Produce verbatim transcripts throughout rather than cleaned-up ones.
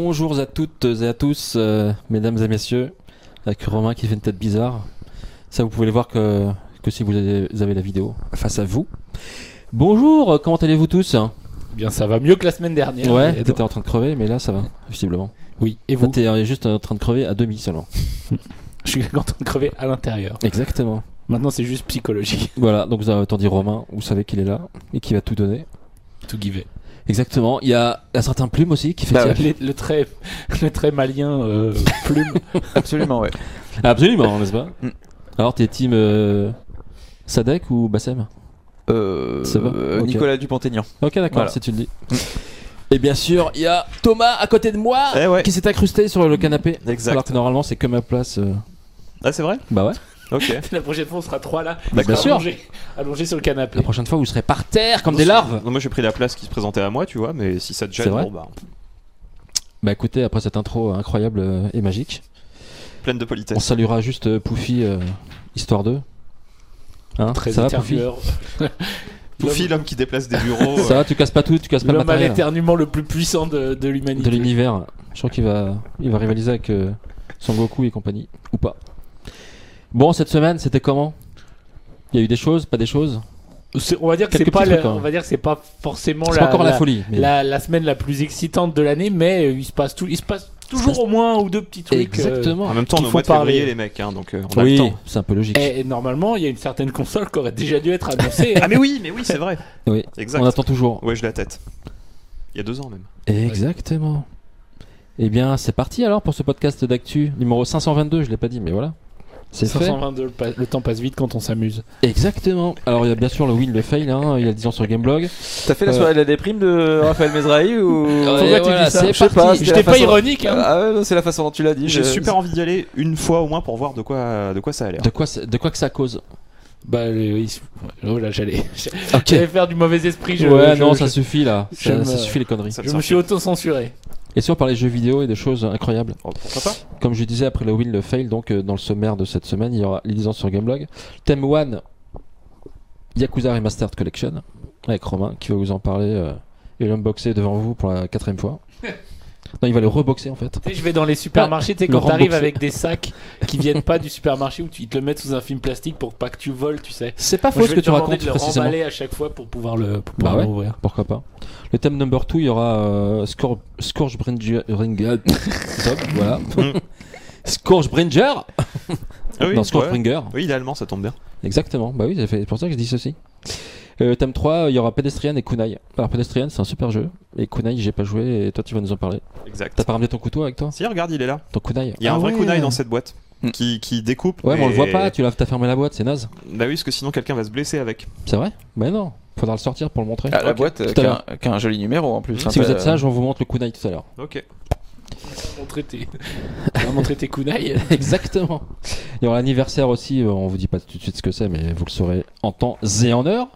Bonjour à toutes et à tous, euh, mesdames et messieurs, avec Romain qui fait une tête bizarre. Ça, vous pouvez le voir que, que si vous avez, vous avez la vidéo face à vous. Bonjour, comment allez-vous tous ? Bien, ça va mieux que la semaine dernière. Ouais, t'étais en train de crever, mais là ça va, visiblement. Oui, et vous ? T'es juste en train de crever à demi seulement. Je suis en train de crever à l'intérieur. Exactement. Maintenant, c'est juste psychologique. Voilà, donc vous avez entendu Romain, vous savez qu'il est là et qu'il va tout donner. Tout giver. Exactement. Il y a un certain Plume aussi qui fait bah, tirer. Le, le trait, le trait malien euh, Plume. Absolument, ouais. Absolument, n'est-ce pas ? Mm. Alors, t'es team euh, Sadek ou Bassem ? Euh, C'est bon euh, Ok. Nicolas Dupont-Aignan. Ok, d'accord, Voilà. si tu le dis. Et bien sûr, il y a Thomas à côté de moi Eh ouais. qui s'est incrusté sur le canapé. Exact. Alors que normalement, c'est que ma place. euh, Ah, c'est vrai ? Bah ouais. Ok. La prochaine fois, on sera trois là. Bah, bien sûr. Allongés, allongés sur le canapé. La prochaine fois, vous serez par terre comme des larves. Non, moi j'ai pris la place qui se présentait à moi, tu vois, mais si ça te C'est gêne, vrai bon, bah, Bah écoutez, après cette intro incroyable euh, et magique, pleine de on politesse. saluera juste euh, Poufy, euh, histoire d'eux. Hein, Très ça va, Poufy ? éternueur. Poufy, l'homme qui déplace des bureaux. Ça va, tu casses pas tout, tu casses pas le L'homme à matériel l'éternuement le plus puissant de, de l'humanité. de l'univers. Je crois qu'il va, il va rivaliser avec euh, Son Goku et compagnie, ou pas. Bon, cette semaine, c'était comment ? Il y a eu des choses, pas des choses ? C'est- On va dire que c'est Quelques pas, petits la- trucs, hein. on va dire que c'est pas forcément C'est la, pas encore la, la, folie. Mais... la, la semaine la plus excitante de l'année, mais euh, il se passe tout, il se passe toujours au moins un ou deux petits trucs. euh, Exactement. En même temps, on Qu'il est au faut mois de février, parler. les mecs, hein, donc euh, on a Oui, le temps. c'est un peu logique. Et, et normalement, il y a une certaine console qui aurait déjà dû être annoncée. Ah, mais oui, mais oui, c'est vrai. Oui, Exact. on attend toujours. Ouais, je la tête. Il y a deux ans même. Exactement. Eh bien, c'est parti alors pour ce podcast d'actu numéro cinq cent vingt-deux. Je l'ai pas dit, mais voilà. C'est fait. cinq cent vingt-deux, le, pa- le temps passe vite quand on s'amuse. Exactement. Alors, il y a bien sûr le win, le fail. Hein. Il y a dix ans sur Gameblog. T'as fait la Euh. soirée de la déprime de Raphaël Mezrahi ou Ouais, Pourquoi tu voilà, dis ça c'est Je sais parti. pas, c'était J'étais la pas façon- ironique, hein. Ah ouais, non, c'est la façon dont tu l'as dit. J'ai je- super envie d'y aller une fois au moins pour voir de quoi, de quoi ça a l'air. De quoi, c'est- de quoi que ça cause. Bah, euh, oui. Oh là, j'allais, Ok. j'allais faire du mauvais esprit. Je, ouais, je- non, je- ça suffit là. je Ça, me- ça suffit les conneries. Ça te je me sort. suis auto-censuré. Et si on parlait jeux vidéo et des choses incroyables. Oh, pourquoi pas ? Comme je disais après le win, le fail, donc euh, dans le sommaire de cette semaine, il y aura les dix ans sur Gameblog. Thème un, Yakuza Remastered Collection, avec Romain qui va vous en parler euh, et l'unboxer devant vous pour la quatrième fois. Non, il va le reboxer en fait. Tu sais, je vais dans les supermarchés, tu sais, Le quand t'arrives rembourser. avec des sacs qui viennent pas du supermarché où tu, ils te le mettent sous un film plastique pour pas que tu voles, tu sais. C'est pas Moi, faux je ce vais que te tu demander racontes de le précisément. remballer à chaque fois pour pouvoir le pour Bah pouvoir ouais. l'ouvrir. Pourquoi pas. Le thème number deux, il y aura euh, Scourge Scourgebringer. Top, voilà. Scourgebringer Ah oui, Non, ouais. Scourgebringer. Oui, il est allemand, ça tombe bien. Exactement, bah oui, c'est fait- c'est pour ça que je dis ceci. Euh, thème trois, il y aura Pedestrian et Kunai. Alors Pedestrian, c'est un super jeu. Et Kunai, j'ai pas joué et toi tu vas nous en parler. Exact. T'as pas ramené ton couteau avec toi? Si, regarde, il est là. Ton kunai? Il y a Ah un vrai ouais. kunai dans cette boîte Mm. qui, qui découpe. Ouais, mais on le voit et- pas, tu l'as, t'as fermé la boîte, c'est naze. Bah oui, parce que sinon quelqu'un va se blesser avec. C'est vrai? Bah non, faudra le sortir pour le montrer. Ah, la Ok, boîte euh, tout à qui, l'heure. a, qui a un joli numéro en plus. Si hein, Si vous t'as- êtes sage, on vous montre le kunai tout à l'heure. Ok. Tu vas montrer tes, tu vas montrer tes kunai. Exactement. Il y aura l'anniversaire aussi, euh, on vous dit pas tout de suite ce que c'est, mais vous le saurez en temps et en heure.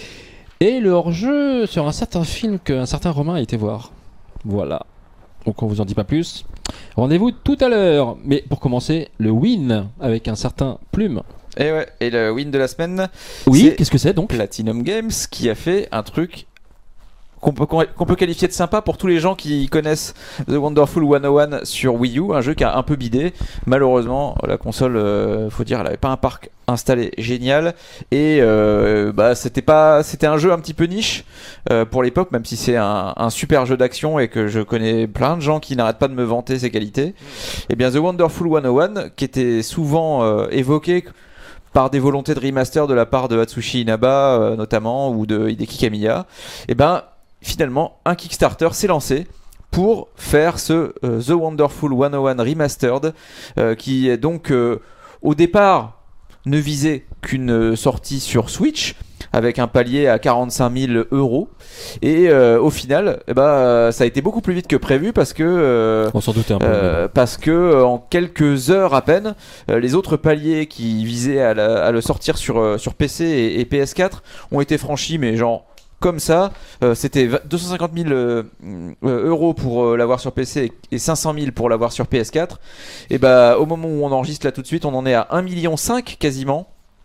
Et le hors-jeu sur un certain film qu'un certain Romain a été voir. Voilà. Donc on vous en dit pas plus. Rendez-vous tout à l'heure. Mais pour commencer, le win avec un certain Plume. Et ouais, et le win de la semaine, Oui, C'est- qu'est-ce que c'est donc? Platinum Games qui a fait un truc qu'on peut, qu'on peut qualifier de sympa pour tous les gens qui connaissent The Wonderful cent un sur Wii U, un jeu qui a un peu bidé. Malheureusement, la console, euh, faut dire, elle avait pas un parc installé génial et euh, bah c'était pas, c'était un jeu un petit peu niche euh, pour l'époque, même si c'est un, un super jeu d'action et que je connais plein de gens qui n'arrêtent pas de me vanter ses qualités. Et bien The Wonderful cent un, qui était souvent euh, évoqué par des volontés de remaster de la part de Atsushi Inaba euh, notamment ou de Hideki Kamiya, et ben finalement un Kickstarter s'est lancé pour faire ce euh, The Wonderful cent un Remastered euh, qui est donc euh, au départ ne visait qu'une euh, sortie sur Switch avec un palier à quarante-cinq mille euros et euh, au final eh ben, euh, ça a été beaucoup plus vite que prévu parce que euh, On s'en doutait un peu. euh, parce que euh, en quelques heures à peine, euh, les autres paliers qui visaient à, la- à le sortir sur, euh, sur P C et, et P S quatre ont été franchis, mais genre comme ça. Euh, c'était va- deux cent cinquante mille euh, euh, euros pour euh, l'avoir sur P C et cinq cent mille pour l'avoir sur P S quatre. Et bah au moment où on enregistre là tout de suite, on en est à un virgule cinq million quasiment.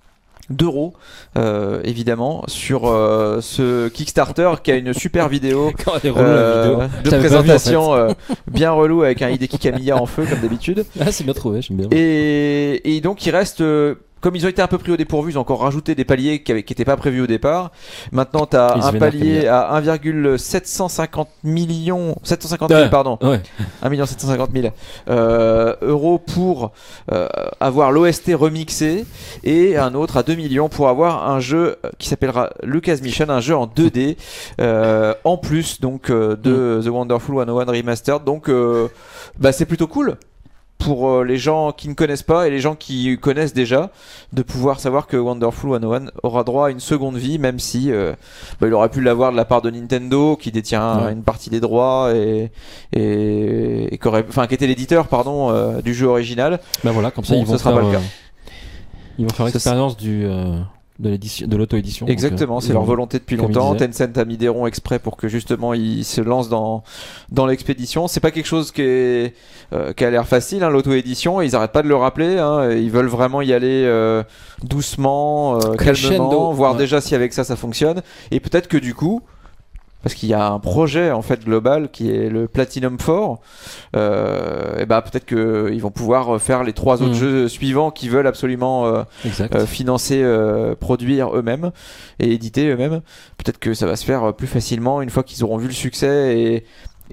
d'euros, euh, évidemment, sur euh, ce Kickstarter qui a une super vidéo, Quand elle est relou, la euh, vidéo. de Je l'avais pas vu, en présentation euh, bien relou avec un Hideki Kamiya en feu comme d'habitude. Ah, c'est bien trouvé, j'aime bien. Et, et donc il reste, euh, comme ils ont été un peu pris au dépourvu, ils ont encore rajouté des paliers qui n'étaient pas prévus au départ. Maintenant tu as Ils se un vénèrent palier Kamiya. à un virgule sept cent cinquante millions, sept cent cinquante mille Ouais. pardon, Ouais. un million sept cent cinquante mille euh, euros pour euh, avoir l'O S T remixé et un autre à deux millions pour avoir un jeu qui s'appellera Lucas Mission, un jeu en deux D euh, en plus donc euh, de Mm. The Wonderful cent un Remastered. Donc euh, bah, c'est plutôt cool pour euh, les gens qui ne connaissent pas et les gens qui connaissent déjà, de pouvoir savoir que Wonderful cent un aura droit à une seconde vie, même si euh, bah, il aurait pu l'avoir de la part de Nintendo qui détient Ouais. une partie des droits et, et, et qu'aurait- enfin qui était l'éditeur pardon euh, du jeu original. Bah voilà, comme ça Bon, ils ce vont sera faire pas le cas. euh, ils vont faire Ça, l'expérience du euh, de l'édition de l'auto-édition. donc, Exactement, euh, c'est ils leur vont- volonté depuis comme il longtemps. disait. Tencent a mis des ronds exprès pour que justement ils se lancent dans dans l'expédition. C'est pas quelque chose qui est euh, qui a l'air facile, hein, l'auto-édition. Ils arrêtent pas de le rappeler. Hein, ils veulent vraiment y aller euh, doucement, euh, Crescendo. calmement, voir Ouais. déjà si avec ça ça fonctionne. Et peut-être que du coup, parce qu'il y a un projet en fait global qui est le Platinum quatre, euh, et bah peut-être que ils vont pouvoir faire les trois autres Mhm. jeux suivants qu'ils veulent absolument euh, Exact. euh, financer, euh, produire eux-mêmes et éditer eux-mêmes. Peut-être que ça va se faire euh, plus facilement une fois qu'ils auront vu le succès et,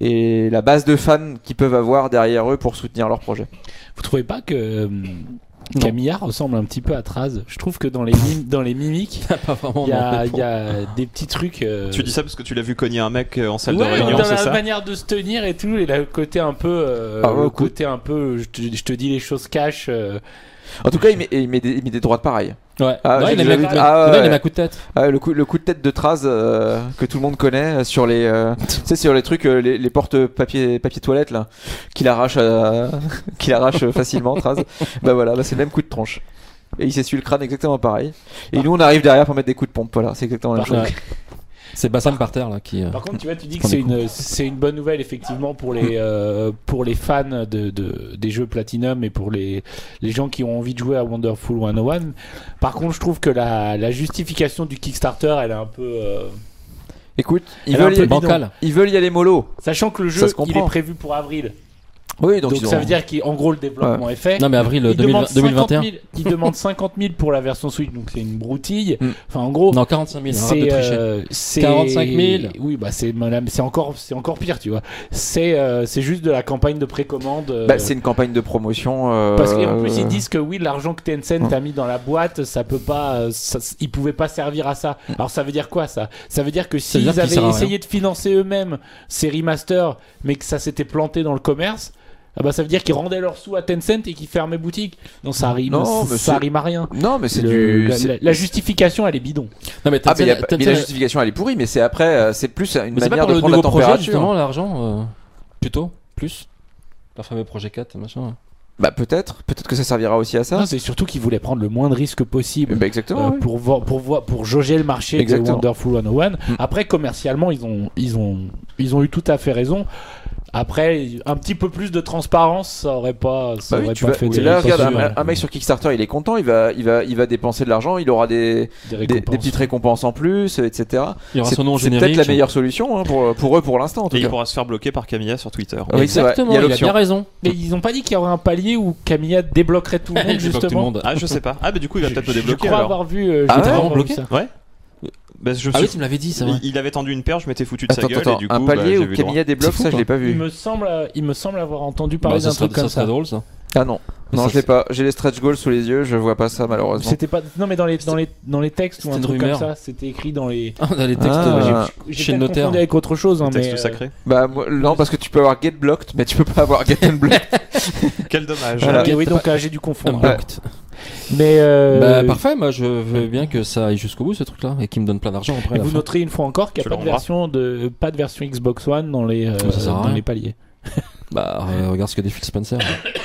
et la base de fans qu'ils peuvent avoir derrière eux pour soutenir leur projet. Vous trouvez pas que euh, Non. Camilla ressemble un petit peu à Traz? Je trouve que dans les, mim- dans les mimiques, Pas vraiment. il y, a- non. il y a des petits trucs. euh, Tu dis ça parce que tu l'as vu cogner un mec euh, en salle Ouais, de réunion, dans c'est la ça? manière de se tenir et tout, et le côté un peu, euh, Ah ouais, le cool. côté un peu, je te, je te dis les choses cash. euh, En tout cas, il met, il met, des, il met des droites pareilles. Ouais. Ah, Ouais, j'ai il a déjà mis vu- un coup- ah, le mec, il a ouais. mis un coup de tête. Ah, le, coup, le coup de tête de Traz euh, que tout le monde connaît euh, sur les, euh, tu sais, sur les trucs, euh, les, les portes papier, papier toilette là, qu'il arrache, euh, qu'il arrache facilement, Traz. Bah voilà, bah, c'est le même coup de tronche. Et il s'essuie le crâne exactement pareil. Et nous on arrive derrière pour mettre des coups de pompe. Voilà, c'est exactement la même chose. Ouais. C'est Bassam par terre là qui. euh, Par contre, tu vois, tu dis que Prends c'est des une, c'est une bonne nouvelle effectivement pour les, euh, pour les fans de, de, des jeux Platinum et pour les, les gens qui ont envie de jouer à Wonderful cent un. Par contre, je trouve que la, la justification du Kickstarter, elle est un peu. euh, Écoute, ils Elle est un veulent, y peu aller, bancal. ils veulent y aller mollo. Sachant que le Ça jeu se il comprend. est prévu pour avril, Oui, donc, donc, ils ça ont- veut dire qu'en gros le développement est fait. Non mais avril Il deux mille vingt demande deux mille vingt et un. cinquante mille il demande cinquante mille pour la version Switch, donc c'est une broutille. Mm. Enfin, en gros, Non quarante-cinq mille. Arrête de c'est tricher. euh, c'est- quarante-cinq mille. Oui, bah c'est madame, c'est encore c'est encore pire, tu vois. C'est euh, c'est juste de la campagne de précommande. euh, Bah, c'est une campagne de promotion. euh, Parce qu'en plus ils disent que oui, l'argent que Tencent Mm. a mis dans la boîte, ça peut pas, euh, ça, ils pouvaient pas servir à ça. Alors ça veut dire quoi ça? Ça veut dire que veut s'ils dire qu'il avaient sert à essayé de financer eux-mêmes ces remasters, mais que ça s'était planté dans le commerce. Ah bah ça veut dire qu'ils rendaient leurs sous à Tencent et qu'ils fermaient boutique. Non, ça rime, Non, mais ça c'est- rime à rien. Non, mais c'est Le- du. la, c'est- la- la justification elle est bidon. Non mais Ah, mais, y a Tencent- pas- mais Tencent- la justification elle est pourrie, mais c'est après, euh, c'est plus une Mais c'est pas manière pour de le prendre la nouveau projet température. justement l'argent euh, plutôt plus leur fameux projet quatre machin. Bah peut-être, peut-être que ça servira aussi à ça. Non, c'est surtout qu'ils voulaient prendre le moins de risques possible. Bah exactement. Euh, oui. pour, voir, pour, voir, pour jauger le marché Exactement. de Wonderful cent un. Mm. Après, commercialement, ils ont, ils, ont, ils ont eu tout à fait raison. Après, un petit peu plus de transparence, ça aurait pas, ça Bah oui, aurait tu pas vas- fait oui, de là, regarde, censure, un, un mec sur Kickstarter, il est content, il va, il va, il va dépenser de l'argent, il aura des, des des, des récompenses. petites récompenses en plus, et cetera. Il y aura C'est son nom c'est générique. peut-être la meilleure solution hein, pour, pour eux pour l'instant en tout Et il cas. pourra se faire bloquer par Camilla sur Twitter. Oui, c'est vrai, Exactement, il y a il a l'option. bien raison. Mais ils ont pas dit qu'il y aurait un palier où Camilla débloquerait tout le monde, Il débloque tout le justement. monde. Ah, je sais pas. Ah, bah du coup, il va Je- peut-être me je débloquer crois alors. avoir vu. euh, Ah j'ai ouais, vraiment bloqué vu ça. Ouais. Bah, je Ah suis- oui, tu me l'avais dit, c'est vrai. il, il avait tendu une perche, je m'étais foutu de Attends, sa gueule attends, et du coup, un bah, palier j'ai où vu droit. Camilla débloque, C'est fou, ça je quoi. l'ai pas Il vu. me semble, euh, il me semble avoir entendu parler Bah, ça d'un serait truc comme ça serait ça. drôle ça. Ah non, Mais non ça, je l'ai c'est- pas. J'ai les stretch goals sous les yeux, je vois pas ça malheureusement. C'était pas. Non, mais dans les dans les dans les textes ou C'était un une truc comme rumeur. ça, c'était écrit dans les. Ah, on a les textes. Ah. euh, Ah. J'ai Chez le peut-être notaire. confondu avec autre chose, hein, Texte mais. euh, sacré. Bah moi, non parce que tu peux avoir get blocked, mais tu peux pas avoir get unblocked. Quel dommage. Voilà. ok, oui, T'as donc pas- euh, j'ai dû confondre. Unblocked. Mais euh, Bah parfait, moi je veux bien que ça aille jusqu'au bout ce truc là et qu'il me donne plein d'argent après. et à la vous fin. noterez une fois encore qu'il n'y Tu a pas de l'enverras. version de pas de version Xbox One dans les euh, Ça sert à dans rien. les paliers. Bah euh, regarde ce que dit Phil Spencer.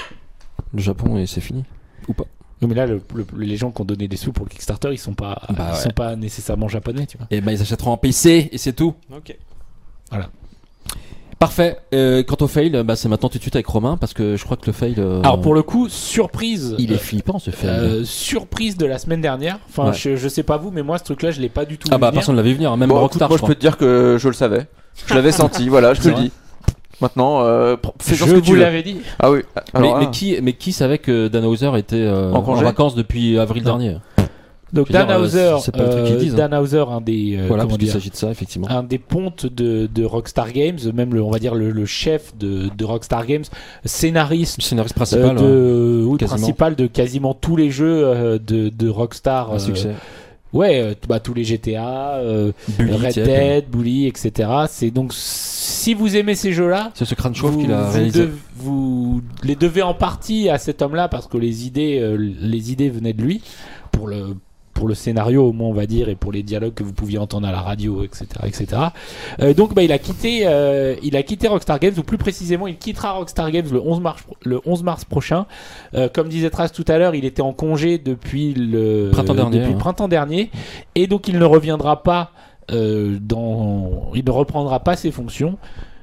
Le Japon et c'est fini. Ou pas. Oui, mais là, le- le- les gens qui ont donné des sous pour le Kickstarter, ils sont pas, Bah ils ouais. sont pas nécessairement japonais, tu vois. Et bah ils achèteront en P C et c'est tout. Ok. Parfait. Euh, quant au fail, bah, c'est maintenant tout de suite avec Romain parce que je crois que le fail. Euh, Alors pour le coup, surprise. il est euh, flippant ce fail. euh, surprise de la semaine dernière. Enfin, Ouais. je, je sais pas vous, mais moi ce truc-là, je l'ai pas du tout. ah vu bah venir. personne l'avait vu venir, même Bon, Rockstar. écoute, moi, je peux te dire que je le savais. Je l'avais senti, voilà, je te C'est le vrai dis. Maintenant, euh, pr- fais Je ce que tu vous veux. l'avais dit. Ah oui. Mais, Alors, mais là, qui, mais qui savait que Dan Houser était euh, En en, congé vacances depuis avril Non. dernier? Donc Je veux Dan dire, euh, Houser, c'est pas le truc qu'ils euh, disent, hein. Dan Houser, un des euh, Voilà, comment parce qu'il dire, s'agit de ça effectivement. un des pontes de, de Rockstar Games, même le, on va dire le, le chef de, de Rockstar Games, scénariste Le scénariste euh, principal, de, oui, quasiment. principal de quasiment tous les jeux euh, de, de Rockstar. un euh, succès. Ouais, euh, bah, tous les G T A, euh, Bully, Red tiens, Dead, Bully, et cetera. C'est donc si vous aimez ces jeux-là, C'est ce crâne chauve vous, qu'il a vous réalisé. dev- vous les devez en partie à cet homme-là parce que les idées, euh, les idées venaient de lui pour le pour le scénario au moins on va dire et pour les dialogues que vous pouviez entendre à la radio, et cetera, et cetera. Euh, donc bah il a quitté, euh, il a quitté Rockstar Games, ou plus précisément il quittera Rockstar Games le onze mars, le onze mars prochain. Euh, comme disait Trace tout à l'heure, il était en congé depuis le Printemps dernier, depuis hein. le printemps dernier, et donc il ne reviendra pas euh, dans, il ne reprendra pas ses fonctions.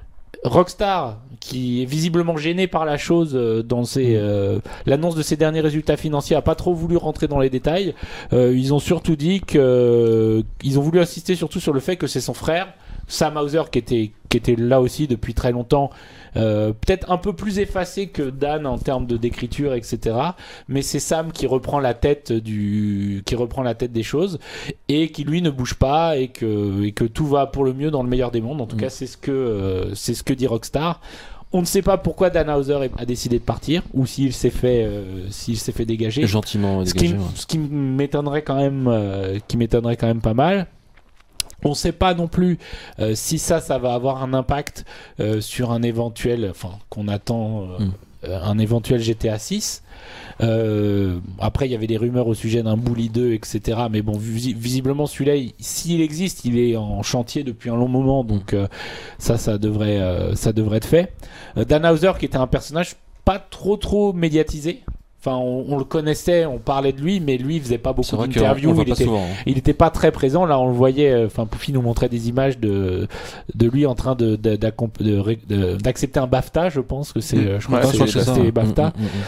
Rockstar, qui est visiblement gêné par la chose euh, dans ses, euh, l'annonce de ses derniers résultats financiers, a pas trop voulu rentrer dans les détails. Euh, ils ont surtout dit que euh, ils ont voulu insister surtout sur le fait que c'est son frère Sam Houser qui était qui était là aussi depuis très longtemps, euh, peut-être un peu plus effacé que Dan en termes de d'écriture, et cetera. Mais c'est Sam qui reprend la tête du qui reprend la tête des choses et qui lui ne bouge pas et que et que tout va pour le mieux dans le meilleur des mondes. En tout Mm. cas, c'est ce que euh, c'est ce que dit Rockstar. On ne sait pas pourquoi Dan Houser a décidé de partir ou s'il s'est fait euh, s'il s'est fait dégager. Gentiment Ce qui, dégagé. ouais. ce qui m'étonnerait quand même, euh, qui m'étonnerait quand même pas mal. On ne sait pas non plus euh, si ça, ça va avoir un impact euh, sur un éventuel, enfin qu'on attend, euh, Mm. euh, un éventuel G T A six. Euh, après, il y avait des rumeurs au sujet d'un Bully deux, et cetera. Mais bon, visi- visiblement celui-là, il- s'il existe, il est en chantier depuis un long moment, donc euh, ça, ça devrait, euh, ça devrait être fait. Euh, Dan Houser, qui était un personnage pas trop trop médiatisé. Enfin, on, on le connaissait, on parlait de lui, mais lui, il faisait pas beaucoup C'est vrai qu'on d'interviews. le voit Il pas était, souvent. hein. il était pas très présent. Là, on le voyait. euh, Enfin, Poufi nous montrait des images de de lui en train de de- d'accom- de ré- de- d'accepter un BAFTA. Je pense que c'est. Mm. euh, Je crois Ouais, que je c'est crois que c'est c'était ça. les BAFTA. Mm, mm, mm.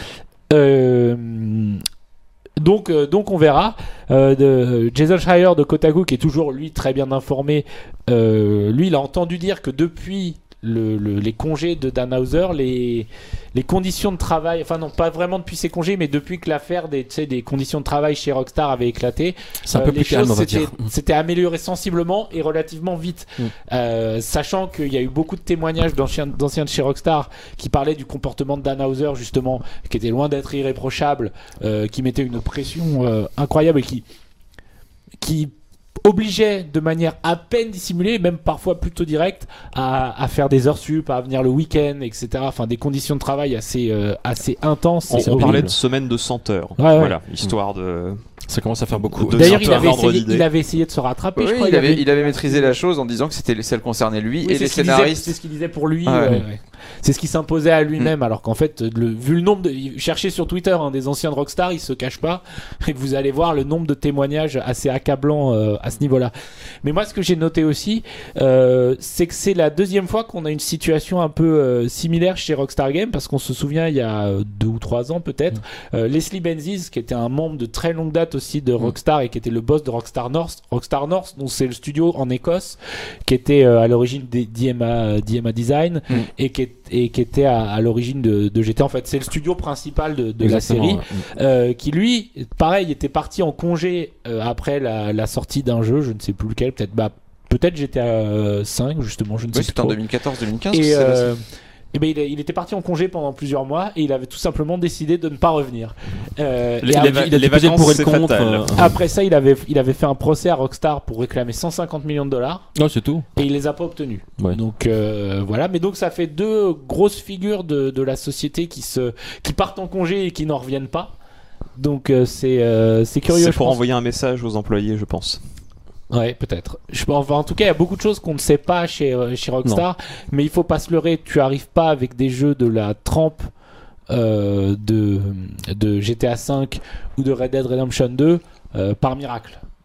Euh, donc, euh, donc on verra. Euh, de Jason Schreier de Kotaku, qui est toujours lui très bien informé. Euh, lui, il a entendu dire que depuis le, le- les congés de Dan Houser, les les conditions de travail, enfin non, pas vraiment depuis ses congés, mais depuis que l'affaire des, tu sais, des conditions de travail chez Rockstar avait éclaté, C'est un euh, peu les plus calme, choses on va s'étaient- dire. s'étaient améliorées sensiblement et relativement vite. Mm. Euh, sachant qu'il y a eu beaucoup de témoignages d'anciens, d'anciens de chez Rockstar qui parlaient du comportement de Dan Houser, justement, qui était loin d'être irréprochable, euh, qui mettait une pression euh, incroyable et qui, qui obligeait de manière à peine dissimulée, même parfois plutôt directe, à, à faire des heures sup, à venir le week-end, et cetera. Enfin, des conditions de travail assez, euh, assez intenses. On, et on parlait horribles. de semaine de cent heures. Ouais, ouais. Voilà, histoire de. Ça commence à faire beaucoup. De- D'ailleurs, il sortir avait, un ordre essayé, d'idée. il avait essayé de se rattraper, Oui, je crois. il, avait, il avait maîtrisé la chose en disant que c'était ça le concernait lui Oui, et c'est les ce qu'il disait- scénaristes. C'est ce qu'il disait pour lui. Ah ouais. ouais, ouais. C'est ce qui s'imposait à lui-même, alors qu'en fait, le, vu le nombre de. Cherchez sur Twitter hein, des anciens de Rockstar, ils se cachent pas. Et vous allez voir le nombre de témoignages assez accablants euh, à ce niveau-là. Mais moi, ce que j'ai noté aussi, euh, c'est que c'est la deuxième fois qu'on a une situation un peu euh, similaire chez Rockstar Games, parce qu'on se souvient, il y a euh, deux ou trois ans peut-être, euh, Leslie Benzies, qui était un membre de très longue date aussi de Rockstar et qui était le boss de Rockstar North. Rockstar North, donc c'est le studio en Écosse, qui était euh, à l'origine des d'I M A, d'I M A Design Mm. et, qui est- et qui était à, à l'origine de, de G T A. En fait, c'est le studio principal de, de la Exactement, série. ouais. Euh, qui lui, pareil, était parti en congé euh, après la, la sortie d'un jeu, je ne sais plus lequel, peut-être bah, peut-être G T A cinq justement, je ne sais Oui, plus c'était en trop. deux mille quatorze deux mille quinze. Et, c'est ça, euh, et ben il, a- il était parti en congé pendant plusieurs mois et il avait tout simplement décidé de ne pas revenir. Euh, Les- et les après, va- Il a les déposé le vacances, pour et le c'est contre. fatal. euh, après ça, il avait, il avait fait un procès à Rockstar pour réclamer cent cinquante millions de dollars Non, c'est tout. et il les a pas obtenus. Ouais. Donc euh, voilà, mais donc ça fait deux grosses figures de, de la société qui se, qui partent en congé et qui n'en reviennent pas. Donc euh, c'est, euh, c'est curieux. C'est je pour pense. envoyer un message aux employés, je pense. Ouais, peut-être. Je pense, enfin, en tout cas, il y a beaucoup de choses qu'on ne sait pas chez, euh, chez Rockstar, mais il faut pas se leurrer. Tu arrives pas avec des jeux de la trempe euh, de, de G T A cinq ou de Red Dead Redemption deux euh, par miracle.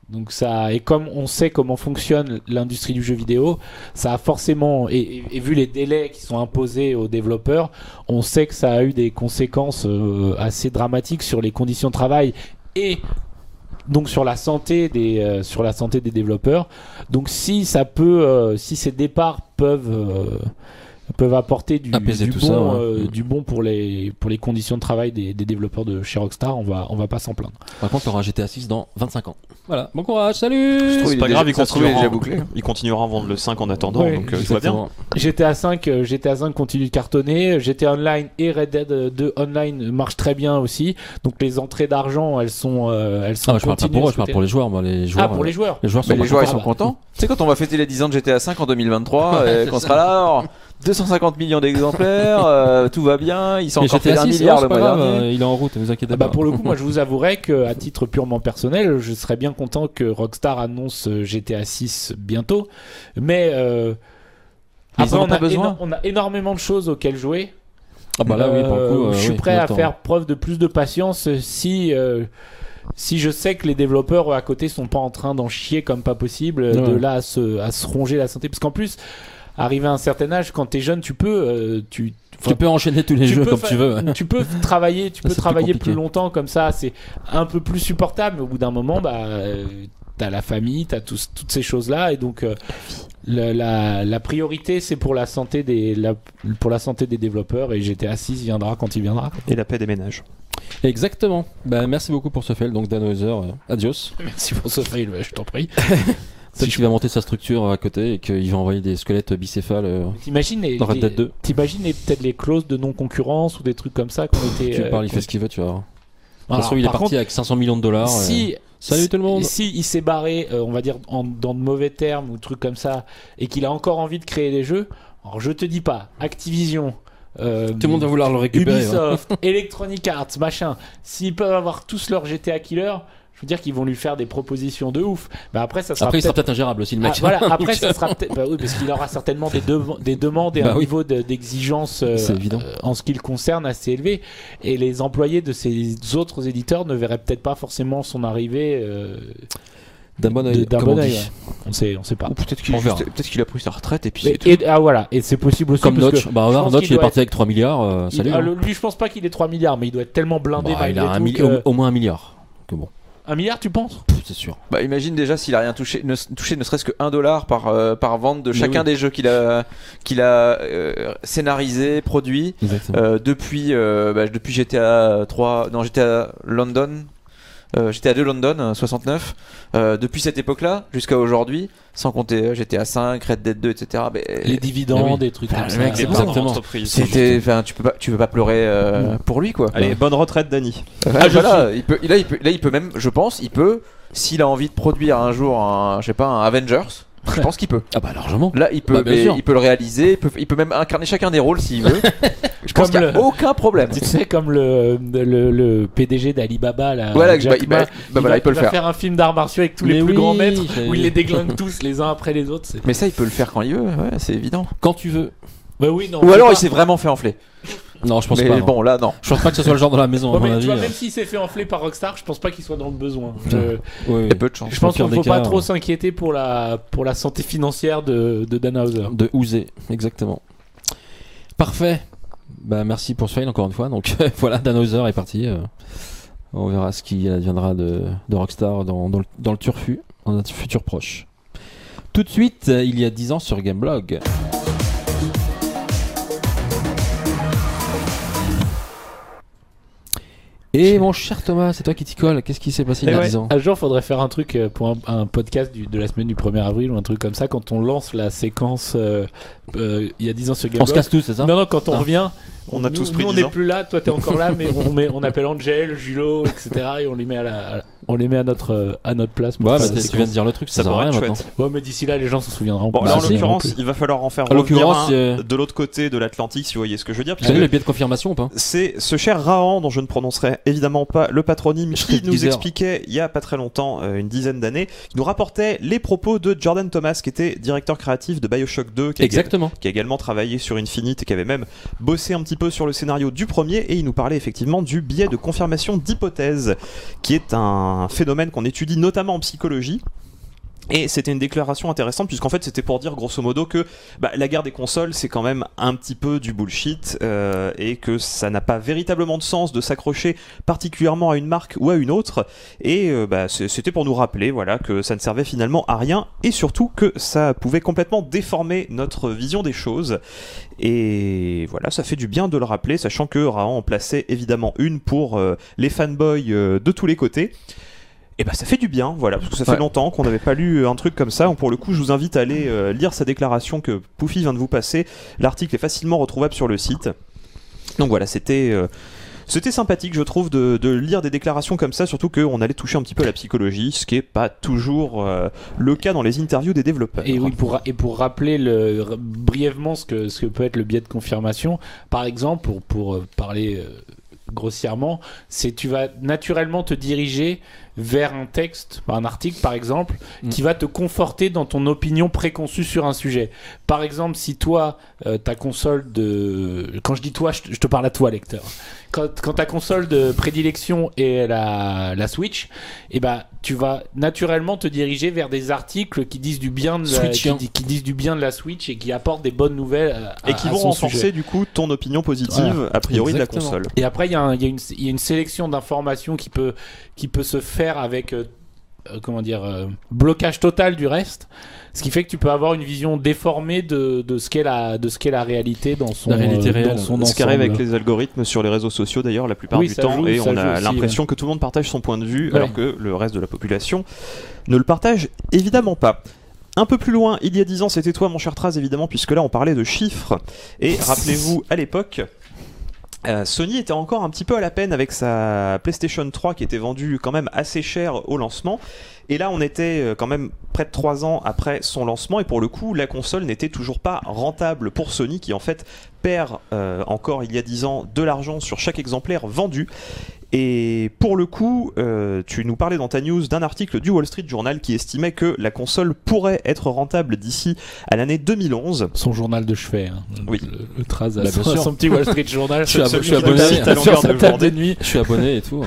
Donc ça, et comme on sait comment fonctionne l'industrie du jeu vidéo, ça a forcément, et, et, et vu les délais qui sont imposés aux développeurs, on sait que ça a eu des conséquences euh, assez dramatiques sur les conditions de travail et donc sur la santé des euh, sur la santé des développeurs. Donc si ça peut, euh, si ces départs peuvent euh, peuvent apporter du, Apaiser du tout bon, ça, ouais. euh, Mm. du bon pour les pour les conditions de travail des, des développeurs de chez Rockstar, on va on va pas s'en plaindre. Par contre, il y aura un G T A six dans vingt-cinq ans. Voilà, bon courage, salut. Je trouve C'est il pas est grave, déjà- il ça se trouve, il est continuera, déjà bouclé. il continuera à vendre le cinq en attendant, Ouais, donc euh, tout va bien. Exactement. G T A cinq, euh, G T A cinq continue de cartonner. G T A Online et Red Dead deux Online marchent très bien aussi. Donc les entrées d'argent, elles sont, euh, elles sont Ah, je parle pas continues. pour eux, à je parle sauter. pour les joueurs. Moi, les joueurs Ah, pour euh, les joueurs. les joueurs sont Mais les pas joueurs ils contents. sont contents. Tu sais quand on va fêter les dix ans de G T A cinq en deux mille vingt-trois, Ouais, euh, c'est qu'on ça. sera là, alors, deux cent cinquante millions d'exemplaires, euh, tout va bien, ils sont Mais encore fait G T A un six, milliard oh, le c'est pas mois grave, dernier. euh, il est en route, ne vous inquiétez Ah bah pas. pour le coup, moi je vous avouerai qu'à titre purement personnel, je serais bien content que Rockstar annonce euh, G T A six bientôt. Mais, euh, Mais après, ils en ont on, pas a besoin. éno- on a énormément de choses auxquelles jouer. Ah bah là, oui, pour le coup, Euh, euh, je suis oui, prêt à attends. faire preuve de plus de patience si euh, si je sais que les développeurs à côté sont pas en train d'en chier comme pas possible, euh, Ouais. de là à se, à se ronger la santé, parce qu'en plus arrivé à un certain âge, quand t'es jeune, tu peux euh, tu Tu peux enchaîner tous les tu jeux peux comme fa- tu veux. tu peux travailler, tu Ça, peux c'est plus travailler compliqué. plus longtemps comme ça, c'est un peu plus supportable. Mais au bout d'un moment, bah, euh, t'as la famille, t'as tous- toutes ces choses-là, et donc euh, la, la, la priorité, c'est pour la santé des, la, pour la santé des développeurs. Et G T A six viendra quand il viendra. Et la paix des ménages. Exactement. Bah, merci beaucoup pour ce fail. Donc, Dan Heuser, euh, adios. Merci pour ce fail, je t'en prie. Peut-être qu'il va monter sa structure à côté et qu'il va envoyer des squelettes bicéphales euh, T'imagines les, dans Red les- Dead deux. t'imagines les- peut-être les clauses de non-concurrence ou des trucs comme ça qui ont été. Tu euh, parles, il qui fait ont- ce qu'il veut, tu vois. De toute Alors, façon, il est par parti contre, avec cinq cents millions de dollars. euh, si Salut tout le monde. Si il s'est barré, euh, on va dire en- dans de mauvais termes ou trucs comme ça, et qu'il a encore envie de créer des jeux, alors je te dis pas, Activision, euh, Tout le monde va vouloir le récupérer. hein. Ubisoft, Electronic Arts, machin, s'ils peuvent avoir tous leur G T A killer, je veux dire qu'ils vont lui faire des propositions de ouf. Bah après, ça sera Après, il sera peut-être. peut-être ingérable aussi, le mec. Ah, voilà, après, ça sera peut-être. Bah oui, parce qu'il aura certainement des, dev- des demandes et Bah un oui. niveau de- d'exigence euh, C'est évident. euh, en ce qui le concerne assez élevé. Et les employés de ces autres éditeurs ne verraient peut-être pas forcément son arrivée. euh, D'un bon de- oeil, d'un comme on bon œil, dit. ouais. On sait, on sait pas. Ou peut-être qu'il On verra. juste- peut-être qu'il a pris sa retraite et puis Et, c'est tout. et- ah voilà, et c'est possible aussi Comme parce Notch. que Bah, je regarde, pense Notch, qu'il il est doit parti avec trois milliards. euh, il- Salut. ah, hein. le- lui, je pense pas qu'il ait trois milliards, mais il doit être tellement blindé Bah, il malgré a un tout milli- que- au, au moins un milliard. Que bon, Un milliard, tu penses? Pff, c'est sûr. Bah imagine déjà s'il a rien touché, ne, touché ne serait-ce que un dollar par euh, par vente de Mais chacun oui. des jeux qu'il a qu'il a euh, scénarisé, produit Exactement. euh, depuis euh, bah, depuis G T A trois, non G T A London, euh, G T A deux London euh, soixante-neuf, euh, depuis cette époque-là jusqu'à aujourd'hui, sans compter euh, G T A cinq, Red Dead deux, et cetera. Mais Les dividendes, Eh oui. des trucs Bah, comme le ça. mec, c'est Ah, pas exactement. dans l'entreprise. c'était, enfin tu peux pas tu peux pas pleurer euh, Mm. pour lui quoi. Allez, bonne retraite, Dany. Ouais, Ah, je voilà, il peut, là, il peut, là, il peut même, je pense, il peut, s'il a envie de produire un jour un, je sais pas, un Avengers, je pense qu'il peut. Ah bah largement. Là, il peut, Bah, bien mais sûr. il peut le réaliser, il peut, il peut même incarner chacun des rôles s'il veut. Je pense Comme qu'il n'y a le- aucun problème. Tu sais, comme le, le, le P D G d'Alibaba, là, Voilà, Jack bah, il- Ma, bah, bah, voilà, va, il peut le va faire. faire un film d'arts martiaux avec tous les Mais plus oui, grands maîtres, j'avais où il dit. les déglingue tous les uns après les autres. c'est- Mais ça, il peut le faire quand il veut, ouais, c'est évident. Quand tu veux. Bah oui, non. Ou c'est alors pas- il s'est vraiment fait enfler. Non, je pense Mais pas. non. bon, là, non. Je pense pas que ce soit le genre de la maison, Ouais, à mon mais tu avis. vois, euh. même s'il s'est fait enfler par Rockstar, je pense pas qu'il soit dans le besoin. Je, Oui, oui. Il y a peu de chance. je pense Au pire qu'il faut des pas cas, trop euh. s'inquiéter pour la, pour la santé financière de, de Dan Houser. De Ouzé, exactement. Parfait. Bah merci pour ce fail encore une fois. Donc voilà, Dan Houser est parti. euh. On verra ce qui adviendra de, de Rockstar dans, dans, le, dans le turfu, dans un futur proche. Tout de suite, euh, il y a dix ans sur Gameblog. Et mon cher Thomas, c'est toi qui t'y colle. Qu'est-ce qui s'est passé il y Eh a ouais. dix ans? Un jour, faudrait faire un truc euh, pour un, un podcast du- de la semaine du premier avril ou un truc comme ça, quand on lance la séquence euh, euh, il y a dix ans sur On Gameblog. se casse tous, c'est ça? Non, non, quand on Ah. revient, On a nous, tous pris nous, on dix n'est ans. plus là, toi t'es encore là, mais on, met, on appelle Angel, Julo, et cetera. Et on les met à, la, à la- on les met à notre, euh, à notre place. pour Ouais, faire mais la tu viens de séquence. dire le truc, ça Ça sert à pourrait rien être maintenant. chouette. Ouais, mais d'ici là, les gens s'en souviendront. Bon, pas. là en si, l'occurrence, non plus. il va falloir en faire À revenir l'occurrence, un euh, de l'autre côté de l'Atlantique, si vous voyez ce que je veux dire. Tu puisque connais le biais de confirmation ou pas? C'est ce cher Rahan, dont je ne prononcerai évidemment pas le patronyme, qui nous Deezer. expliquait il y a pas très longtemps, euh, une dizaine d'années, qui nous rapportait les propos de Jordan Thomas, qui était directeur créatif de Bioshock deux, qui a, Exactement. qui a également travaillé sur Infinite et qui avait même bossé un petit peu sur le scénario du premier et il nous parlait effectivement du biais de confirmation d'hypothèse, qui est un phénomène qu'on étudie notamment en psychologie. Et c'était une déclaration intéressante puisqu'en fait c'était pour dire grosso modo que bah, la guerre des consoles c'est quand même un petit peu du bullshit euh, et que ça n'a pas véritablement de sens de s'accrocher particulièrement à une marque ou à une autre et euh, bah, c'était pour nous rappeler voilà, que ça ne servait finalement à rien et surtout que ça pouvait complètement déformer notre vision des choses et voilà, ça fait du bien de le rappeler sachant que Rahan en plaçait évidemment une pour euh, les fanboys euh, de tous les côtés. Et bah ça fait du bien, voilà, parce que ça fait ouais. longtemps qu'on n'avait pas lu un truc comme ça. Pour le coup, je vous invite à aller euh, lire sa déclaration que Poufy vient de vous passer. L'article est facilement retrouvable sur le site. Donc voilà, c'était euh, c'était sympathique, je trouve, de, de lire des déclarations comme ça, surtout qu'on allait toucher un petit peu à la psychologie, ce qui n'est pas toujours euh, le cas dans les interviews des développeurs. Et oui, pour, et pour rappeler le, brièvement ce que, ce que peut être le biais de confirmation, par exemple, pour, pour euh, parler euh, grossièrement, c'est tu vas naturellement te diriger vers un texte, un article par exemple, mmh. qui va te conforter dans ton opinion préconçue sur un sujet. Par exemple, si toi, euh, ta console de... Quand je dis toi, je te, je te parle à toi, lecteur. Quand, quand ta console de prédilection est la, la Switch, eh ben, tu vas naturellement te diriger vers des articles qui disent du bien de la, qui, qui disent du bien de la Switch et qui apportent des bonnes nouvelles à, et qui à vont son renforcer sujet. Du coup ton opinion positive voilà. a priori Exactement. De la console. Et après, il y, y, y a une sélection d'informations qui peut, qui peut se faire avec euh, euh, comment dire euh, blocage total du reste, ce qui fait que tu peux avoir une vision déformée de, de ce qu'est la de ce qu'est la réalité dans son la réalité euh, réelle. Dans son ce qui arrive avec les algorithmes sur les réseaux sociaux d'ailleurs la plupart oui, du temps joue, et on a aussi, l'impression ouais. que tout le monde partage son point de vue ouais. alors que le reste de la population ne le partage évidemment pas. Un peu plus loin, il y a dix ans, c'était toi mon cher Traz évidemment, puisque là on parlait de chiffres et rappelez-vous à l'époque Euh, Sony était encore un petit peu à la peine avec sa PlayStation trois qui était vendue quand même assez cher au lancement et là on était quand même près de trois ans après son lancement et pour le coup la console n'était toujours pas rentable pour Sony qui en fait perd euh, encore il y a dix ans de l'argent sur chaque exemplaire vendu. Et pour le coup, euh, tu nous parlais dans ta news d'un article du Wall Street Journal qui estimait que la console pourrait être rentable d'ici à l'année deux mille onze. Son journal de chevet, hein. Oui. Le, le Traz a bah, son, son petit Wall Street Journal. je, suis ab- je suis abonné à sur sa table de nuit. Je suis abonné et tout.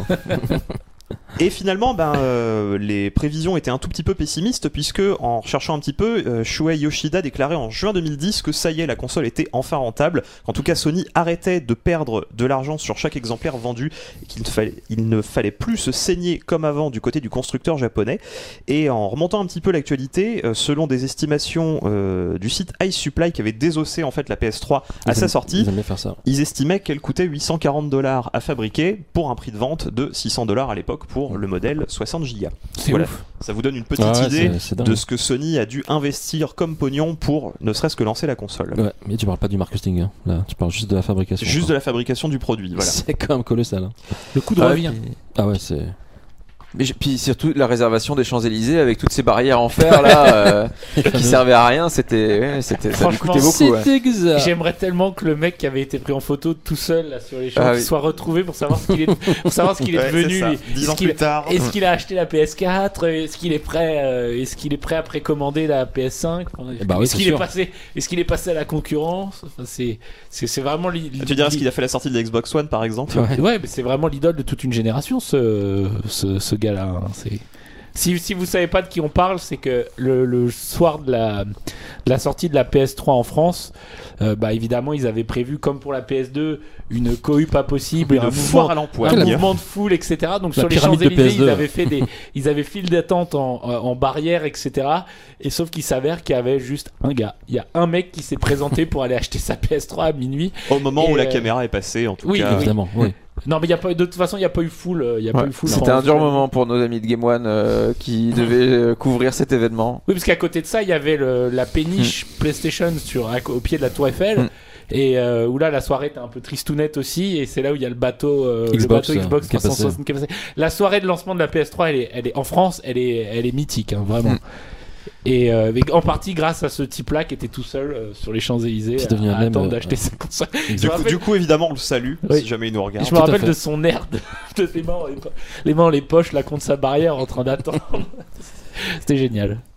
Et finalement, ben, euh, les prévisions étaient un tout petit peu pessimistes puisque, en cherchant un petit peu, euh, Shuei Yoshida déclarait en juin deux mille dix que ça y est, la console était enfin rentable. En tout cas, Sony arrêtait de perdre de l'argent sur chaque exemplaire vendu et qu'il ne fallait, il ne fallait plus se saigner comme avant du côté du constructeur japonais. Et en remontant un petit peu l'actualité, euh, selon des estimations euh, du site iSupply qui avait désossé en fait la P S trois à ils sa aiment, sortie, ils, faire ça. ils estimaient qu'elle coûtait huit cent quarante dollars à fabriquer pour un prix de vente de six cents dollars à l'époque pour le modèle soixante gigas. C'est voilà. ouf. Ça vous donne une petite ah ouais, idée c'est, c'est de ce que Sony a dû investir comme pognon pour ne serait-ce que lancer la console. Ouais, mais tu parles pas du marketing, hein. Là, tu parles juste de la fabrication. Juste quoi. de la fabrication du produit, voilà. C'est quand même colossal. Hein. Le coût de Ah, revient. puis- Ah ouais, c'est. Mais j- puis surtout la réservation des Champs-Élysées avec toutes ces barrières en fer là euh, qui servaient à rien, c'était, ouais, c'était ça lui Franchement, coûtait beaucoup. Ouais. C'est exact. J'aimerais tellement que le mec qui avait été pris en photo tout seul là, sur les champs Ah oui. soit retrouvé pour savoir ce qu'il est, pour savoir ce qu'il est Ouais, devenu. c'est ça. lui. Dix Est-ce ans qu'il- plus tard. Est-ce qu'il a acheté la P S quatre? Est-ce qu'il est prêt euh, Est-ce qu'il est prêt à précommander la P S cinq? Enfin, Bah oui, Est-ce c'est qu'il est sûr. passé Est-ce qu'il est passé à la concurrence? Enfin, c'est, c'est, c'est vraiment. Li- Tu diras ce li- qu'il a fait la sortie de la Xbox One par exemple. Ouais. Ouais, mais c'est vraiment l'idole de toute une génération, ce, ce, ce gars-là. hein. C'est... Si, si vous savez pas de qui on parle, c'est que le, le soir de la, de la sortie de la P S trois en France, euh, bah évidemment ils avaient prévu, comme pour la P S deux, une cohue pas possible, Une un foire mouvement, à l'empoigne. un mouvement de foule, et cetera. Donc La sur les pyramide de P S Champs-Élysées, deux. ils avaient fait des, ils avaient file d'attente en, en, en barrière, et cetera. Et sauf qu'il s'avère qu'il y avait juste un gars. Il y a un mec qui s'est présenté pour aller acheter sa P S trois à minuit. Au moment Et où la euh, caméra est passée, en tout oui, cas. oui. Évidemment, oui. Non, mais il y a pas, de toute façon, il n'y a pas eu foule. euh, Il y a Ouais. pas eu foule. C'était en- un dur moment pour nos amis de Game One euh, qui devaient euh, couvrir cet événement. Oui, parce qu'à côté de ça, il y avait le, la péniche PlayStation sur, à- au pied de la Tour Eiffel. Mm. Et euh, où là, la soirée était un peu tristounette aussi. Et c'est là où il y a le bateau, euh, Xbox, le bateau Xbox euh, qui est trois cent passé. soixante qui est passé. La soirée de lancement de la P S trois, elle est, elle est en France, elle est, elle est mythique, hein, vraiment. Mm. Et euh, avec- en partie grâce à ce type-là qui était tout seul euh, sur les Champs-Élysées Qui à, devient à même, attendre euh, d'acheter sa console. Du Je me coup, rappelle- du coup, évidemment, on le salue Oui. si jamais il nous regarde. je me Tout à rappelle fait. de son air de, de les, mains, dans les, po- les mains dans les poches, là contre sa barrière en train d'attendre. C'était génial.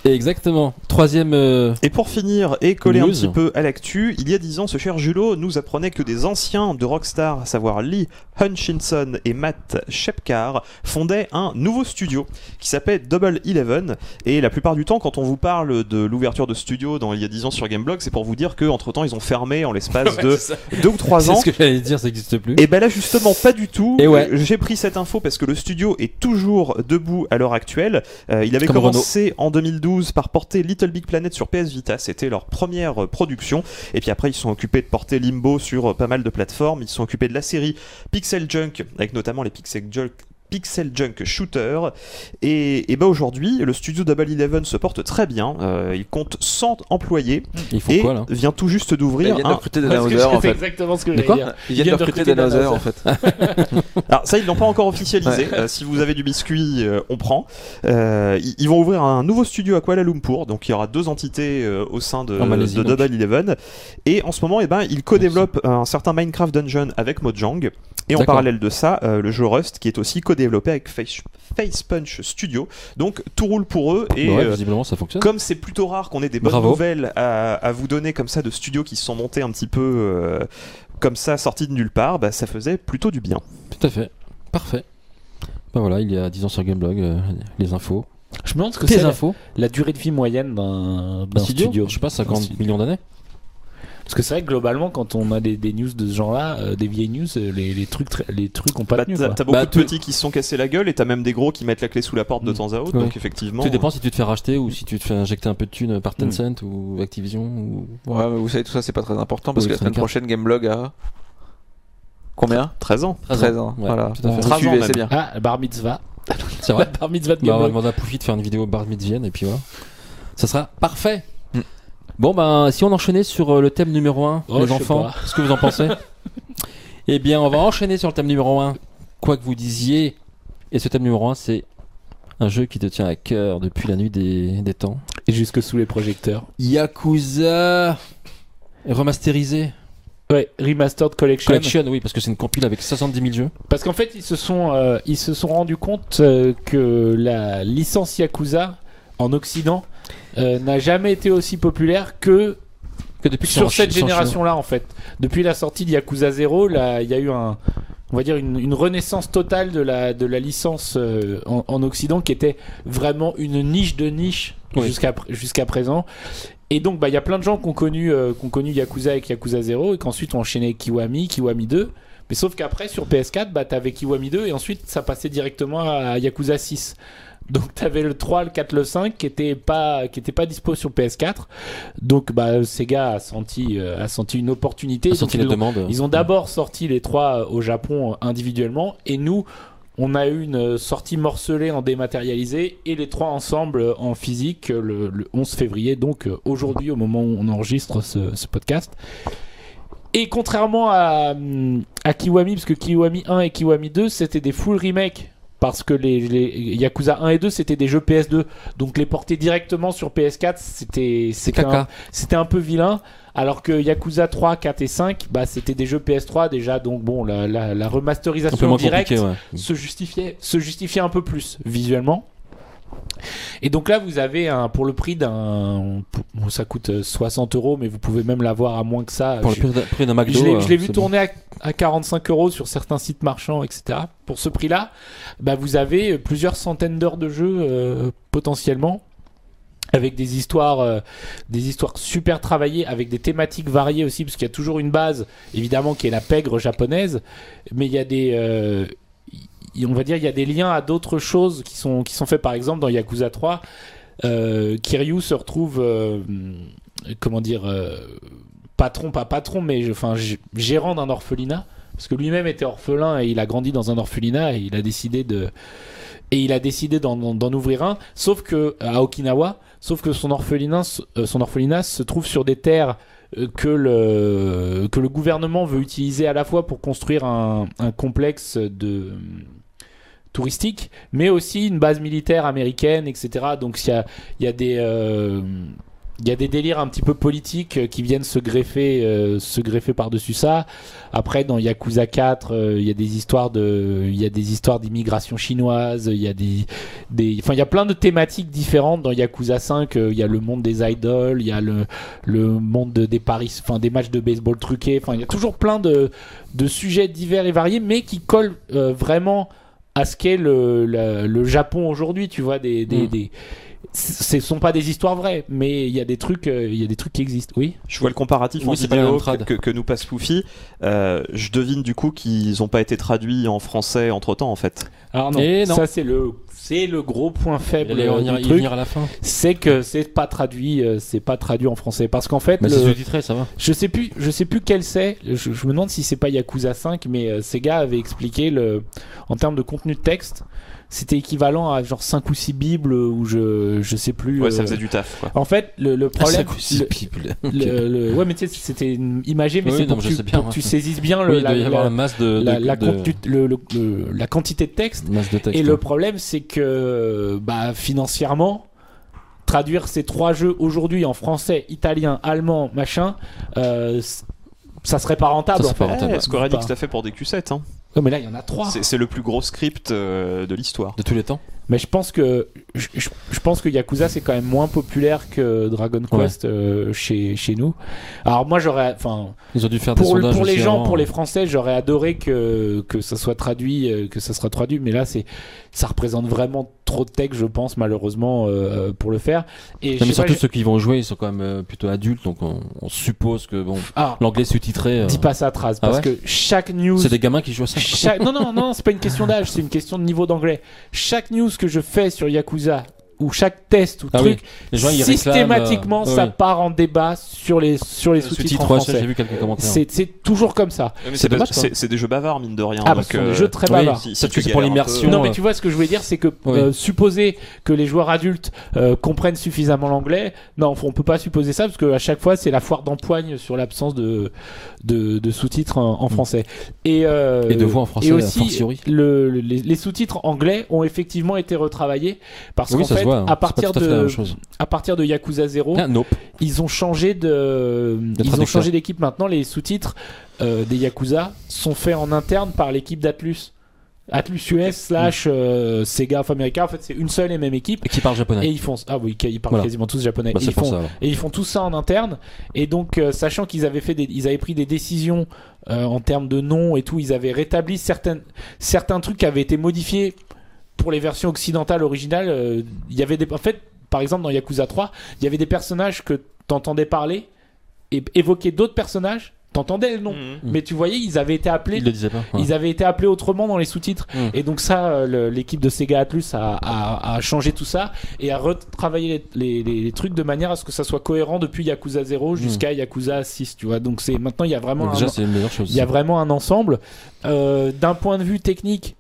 Exactement. Troisième. euh, Et pour finir et coller un News. petit peu à l'actu, il y a dix ans, ce cher Julot nous apprenait que des anciens de Rockstar, à savoir Lee Hutchinson et Matt Shepard, fondaient un nouveau studio qui s'appelle Double Eleven. Et la plupart du temps, quand on vous parle de l'ouverture de studio dans il y a dix ans sur Gameblog, c'est pour vous dire qu'entre temps, ils ont fermé en l'espace de deux ou trois ans. C'est ce que j'allais dire, ça n'existe plus. Et ben là justement pas du tout. Et ouais. Euh, J'ai pris cette info parce que le studio est toujours debout à l'heure actuelle. Euh, il avait Comme commencé en deux mille douze par porter Little Big Planet sur P S Vita, c'était leur première euh, production. Et puis après ils se sont occupés de porter Limbo sur euh, pas mal de plateformes. Ils se sont occupés de la série Pixel Junk avec notamment les Pixel Junk. Pixel Junk Shooter et, et bah aujourd'hui le studio Double Eleven se porte très bien, euh, il compte cent employés Ils font et quoi là? vient tout juste Ils d'ouvrir viennent de un... recruter des Parce que Hauser en c'est fait. exactement ce que De j'allais quoi dire. Ils viennent de recruter des Hauser en fait. Alors ça ils l'ont pas encore officialisé. Euh, si vous avez du biscuit euh, on prend. Euh, ils, ils vont ouvrir un nouveau studio à Kuala Lumpur, donc il y aura deux entités euh, au sein de, En Malaisie, de donc. Double Eleven et en ce moment eh ben, ils co-développent un certain Minecraft Dungeon avec Mojang et en D'accord. parallèle de ça euh, le jeu Rust qui est aussi co-développé avec Face, Face Punch Studio, donc tout roule pour eux et Ouais, euh, visiblement ça fonctionne. comme c'est plutôt rare qu'on ait des bonnes Bravo. nouvelles à, à vous donner comme ça de studios qui se sont montés un petit peu euh, comme ça sortis de nulle part, bah, ça faisait plutôt du bien. Tout à fait. Parfait. Bah voilà, il y a dix ans sur Gameblog, euh, les infos. Je me demande ce que Tes c'est la, infos. la durée de vie moyenne d'un d'un Un studio, studio. Je sais pas, cinquante studio. millions d'années. Parce que c'est vrai que globalement, quand on a des, des news de ce genre-là, euh, des vieilles news, euh, les, les trucs, très- les trucs ont pas Bah, tenu. t'as quoi. t'as beaucoup Bah, de tout- petits qui se sont cassés la gueule et t'as même des gros qui mettent la clé sous la porte de Mm. temps à autre, Ouais. donc effectivement. Tout dépend si tu te fais racheter ou si tu te fais injecter un peu de thunes par Tencent ou Activision ou. Ouais, mais vous savez, tout ça c'est pas très important parce Oui, que la semaine c'est le cas. prochaine Gameblog a. Combien treize ans. treize ans. Ouais, Voilà. tout à fait. Vous treize ans suivez, même. c'est bien. Ah, bar mitzvah. C'est vrai. Bar mitzvah de Bah, on va Gameblog. demander à Poufy de faire une vidéo bar mitzvah et puis voilà. Ça sera parfait. Mm. Bon ben, si on enchaînait sur euh, le thème numéro un, Oh, les je sais enfants, pas. qu'est-ce que vous en pensez? Eh bien, on va enchaîner sur le thème numéro un, quoi que vous disiez. Et ce thème numéro un, c'est un jeu qui te tient à cœur depuis la nuit des, des temps. Et jusque sous les projecteurs. Yakuza remasterisé. Ouais, Remastered Collection. Collection, oui, parce que c'est une compile avec soixante-dix mille jeux. Parce qu'en fait, ils se sont, euh, ils se sont rendus compte euh, que la licence Yakuza en Occident euh, n'a jamais été aussi populaire que Que depuis que sur c'est en cette Chi- c'est en génération-là, en fait. Depuis la sortie de Yakuza zéro, là, il y a eu un, on va dire une, une renaissance totale de la, de la licence euh, en, en Occident, qui était vraiment une niche de niche Oui. jusqu'à pr- jusqu'à présent. Et donc, bah, il y a plein de gens qui ont connu, euh, qui ont connu Yakuza avec Yakuza zéro et qu'ensuite ont enchaîné avec Kiwami, Kiwami deux. Mais sauf qu'après, sur P S quatre, bah, t'avais Kiwami deux et ensuite, ça passait directement à Yakuza six. Donc, t'avais le trois, le quatre, le cinq qui étaient pas, qui étaient pas dispo sur P S quatre. Donc, bah, Sega a senti, euh, a senti une opportunité. A Donc, sorti ils les ont- demandes. ils ont d'abord sorti les trois euh, au Japon euh, individuellement et nous on a eu une euh, sortie morcelée en dématérialisé et les trois ensemble euh, en physique euh, le, le onze février, donc euh, aujourd'hui au moment où on enregistre ce, ce podcast. Et contrairement à, hum, à Kiwami, parce que Kiwami un et Kiwami deux c'était des full remakes. Parce que les, les Yakuza un et deux c'était des jeux P S deux, donc les porter directement sur P S quatre c'était C'est c'était un, caca. c'était un peu vilain. Alors que Yakuza trois, quatre et cinq, bah, c'était des jeux P S trois déjà, donc bon, la, la, la Un peu remasterisation moins directe compliqué, ouais. se justifiait, se justifiait un peu plus visuellement. Et donc là, vous avez un, pour le prix d'un, bon, ça coûte soixante euros, mais vous pouvez même l'avoir à moins que ça. Pour le Je- prix d'un- prix d'un McDo. je l'ai, euh, je l'ai vu c'est tourner à, à quarante-cinq euros sur certains sites marchands, et cetera. Pour ce prix-là, bah, vous avez plusieurs centaines d'heures de jeu euh, potentiellement, avec des histoires, euh, des histoires super travaillées, avec des thématiques variées aussi, parce qu'il y a toujours une base, évidemment, qui est la pègre japonaise, mais il y a des, euh, y- on va dire, il y a des liens à d'autres choses qui sont qui sont faits, par exemple, dans Yakuza trois. Euh, Kiryu se retrouve, euh, comment dire, euh, patron, pas patron, mais enfin g- gérant d'un orphelinat, parce que lui-même était orphelin et il a grandi dans un orphelinat et il a décidé de et il a décidé d'en, d'en- d'en ouvrir un, sauf que à Okinawa, sauf que son orphelinat, s- euh, son orphelinat se trouve sur des terres euh, que le que le gouvernement veut utiliser à la fois pour construire un, un complexe de touristique, mais aussi une base militaire américaine, et cetera. Donc il y a, il y a des, euh, il y a des délires un petit peu politiques euh, qui viennent se greffer, euh, se greffer par-dessus ça. Après, dans Yakuza quatre, euh, il y a des histoires de, il y a des histoires d'immigration chinoise. Il y a des, des, enfin, il y a plein de thématiques différentes dans Yakuza cinq. Euh, il y a le monde des idoles, il y a le, le monde de, des paris, enfin, des matchs de baseball truqués. Enfin, il y a toujours plein de, de sujets divers et variés, mais qui collent euh, vraiment à ce qu'est le, le, le Japon aujourd'hui. Tu vois, des, des, Mm. des ce sont pas des histoires vraies, mais il y a des trucs, euh, il y a des trucs qui existent. Oui. Je vois le comparatif en Oui, c'est pas la vidéo même que, trad. que, que nous passe Foufi. Euh, je devine du coup qu'ils n'ont pas été traduits en français entre temps en fait. Alors non, Et non. ça c'est le, c'est le gros point faible Il allait euh, revenir- du y truc, venir à la fin. c'est que c'est pas traduit, euh, c'est pas traduit en français, parce qu'en fait, Mais le- c'est sous-titré, ça va. je sais plus, je sais plus quel c'est. Je, je me demande si c'est pas Yakuza cinq, mais euh, Sega avait expliqué le, en termes de contenu de texte, c'était équivalent à genre cinq ou six bibles ou je, je sais plus. Ouais, ça euh, faisait du taf quoi. En fait, le, le problème, Cinq ou six le- pipes. le- le- ouais, mais tu sais, c'était une- imagé, mais Oui, c'est non, pour, mais que je tu, sais bien, pour que tu ouais. saisisses bien le, Oui, il la, doit y avoir la- la masse de, la, de, la, de- contenu- le- le- le- la quantité de texte. masse de texte. Et le problème, c'est que bah, financièrement, traduire ces trois jeux aujourd'hui en français, italien, allemand, machin, euh, c- ça serait pas rentable. Ça en serait fait. pas rentable. Eh, Square Enix Pas. l'a fait pour des Q sept. Hein. Non, mais là, il y en a trois. C'est, c'est le plus gros script euh, de l'histoire. De tous les temps. Mais je pense que je, je- je pense que Yakuza c'est quand même moins populaire que Dragon Quest euh, chez chez nous. Alors moi j'aurais, enfin Ils ont dû faire des pour, sondages pour les aussi gens, avant. pour les Français, j'aurais adoré que que ça soit traduit, euh, que ça sera traduit. Mais là c'est ça représente vraiment trop de texte, je pense malheureusement euh, pour le faire. Et Non, je mais sais surtout pas, ceux qui vont jouer, ils sont quand même euh, plutôt adultes, donc on, on suppose que bon, ah, l'anglais sous-titré. euh, dis pas ça Traz, Ah parce ouais que chaque news C'est des gamins qui jouent à ça. Chaque- Non, non, non, c'est pas une question d'âge, c'est une question de niveau d'anglais. Chaque news que je fais sur Yakuza, ou chaque test ou Ah truc, oui. Les gens, ils systématiquement, réclament, euh, ça oui. part en débat sur les, sur les sous-titres Sous-titres, en ouais, ça, français. j'ai vu quelques commentaires. C'est c'est toujours comme ça. Mais C'est dommage, parce- quoi. c'est, c'est des jeux bavards mine de rien. Ah, bah, donc, ce sont des euh, jeux très oui, bavards. si- si Peut-être tu que c'est pour galères un l'immersion. peu- Non, mais ouais. tu vois ce que je voulais dire, c'est que Oui. euh, supposer que les joueurs adultes euh, comprennent suffisamment l'anglais, non, on peut pas supposer ça parce que à chaque fois c'est la foire d'empoigne sur l'absence de, de de sous-titres en, en français. Et, euh, Et de voix en français, Et a aussi, fortiori. le, les, les sous-titres anglais ont effectivement été retravaillés parce Oui, qu'en ça se fait, voit. hein. à C'est pas partir tout à fait la de même chose. à partir de Yakuza zéro, Ah, nope. ils ont changé de, ils ont traducteur. changé d'équipe. Maintenant, les sous-titres euh, des Yakuza sont faits en interne par l'équipe d'Atlus. Atlus U S slash euh, Sega of America. En fait, c'est une seule et même équipe. Et qui parle japonais. Et ils font ah oui, ils parlent Voilà. quasiment tous japonais. Bah, et, c'est ils pour font, ça. alors. et ils font tout ça en interne. Et donc, euh, sachant qu'ils avaient fait, des, ils avaient pris des décisions euh, en termes de nom et tout, ils avaient rétabli certaines, certains trucs qui avaient été modifiés pour les versions occidentales originales. euh, Il y avait des, en fait, par exemple dans Yakuza trois, il y avait des personnages que t'entendais parler et évoquer d'autres personnages. T'entendais le nom, Mhm. mais tu voyais, ils avaient été appelés. Il le disait pas. ouais. Ils avaient été appelés autrement dans les sous-titres. Mm. Et donc ça, euh, le- l'équipe de Sega Atlus a, a, a changé tout ça et a retravaillé les, les, les trucs de manière à ce que ça soit cohérent depuis Yakuza zéro jusqu'à Yakuza six, tu vois. Donc c'est maintenant il y a vraiment Donc déjà, un, c'est une meilleure chose. il y a vraiment un ensemble. Euh, d'un point de vue technique,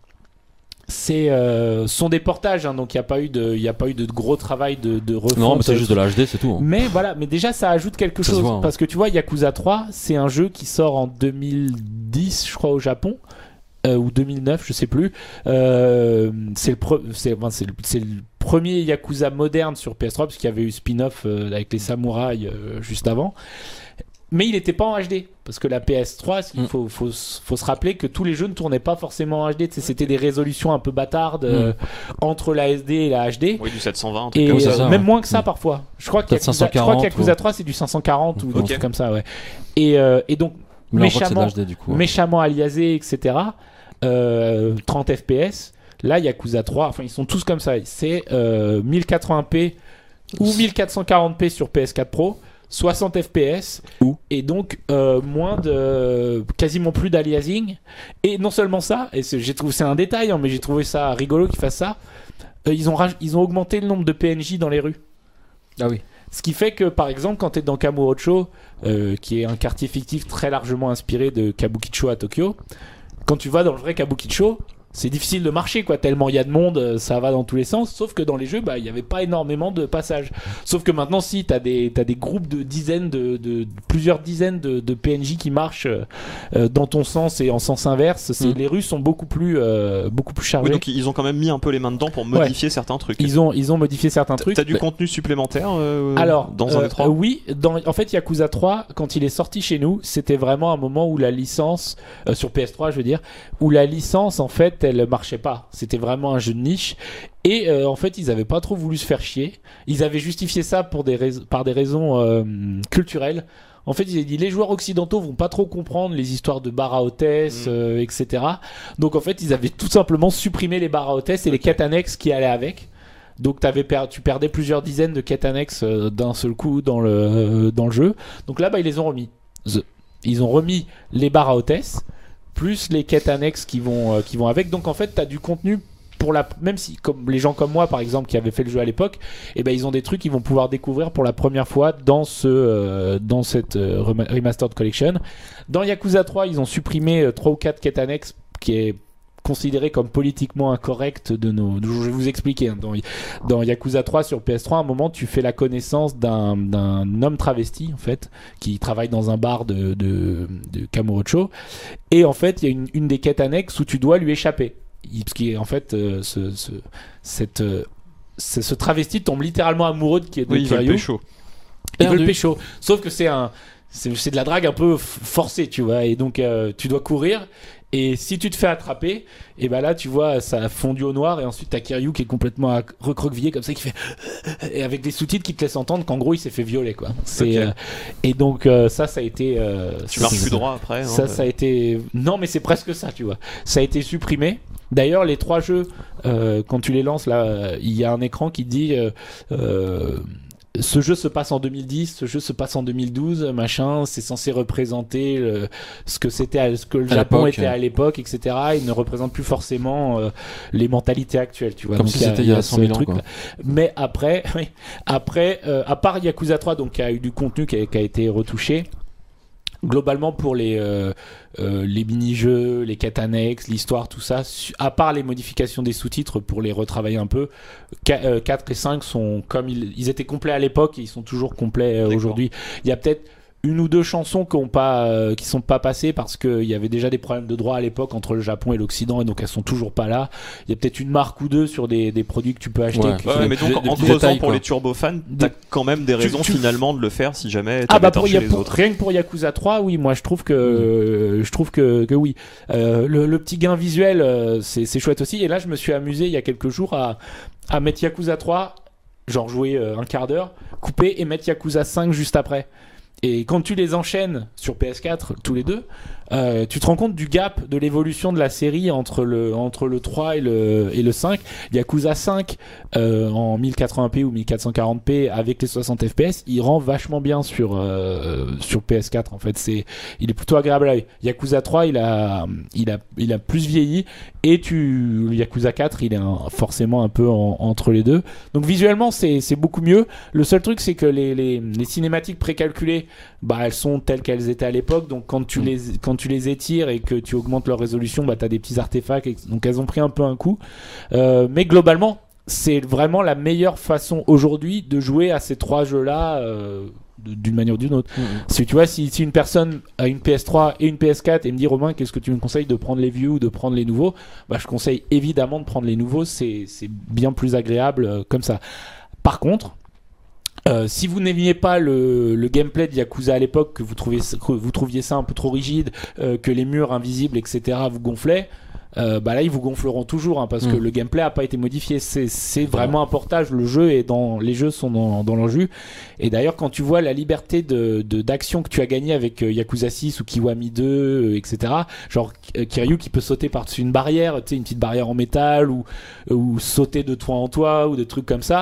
c'est euh, sont des portages, hein, donc il n'y a pas eu de, il y a pas eu de gros travail de, de refonte. Non, mais c'est juste de la H D, c'est tout. hein. Mais voilà, mais déjà ça ajoute quelque Ça se chose voit, hein. parce que tu vois Yakuza trois, c'est un jeu qui sort en deux mille dix, je crois au Japon. Euh, ou deux mille neuf, je sais plus. Euh, c'est le, pre- c'est, enfin, c'est, le, c'est le premier Yakuza moderne sur P S trois parce qu'il y avait eu spin-off euh, avec les samouraïs euh, juste avant. Mais il n'était pas en H D parce que la P S trois, il Mm. faut, faut, faut se rappeler que tous les jeux ne tournaient pas forcément en H D. Tu sais, c'était des résolutions un peu bâtardes euh, entre la S D et la H D. Oui, du sept cent vingt. un truc Et comme Oui, c'est ça. ça, même ouais. moins que ça Mm. parfois. Je crois que Peut-être Yakuza, je crois cinq cent que quarante, Yakuza ou- trois c'est du cinq cent quarante ou Ok. des trucs comme ça, ouais. Et, euh, et donc Mais là, on voit que c'est de méchamment, l'H D du coup. ouais. méchamment aliasé, et cetera. Euh, trente F P S. Là, Yakuza trois, enfin ils sont tous comme ça. C'est euh, mille quatre-vingts p ou mille quatre cent quarante p sur P S quatre Pro, soixante F P S Ou. et donc euh, moins de quasiment plus d'aliasing. Et non seulement ça, et c'est, j'ai trouvé c'est un détail, hein, mais j'ai trouvé ça rigolo qu'ils fassent ça. Euh, ils ont raj- ils ont augmenté le nombre de P N J dans les rues. Ah oui. Ce qui fait que, par exemple, quand tu es dans Kamurocho, euh, qui est un quartier fictif très largement inspiré de Kabukicho à Tokyo, quand tu vas dans le vrai Kabukicho, c'est difficile de marcher quoi, tellement il y a de monde, ça va dans tous les sens. Sauf que dans les jeux, bah il y avait pas énormément de passages. Sauf que maintenant, si t'as des t'as des groupes de dizaines de, de, de plusieurs dizaines de, de P N J qui marchent euh, dans ton sens et en sens inverse, c'est, mmh. les rues sont beaucoup plus euh, beaucoup plus chargées. Oui, donc ils ont quand même mis un peu les mains dedans pour modifier ouais. certains trucs. Ils ont ils ont modifié certains T- trucs. T'as du mais... contenu supplémentaire euh, Alors dans un euh, des trois. euh, Oui, dans en fait Yakuza trois, quand il est sorti chez nous, c'était vraiment un moment où la licence euh, sur P S trois, je veux dire, où la licence en fait elle marchait pas. C'était vraiment un jeu de niche et euh, en fait ils avaient pas trop voulu se faire chier. Ils avaient justifié ça pour des rais- par des raisons euh, culturelles. En fait, ils avaient dit les joueurs occidentaux vont pas trop comprendre les histoires de bar à hôtesse, mmh. euh, et cetera. Donc en fait, ils avaient tout simplement supprimé les bars à hôtesse et okay. les quêtes annexes qui allaient avec. Donc t'avais per- tu perdais plusieurs dizaines de quêtes annexes euh, d'un seul coup dans le euh, dans le jeu. Donc là, bah ils les ont remis. Ils ont remis les bars à hôtesse plus les quêtes annexes qui vont euh, qui vont avec. Donc en fait, t'as du contenu pour la même si comme les gens comme moi par exemple qui avaient fait le jeu à l'époque, et eh ben ils ont des trucs qu'ils vont pouvoir découvrir pour la première fois dans ce euh, dans cette euh, remastered collection. Dans Yakuza trois, ils ont supprimé euh, trois ou quatre quêtes annexes qui est considéré comme politiquement incorrect de nos. Je vais vous expliquer. Hein, dans, dans Yakuza trois sur P S trois, à un moment, tu fais la connaissance d'un, d'un homme travesti en fait, qui travaille dans un bar de, de, de Kamurocho, et en fait, il y a une, une des quêtes annexes où tu dois lui échapper. Parce qu'en en fait, euh, ce, ce, cette, euh, ce, ce travesti tombe littéralement amoureux de, de oui, il veut le pécho. Il veut le pécho. Sauf que c'est un, c'est, c'est de la drague un peu forcée, tu vois, et donc euh, tu dois courir. Et si tu te fais attraper, et ben là tu vois ça a fondu au noir et ensuite t'as Kiryu qui est complètement recroquevillé comme ça qui fait et avec des sous-titres qui te laissent entendre qu'en gros il s'est fait violer quoi. C'est okay. euh... et donc euh, ça ça a été euh... tu marches plus droit après. Ça hein, ça a été non mais c'est presque ça tu vois. Ça a été supprimé. D'ailleurs les trois jeux euh, quand tu les lances là il y a un écran qui dit euh, euh... ce jeu se passe en deux mille dix, ce jeu se passe en deux mille douze, machin, c'est censé représenter le, ce que c'était, ce que le à Japon l'époque. était à l'époque, et cetera. Il ne représente plus forcément euh, les mentalités actuelles, tu vois. Comme donc, si c'était il y a cent mille ans, quoi. Mais après, oui, après, euh, à part Yakuza trois, donc qui a eu du contenu qui a, qui a été retouché. Globalement pour les euh, euh, les mini-jeux, les quêtes annexes, l'histoire, tout ça, à part les modifications des sous-titres pour les retravailler un peu, quatre et cinq sont comme ils, ils étaient complets à l'époque et ils sont toujours complets euh, aujourd'hui. Il y a peut-être une ou deux chansons qui ont pas euh, qui sont pas passées parce que il y avait déjà des problèmes de droit à l'époque entre le Japon et l'Occident et donc elles sont toujours pas là. Il y a peut-être une marque ou deux sur des, des produits que tu peux acheter. Ouais. Qui ouais, sont mais donc des, en des creusant détails, pour quoi. les turbofans, t'as quand même des raisons tu, tu... finalement de le faire si jamais ah bah pour, torché y a, les pour autres. rien que pour Yakuza trois, oui, moi je trouve que euh, je trouve que que oui. Euh, le, le petit gain visuel, euh, c'est c'est chouette aussi. Et là, je me suis amusé il y a quelques jours à à mettre Yakuza trois, genre jouer euh, un quart d'heure, couper et mettre Yakuza cinq juste après. Et quand tu les enchaînes sur P S quatre, tous les deux, euh, tu te rends compte du gap de l'évolution de la série entre le, entre le trois et le, et le cinq. Yakuza cinq euh, en mille quatre-vingts p ou mille quatre cent quarante p avec les soixante F P S, il rend vachement bien sur, euh, sur P S quatre en fait. C'est, il est plutôt agréable à l'œil. Yakuza trois, il a, il a, il a plus vieilli et tu, Yakuza quatre, il est un, forcément un peu en, entre les deux. Donc visuellement, c'est, c'est beaucoup mieux. Le seul truc, c'est que les, les, les cinématiques précalculées, bah, elles sont telles qu'elles étaient à l'époque. Donc quand tu mmh. les, quand tu les étires et que tu augmentes leur résolution, bah, t'as des petits artefacts. Et, donc elles ont pris un peu un coup. Euh, mais globalement, c'est vraiment la meilleure façon aujourd'hui de jouer à ces trois jeux-là. Euh, d'une manière ou d'une autre. Mmh. Si tu vois, si, si une personne a une P S trois et une P S quatre et me dit Romain, qu'est-ce que tu me conseilles de prendre les vieux ou de prendre les nouveaux, bah je conseille évidemment de prendre les nouveaux, c'est, c'est bien plus agréable euh, comme ça. Par contre, Euh, si vous n'aimiez pas le, le gameplay de Yakuza à l'époque, que vous, trouvez, que vous trouviez ça un peu trop rigide, euh, que les murs invisibles, et cetera vous gonflaient, euh, bah là ils vous gonfleront toujours hein, parce mmh. que le gameplay a pas été modifié. C'est, c'est vraiment un portage. Le jeu est dans, les jeux sont dans, dans leur jus. Et d'ailleurs quand tu vois la liberté de, de d'action que tu as gagné avec euh, Yakuza six ou Kiwami deux, euh, et cetera. Genre euh, Kiryu qui peut sauter par-dessus une barrière, tu sais une petite barrière en métal ou, ou sauter de toit en toit ou des trucs comme ça.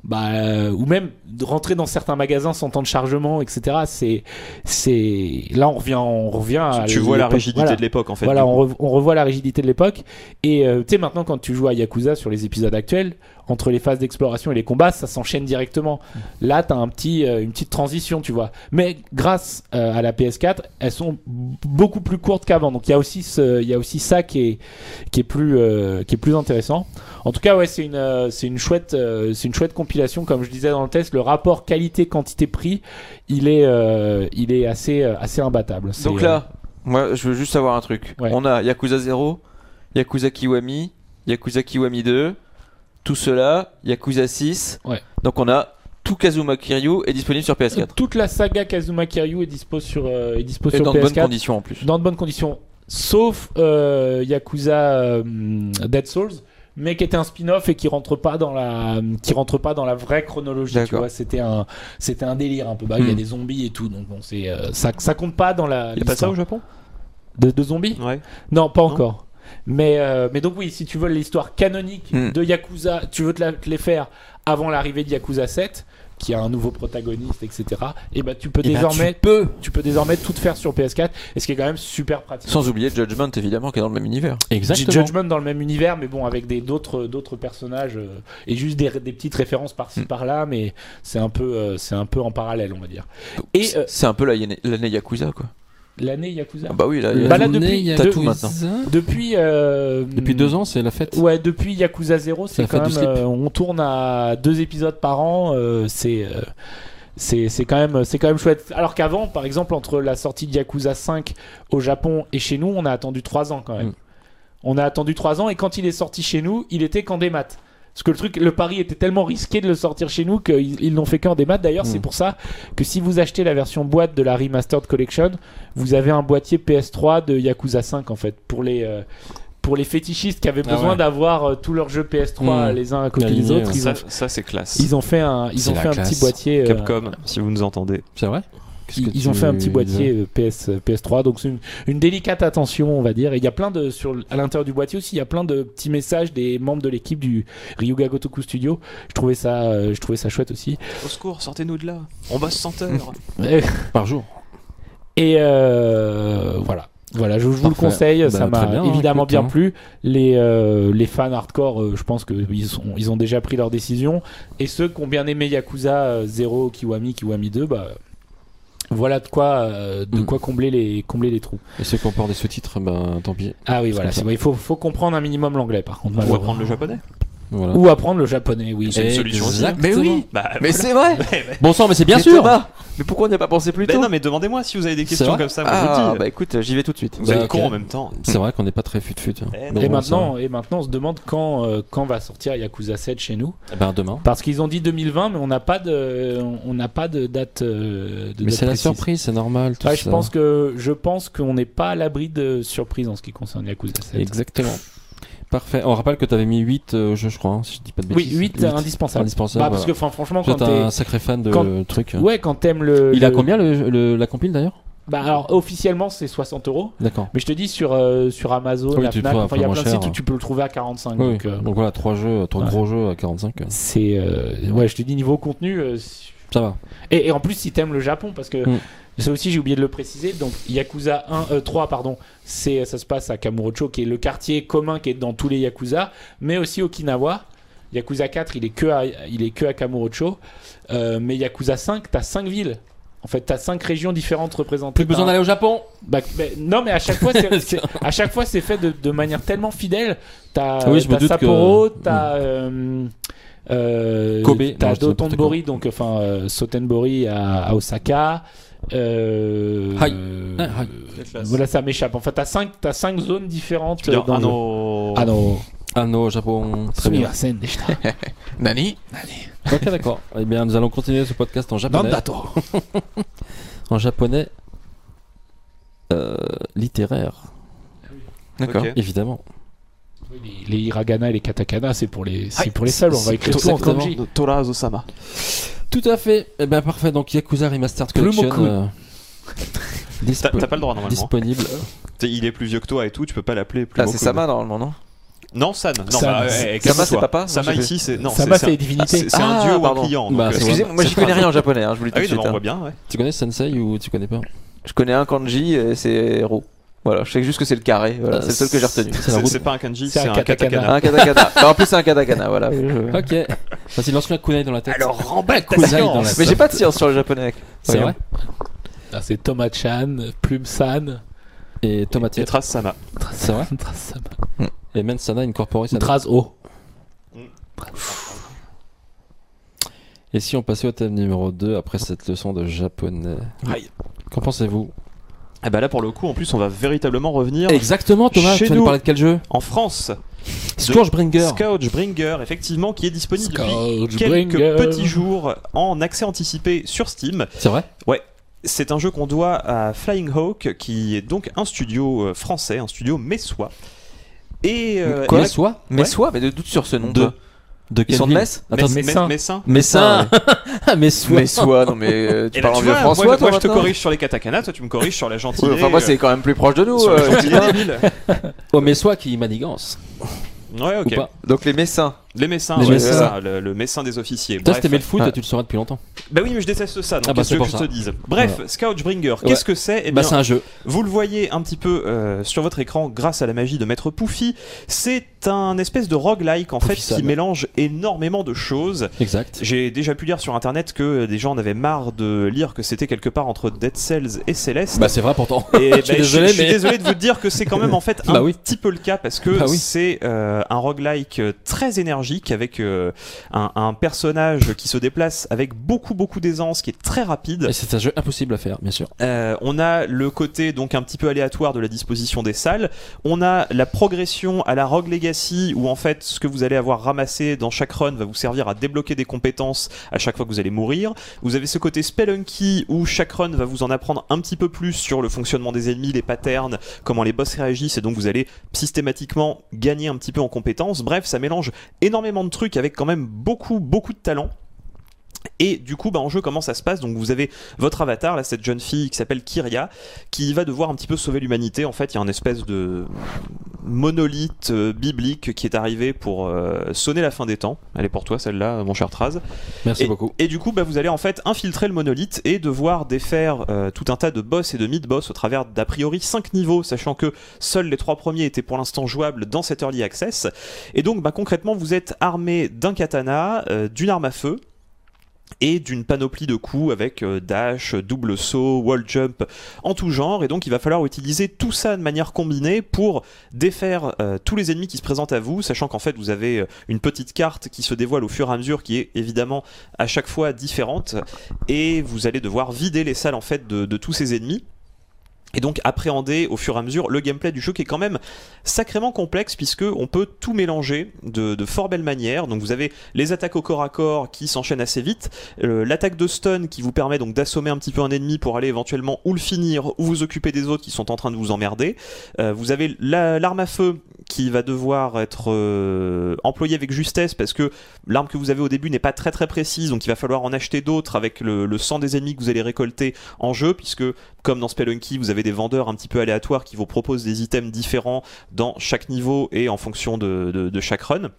bah, euh, ou même de rentrer dans certains magasins sans temps de chargement, et cetera. C'est, c'est, là on revient, on revient à Tu vois la l'époque- rigidité voilà. de l'époque en fait. Voilà, du on, coup. re- on revoit la rigidité de l'époque. Et euh, tu sais, maintenant, quand tu joues à Yakuza sur les épisodes actuels, entre les phases d'exploration et les combats, ça s'enchaîne directement. Là, t'as un petit, euh, une petite transition, tu vois. Mais grâce euh, à la P S quatre, elles sont b- beaucoup plus courtes qu'avant. Donc il y a aussi, ce- il y a aussi ça qui est, qui est plus, euh, qui est plus intéressant. En tout cas, ouais, c'est une, euh, c'est une chouette, euh, c'est une chouette compilation. Comme je disais dans le test, le rapport qualité-quantité-prix, il est, euh, il est assez, euh, assez imbattable. C'est, Donc là, moi je veux juste savoir un truc. Ouais. On a Yakuza zéro, Yakuza Kiwami, Yakuza Kiwami deux, tout cela, Yakuza six. Ouais. Donc on a tout Kazuma Kiryu est disponible sur P S quatre. toute la saga Kazuma Kiryu est dispo sur, euh, est dispo Et sur dans de P S bonnes quatre. conditions en plus. Dans de bonnes conditions, sauf euh, Yakuza euh, Dead Souls, mais qui était un spin-off et qui rentre pas dans la, qui rentre pas dans la vraie chronologie. Tu D'accord. vois, c'était un, c'était un délire un peu. Bah, il y a Hmm. des zombies et tout, donc bon, c'est, euh, ça, ça compte pas dans la. Y a pas ça l'histoire. au Japon? de, de zombies Ouais. Non, pas Non. encore. Mais, euh, mais donc oui, si tu veux l'histoire canonique Hmm. de Yakuza, tu veux te, la- te les faire avant l'arrivée de Yakuza sept, qui a un nouveau protagoniste, et cetera. Et bah tu peux Eh ben, désormais, tu peux. tu peux désormais tout faire sur P S quatre, et ce qui est quand même super pratique. Sans oublier Judgment évidemment qui est dans le même univers. Exactement. Judgment dans le même univers, mais bon, avec des d'autres d'autres personnages euh, et juste des, des petites références par-ci Mm. par-là, mais c'est un peu euh, c'est un peu en parallèle, on va dire. Et euh, C'est un peu la- l'année Yakuza quoi. l'année Yakuza. Ah bah oui là. Bah là, L'année depuis- Yakuza. t'as tout maintenant. Depuis euh, Depuis deux ans, c'est la fête. Ouais, depuis Yakuza zéro, c'est la quand fête même. du slip. euh, on tourne à deux épisodes par an. euh, c'est euh, c'est c'est quand même c'est quand même chouette. Alors qu'avant, par exemple, entre la sortie de Yakuza cinq au Japon et chez nous, on a attendu trois ans quand même. Mm. On a attendu trois ans et quand il est sorti chez nous, il était qu'en démat. Parce que le truc, le pari était tellement risqué de le sortir chez nous qu'ils ils l'ont fait qu'en démat. D'ailleurs, Mm. c'est pour ça que si vous achetez la version boîte de la Remastered Collection, vous avez un boîtier P S trois de Yakuza cinq en fait pour les euh, pour les fétichistes qui avaient Ah besoin ouais. d'avoir euh, tous leurs jeux P S trois Mm. les uns à côté Aligné, des autres. ouais. Ils Ça, ont, ça c'est classe. ils ont fait un, ils C'est ont la fait un classe. petit boîtier. euh, Capcom, si vous nous entendez. C'est vrai. Qu'est-ce que ils, ils ont tu- fait un petit boîtier euh, P S, P S trois, donc c'est une, une délicate attention, on va dire. Et il y a plein de sur à l'intérieur du boîtier aussi, il y a plein de petits messages des membres de l'équipe du Ryuga Gotoku Studio. Je trouvais ça, euh, je trouvais ça chouette aussi. Au secours, sortez-nous de là. On bosse cent heures. Et, Par jour. et, euh, voilà. Voilà, je, je vous le Parfait. conseille, Bah, ça très m'a bien, évidemment écoute, bien hein. plu. Les, euh, les fans hardcore, euh, je pense qu'ils sont, ils ont déjà pris leur décision. Et ceux qui ont bien aimé Yakuza euh, zéro, Kiwami, Kiwami deux, bah, voilà de quoi, euh, de Mm. quoi combler, les, combler les trous. Et ceux qui ont peur des sous-titres, ben tant pis. Ah oui, C'est voilà, comme ça. c'est vrai, il faut, faut comprendre un minimum l'anglais par contre. On va malheureusement. apprendre le japonais. Voilà. Ou apprendre le japonais, oui. C'est une solution aussi. hein. Mais oui. Bah, Mais c'est vrai. Bon sang, mais c'est bien Mais sûr. Thomas, mais pourquoi on n'y a pas pensé plus Ben tôt? non, mais demandez-moi si vous avez des C'est questions vrai comme ça. Moi, je Ah vous dis. bah écoute, j'y vais tout de suite. Vous êtes Bah, cons ok. en même temps. C'est vrai qu'on n'est pas très fut-fut. Eh Mais non. Et bon, maintenant, et maintenant, on se demande quand, euh, quand va sortir Yakuza sept chez nous. ça- Eh ben demain. Parce qu'ils ont dit deux mille vingt, mais on n'a pas de, on n'a pas de date. euh, de Mais date c'est la précise. surprise, c'est normal. Tout Ouais, je ça. pense que je pense qu'on n'est pas à l'abri de surprises en ce qui concerne Yakuza sept. Exactement. Parfait. On rappelle que tu avais mis huit euh, jeux, je crois, hein, si je dis pas de Oui, bêtises. huit indispensable. Indispensable. Bah, parce que voilà. enfin, franchement, Toi, quand t'es t'es, un sacré fan de quand- truc. ouais, quand t'aimes le, Il a le- combien le, le- la compile d'ailleurs? Bah alors officiellement c'est soixante euros, D'accord. mais je te dis sur euh, sur Amazon, Oui, la tu le Fnac, trouves enfin il y a moins plein de cher, sites où hein. tu peux le trouver à quarante-cinq. Oui, Donc, euh, donc voilà, trois jeux, trois ouais. gros jeux à quarante-cinq. euh, c'est euh, ouais, je te dis niveau contenu. euh, si- Ça va. et, et en plus si t'aimes le Japon, parce que Mm. ça aussi j'ai oublié de le préciser. Donc Yakuza un, euh, trois pardon, c'est ça se passe à Kamurocho, qui est le quartier commun qui est dans tous les Yakuza, mais aussi Okinawa. Yakuza quatre, il est que à, il est que à Kamurocho, euh, mais Yakuza cinq, t'as cinq villes. En fait, t'as cinq régions différentes représentées. Plus besoin par- d'aller au Japon. Bah, mais- non, mais à chaque fois, c'est, c'est- à chaque fois, c'est fait de, de manière tellement fidèle. T'as, Oui, je me t'as doute Sapporo, que- t'as, euh, euh, Kobe. t'as Non, je dis n'importe Dotonbori, donc enfin euh, Sotenbori à, à Osaka. Euh, Hai. euh, Ah, hai. voilà, ça m'échappe. En fait, t'as cinq, t'as cinq zones différentes. Tu veux dire, dans ah le- non. Ah non. Ah non, au Japon. Très bien. Sumimasen deshita. Nani? Ok, d'accord. Eh bien, nous allons continuer ce podcast en japonais. Nandato. En japonais euh, littéraire, D'accord. Ok. évidemment. Les, les hiragana et les katakana, c'est pour les, c'est Hai. pour les seuls. On C'est- va écrire c'est tout en exactement. kanji. Torazo-sama. Tout à fait. Eh bien, parfait. Donc, Yakuza Remastered Collection. Plumoku. euh, dispo- T'as t'as pas le droit normalement. disponible. T'sais, il est plus vieux que toi et tout, tu peux pas l'appeler plus Ah, beau c'est que- Sama normalement, non? Non, San. Non, San. bah, Sama, eh, c'est calme-toi. papa Sama Non, je sais ici, c'est non, Sama, c'est c'est les divinités. C'est c'est Ah, un dieu ou un pardon. client. Bah, donc, c'est euh, Excusez-moi, moi j'y connais rien en japonais, hein, je vous le dis Ah tout oui, de non, suite. on voit hein. bien. Ouais. Tu connais Sensei ou tu connais pas? Je connais un kanji et c'est héros. Voilà, je sais juste que c'est le carré, voilà, Euh, c'est le seul que j'ai retenu. C'est la C'est route. c'est pas un kanji, C'est c'est un un katakana. katakana. Un katakana. Bah, en plus, c'est un katakana, voilà. Je- Ok. Vas-y, lance-lui un kunai dans la tête. Alors, Kunai dans la Mais tête. j'ai pas de science sur le japonais. C'est vrai. Ah, c'est Toma-chan, Plume-san, Et Tomate. Et Trace Sama. C'est vrai. Tras-sama. Et Mensana Incorporé. ça- Tras-o. Et si on passait au thème numéro deux après cette leçon de japonais? Aïe. Qu'en pensez-vous? Et bah là, pour le coup, en plus, on va véritablement revenir Exactement, Thomas. Chez Tu vas nous nous. parler de quel jeu? en France. Scourgebringer. Scourgebringer, effectivement, qui est disponible depuis Scourgebringer. quelques petits jours en accès anticipé sur Steam. C'est vrai? C'est un jeu qu'on doit à Flying Hawk, qui est donc un studio euh, français, un studio messois. Et euh, Quoi et- Mais soit. Mais Ouais. soit, mais de doute sur ce nom. De- toi. De Ils quelle sont de ville? Metz Attends, Mess- Messin. Messin. Messin. Ah, mais soit. Mais soit, non mais euh, tu Et là, parles en tu vieux vois, François, moi, je- toi moi, je te maintenant corrige sur les katakana, toi tu me corriges sur la gentillesse. Oui, enfin moi c'est quand même plus proche de nous. sur la euh, gentillesse des villes. Oh, mais soit qui manigance. Ouais, ok. Ou pas. Donc les Messins. Les Messins, Les ouais, Messins. c'est ça, le, le Messin des officiers. Toi, Bref. si t'aimais le foot, Ah. tu le saurais depuis longtemps. Bah oui, mais je déteste ça, donc Ah bah, qu'est-ce c'est que pour je ça. te dise. Bref, Voilà. Scourgebringer, Ouais. qu'est-ce que c'est? Eh Bah, bien, c'est un jeu. vous le voyez un petit peu euh, sur votre écran grâce à la magie de Maître Poufy. C'est un espèce de roguelike en fait Poufy-san. qui mélange énormément de choses. Exact. J'ai déjà pu lire sur internet que des gens en avaient marre de lire que c'était quelque part entre Dead Cells et Celeste. Bah, c'est vrai pourtant. Et bah, je suis désolé, je suis mais- désolé de vous dire que c'est quand même en fait un Bah oui. petit peu le cas parce que Bah oui. c'est euh, un roguelike euh, très énergique avec euh, un, un personnage qui se déplace avec beaucoup beaucoup d'aisance, qui est très rapide. Et c'est un jeu impossible à faire, bien sûr. Euh, on a le côté donc un petit peu aléatoire de la disposition des salles. On a la progression à la Rogue Legacy où en fait ce que vous allez avoir ramassé dans chaque run va vous servir à débloquer des compétences à chaque fois que vous allez mourir. Vous avez ce côté Spelunky où chaque run va vous en apprendre un petit peu plus sur le fonctionnement des ennemis, les patterns, comment les boss réagissent et donc vous allez systématiquement gagner un petit peu en compétences. Bref, ça mélange énormément de trucs avec quand même beaucoup beaucoup de talent. Et du coup, bah, en jeu, comment ça se passe? Donc, vous avez votre avatar, là, cette jeune fille qui s'appelle Kyria, qui va devoir un petit peu sauver l'humanité. En fait, il y a une espèce de monolithe euh, biblique qui est arrivé pour euh, sonner la fin des temps. Elle est pour toi, celle-là, mon cher Traz. Merci Et, beaucoup. et du coup, bah, vous allez en fait infiltrer le monolithe et devoir défaire euh, tout un tas de boss et de mid-boss au travers d'a priori cinq niveaux, sachant que seuls les trois premiers étaient pour l'instant jouables dans cet early access. Et donc, bah, concrètement, vous êtes armé d'un katana, euh, d'une arme à feu, et d'une panoplie de coups avec euh, dash, double saut, wall jump en tout genre, et donc il va falloir utiliser tout ça de manière combinée pour défaire euh, tous les ennemis qui se présentent à vous, sachant qu'en fait vous avez euh, une petite carte qui se dévoile au fur et à mesure, qui est évidemment à chaque fois différente, et vous allez devoir vider les salles en fait de, de tous ces ennemis. Et donc appréhender au fur et à mesure le gameplay du jeu qui est quand même sacrément complexe puisque on peut tout mélanger de, de fort belle manière. Donc vous avez les attaques au corps à corps qui s'enchaînent assez vite, euh, l'attaque de stun qui vous permet donc d'assommer un petit peu un ennemi pour aller éventuellement ou le finir ou vous occuper des autres qui sont en train de vous emmerder. Euh, vous avez la, l'arme à feu qui va devoir être euh, employée avec justesse parce que l'arme que vous avez au début n'est pas très très précise, donc il va falloir en acheter d'autres avec le, le sang des ennemis que vous allez récolter en jeu, puisque comme dans Spelunky vous avez des vendeurs un petit peu aléatoires qui vous proposent des items différents dans chaque niveau et en fonction de, de, de chaque run.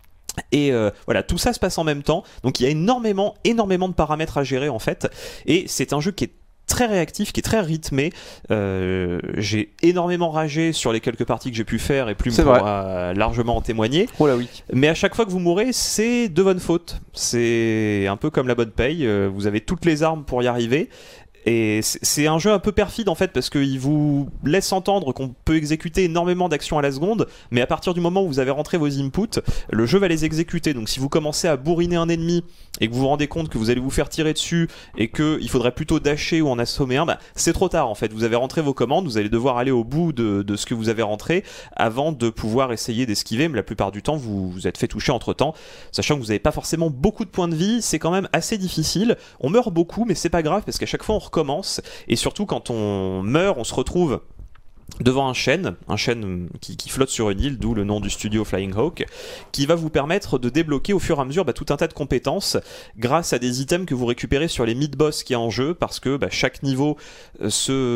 Et euh, voilà, tout ça se passe en même temps, donc il y a énormément énormément de paramètres à gérer en fait, et c'est un jeu qui est très réactif, qui est très rythmé. Euh, j'ai énormément ragé sur les quelques parties que j'ai pu faire et Plume C'est pourra largement en témoigner. Oh là oui. Mais à chaque fois que vous mourrez, c'est de votre faute. C'est un peu comme la bonne paye. euh, Vous avez toutes les armes pour y arriver. Et c'est c'est un jeu un peu perfide en fait parce qu'il vous laisse entendre qu'on peut exécuter énormément d'actions à la seconde, mais à partir du moment où vous avez rentré vos inputs, le jeu va les exécuter. Donc si vous commencez à bourriner un ennemi et que vous vous rendez compte que vous allez vous faire tirer dessus et qu'il faudrait plutôt dasher ou en assommer un, bah, c'est trop tard en fait. Vous avez rentré vos commandes, vous allez devoir aller au bout de, de ce que vous avez rentré avant de pouvoir essayer d'esquiver, mais la plupart du temps vous vous êtes fait toucher entre temps, sachant que vous n'avez pas forcément beaucoup de points de vie, c'est quand même assez difficile. On meurt beaucoup, mais c'est pas grave parce qu'à chaque fois on recommence, et surtout quand on meurt, on se retrouve devant un chêne, un chêne qui, qui flotte sur une île, d'où le nom du studio Flying Hawk, qui va vous permettre de débloquer au fur et à mesure bah, tout un tas de compétences grâce à des items que vous récupérez sur les mid-boss qui est en jeu, parce que bah, chaque niveau euh,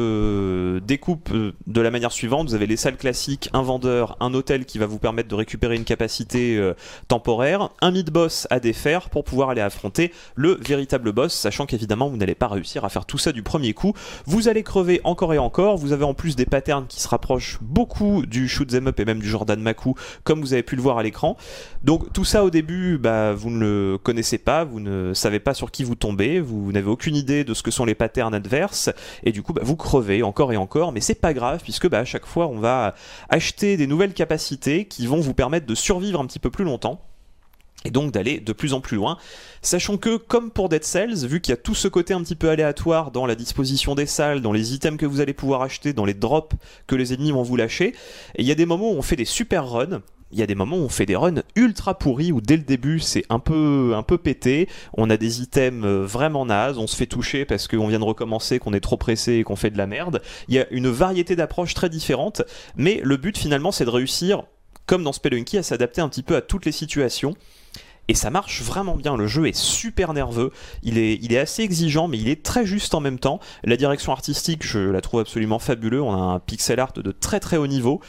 se découpe euh, de la manière suivante. Vous avez les salles classiques, un vendeur, un hôtel qui va vous permettre de récupérer une capacité euh, temporaire, un mid-boss à défaire pour pouvoir aller affronter le véritable boss, sachant qu'évidemment vous n'allez pas réussir à faire tout ça du premier coup. Vous allez crever encore et encore, vous avez en plus des patterns qui se rapproche beaucoup du shoot 'em up et même du Jordan Maku, comme vous avez pu le voir à l'écran. Donc tout ça au début, bah, vous ne le connaissez pas, vous ne savez pas sur qui vous tombez, vous n'avez aucune idée de ce que sont les patterns adverses, et du coup bah, vous crevez encore et encore, mais c'est pas grave, puisque bah, à chaque fois on va acheter des nouvelles capacités qui vont vous permettre de survivre un petit peu plus longtemps, et donc d'aller de plus en plus loin, sachant que comme pour Dead Cells, vu qu'il y a tout ce côté un petit peu aléatoire dans la disposition des salles, dans les items que vous allez pouvoir acheter, dans les drops que les ennemis vont vous lâcher, et il y a des moments où on fait des super runs, il y a des moments où on fait des runs ultra pourris, où dès le début c'est un peu, un peu pété, on a des items vraiment nazes, on se fait toucher parce qu'on vient de recommencer, qu'on est trop pressé et qu'on fait de la merde. Il y a une variété d'approches très différentes, mais le but finalement c'est de réussir, comme dans Spelunky, à s'adapter un petit peu à toutes les situations. Et ça marche vraiment bien, le jeu est super nerveux, il est, il est assez exigeant mais il est très juste en même temps. La direction artistique, je la trouve absolument fabuleuse, on a un pixel art de très très haut niveau.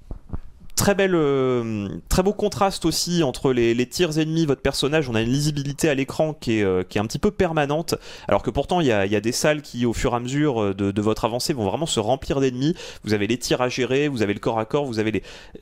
Très belle, euh, très beau contraste aussi entre les, les tirs ennemis, votre personnage. On a une lisibilité à l'écran qui est, euh, qui est un petit peu permanente, alors que pourtant il y a, y a des salles qui, au fur et à mesure de, de votre avancée, vont vraiment se remplir d'ennemis. Vous avez les tirs à gérer, vous avez le corps à corps, vous avez les,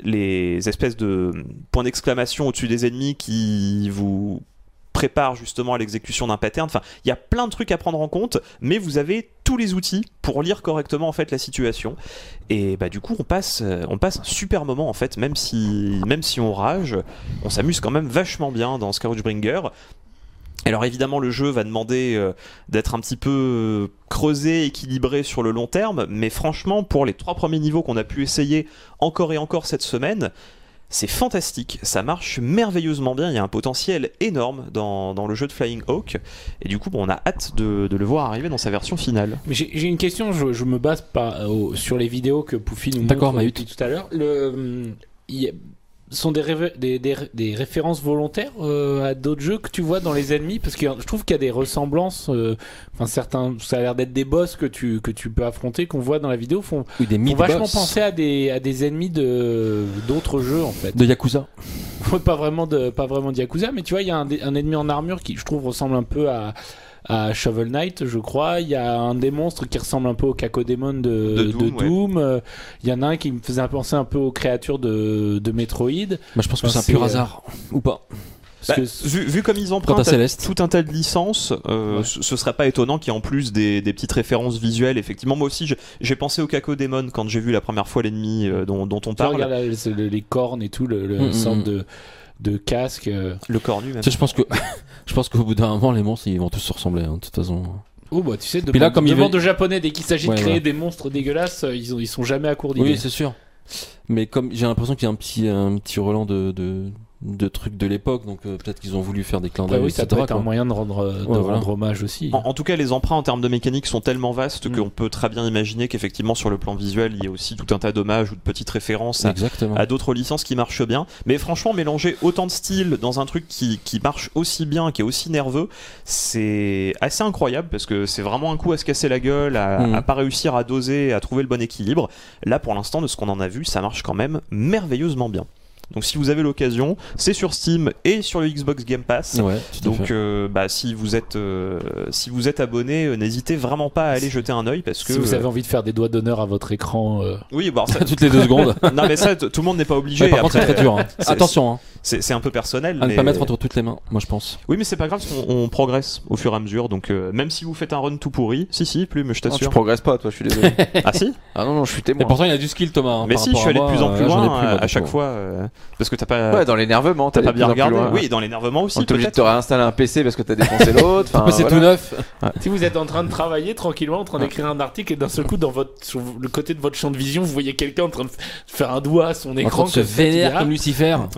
les espèces de points d'exclamation au-dessus des ennemis qui vous prépare justement à l'exécution d'un pattern. Enfin, il y a plein de trucs à prendre en compte, mais vous avez tous les outils pour lire correctement en fait la situation. Et bah du coup, on passe, on passe un super moment en fait, même si, même si on rage, on s'amuse quand même vachement bien dans Scourgebringer. Alors évidemment, le jeu va demander euh, d'être un petit peu euh, creusé, équilibré sur le long terme, mais franchement, pour les trois premiers niveaux qu'on a pu essayer encore et encore cette semaine, c'est fantastique, ça marche merveilleusement bien, il y a un potentiel énorme dans, dans le jeu de Flying Hawk, et du coup bon, on a hâte de, de le voir arriver dans sa version finale. Mais j'ai, j'ai une question, je, je me base pas, euh, sur les vidéos que Poufy nous D'accord, montre Mahut. depuis tout à l'heure. Le, il y a- sont des, réve- des, des, des références volontaires euh, à d'autres jeux que tu vois dans les ennemis, parce que je trouve qu'il y a des ressemblances, euh, enfin certains, ça a l'air d'être des boss que tu, que tu peux affronter, qu'on voit dans la vidéo, font, Ou des font mid-boss vachement penser à des, à des ennemis de, d'autres jeux en fait. de Yakuza. Ouais, pas vraiment de pas vraiment de Yakuza, mais tu vois, il y a un, dé- un ennemi en armure qui je trouve ressemble un peu à à Shovel Knight, je crois. Il y a un des monstres qui ressemble un peu au Cacodémon de, De de Doom, Doom. ouais. Euh, Il y en a un qui me faisait penser un peu aux créatures de, de Metroid. Moi je pense que Enfin, c'est un pur c'est, euh, hasard. Ou pas. Parce Bah, que vu, vu comme ils Quant à empruntent à Céleste. tout un tas de licences, euh, Ouais. ce, ce serait pas étonnant qu'il y ait en plus des, des petites références visuelles. Effectivement, moi aussi, j'ai, j'ai pensé au Cacodémon quand j'ai vu la première fois l'ennemi euh, dont, dont on tu vois, parle. regarde là, c'est le- les cornes et tout, le, le Mm, sorte mm. de, de casque. euh. Le cornu même. Tu sais, je pense que je pense qu'au bout d'un moment les monstres ils vont tous se ressembler hein, de toute façon. Oh bah tu sais, Puis là, demande, comme il demande veut- aux japonais dès qu'il s'agit Ouais, de créer ouais. des monstres dégueulasses, euh, ils, ont, ils sont jamais à court d'idées. Oui, c'est sûr. Mais comme j'ai l'impression qu'il y a un petit un petit relent de de, de trucs de l'époque, donc euh, peut-être qu'ils ont voulu faire des clins Après, d'œil, oui, ça et cetera, peut être un quoi. moyen de rendre, euh, de Ouais, voilà. rendre hommage aussi. En, en tout cas, les emprunts en termes de mécanique sont tellement vastes Mm. qu'on peut très bien imaginer qu'effectivement, sur le plan visuel, il y a aussi tout un tas d'hommages ou de petites références à, Exactement. à d'autres licences qui marchent bien. Mais franchement, mélanger autant de styles dans un truc qui, qui marche aussi bien, qui est aussi nerveux, c'est assez incroyable parce que c'est vraiment un coup à se casser la gueule, à, Mhm. à pas réussir à doser, à trouver le bon équilibre. Là, pour l'instant, de ce qu'on en a vu, ça marche quand même merveilleusement bien. Donc si vous avez l'occasion, c'est sur Steam et sur le Xbox Game Pass. Ouais, tout à Donc fait. euh, bah, si vous êtes euh, si vous êtes abonné, euh, n'hésitez vraiment pas à aller jeter un œil parce que Si vous euh, avez envie de faire des doigts d'honneur à votre écran, euh, oui, bon, ça- toutes les deux secondes. non mais ça t- tout le monde n'est pas obligé. Ouais, par contre, Après, c'est très dur. hein. c'est- Attention, hein, c'est c'est un peu personnel. à ne mais- pas mettre entre toutes les mains, moi je pense. Oui, mais c'est pas grave, parce qu'on on progresse au fur et à mesure. Donc euh, même si vous faites un run tout pourri, si si, Plume, je Non, tu t'assure. progresses pas, toi, je suis désolé. Ah si. Ah non, non, je suis Et témoin. pourtant il y a du skill, Thomas. hein, Mais par si, je suis allé rapport de à plus en moi, plus euh, j'en ai loin plus, à, moi, à chaque donc, fois, euh, parce que t'as pas Ouais, dans l'énervement, t'as t'as pas bien regardé. Loin. Oui, dans l'énervement aussi. On est obligé de te peut-être. réinstaller un P C parce que t'as défoncé l'autre. euh, Enfin, c'est voilà. tout neuf. si vous êtes en train de travailler tranquillement, en train d'écrire un article et d'un seul coup, dans votre, sur le côté de votre champ de vision, vous voyez quelqu'un en train de faire un doigt à son En écran. train de se comme ça, tu dis, vénère ah, comme Lucifer. Eh ouais.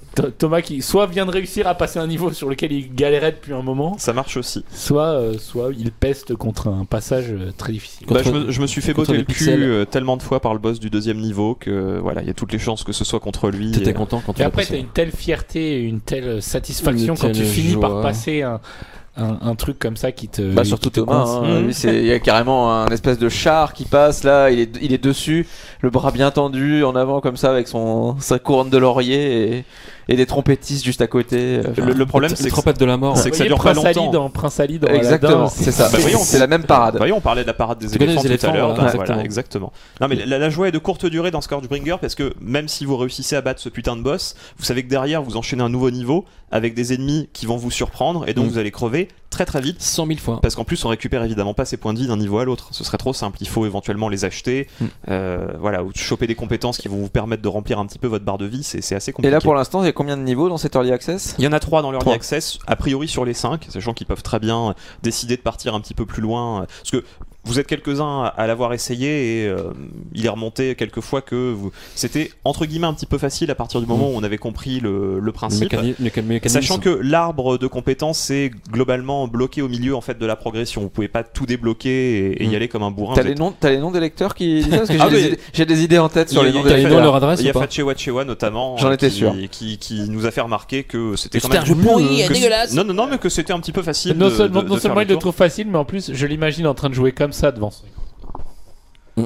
Th- Thomas qui soit vient de réussir à passer un niveau sur lequel il galérait depuis un moment, Ça marche aussi. soit, euh, soit il peste contre un passage euh, très difficile. Bah, Contre- je, me, je me suis fait contre botter les le cul pixels. euh, tellement de fois par le boss du deuxième niveau que voilà, il y a toutes les chances que ce soit contre lui. T'étais et- content quand tu Et l'as après, passé. t'as une telle fierté et une telle satisfaction Une quand tu telle finis par joie. passer un, un, un truc comme ça qui te. Bah qui surtout te Thomas, coince. hein. Mmh. Lui, c'est- il y a carrément un espèce de char qui passe là, il est, il est dessus, le bras bien tendu en avant comme ça avec son sa couronne de laurier et, et des trompettistes juste à côté. Enfin, Le, le problème, Une c'est que trompette de la mort. c'est que ça Vous dure voyez pas Prince Ali longtemps. dans Prince Ali dans exactement, Aladdin, c'est ça. Bah, voyons, c'est la même parade. Voyons, on parlait de la parade des Tu connais éléphants les tout à éléphants, l'heure. voilà, Ouais, voilà, exactement. exactement. Non, mais la, la joie est de courte durée dans Scourgebringer parce que même si vous réussissez à battre ce putain de boss, vous savez que derrière vous enchaînez un nouveau niveau avec des ennemis qui vont vous surprendre et donc Mm. vous allez crever très très vite. cent mille fois. Parce qu'en plus, on récupère évidemment pas ses points de vie d'un niveau à l'autre. Ce serait trop simple. Il faut éventuellement les acheter, Mm. euh, voilà, ou choper des compétences qui vont vous permettre de remplir un petit peu votre barre de vie. C'est c'est assez Et compliqué. là pour l'instant, il y a combien de niveaux dans cet early access? Il y en a trois dans l'early Trois. access, a priori sur les cinq, sachant qu'ils peuvent très bien décider de partir un petit peu plus loin. Parce que vous êtes quelques-uns à l'avoir essayé et euh, il est remonté quelques fois que vous... c'était entre guillemets un petit peu facile à partir du moment où on avait compris le, le Le principe. mécani- le méca- mécanisme. Sachant que l'arbre de compétences est globalement bloqué au milieu en fait de la progression. Vous pouvez pas tout débloquer et, et y Mm. aller comme un bourrin. T'as Vous les êtes- noms, t'as les noms des lecteurs qui disent ça parce que j'ai Ah, des, mais- idées- j'ai des idées en tête sur Il y a- les noms il y a- des T'as les lecteurs. noms, leur adresse Il y a ou pas Fachewa Chewa notamment, J'en euh, étais qui, sûr. Qui, qui nous a fait remarquer que c'était Mais quand c'était même un jeu pourri, que- dégueulasse. Non non non mais que c'était un petit peu facile. Non, de- seulement, de- non de seulement faire il le tour. trouve facile, mais en plus, je l'imagine en train de jouer comme ça devant. Mm, mm.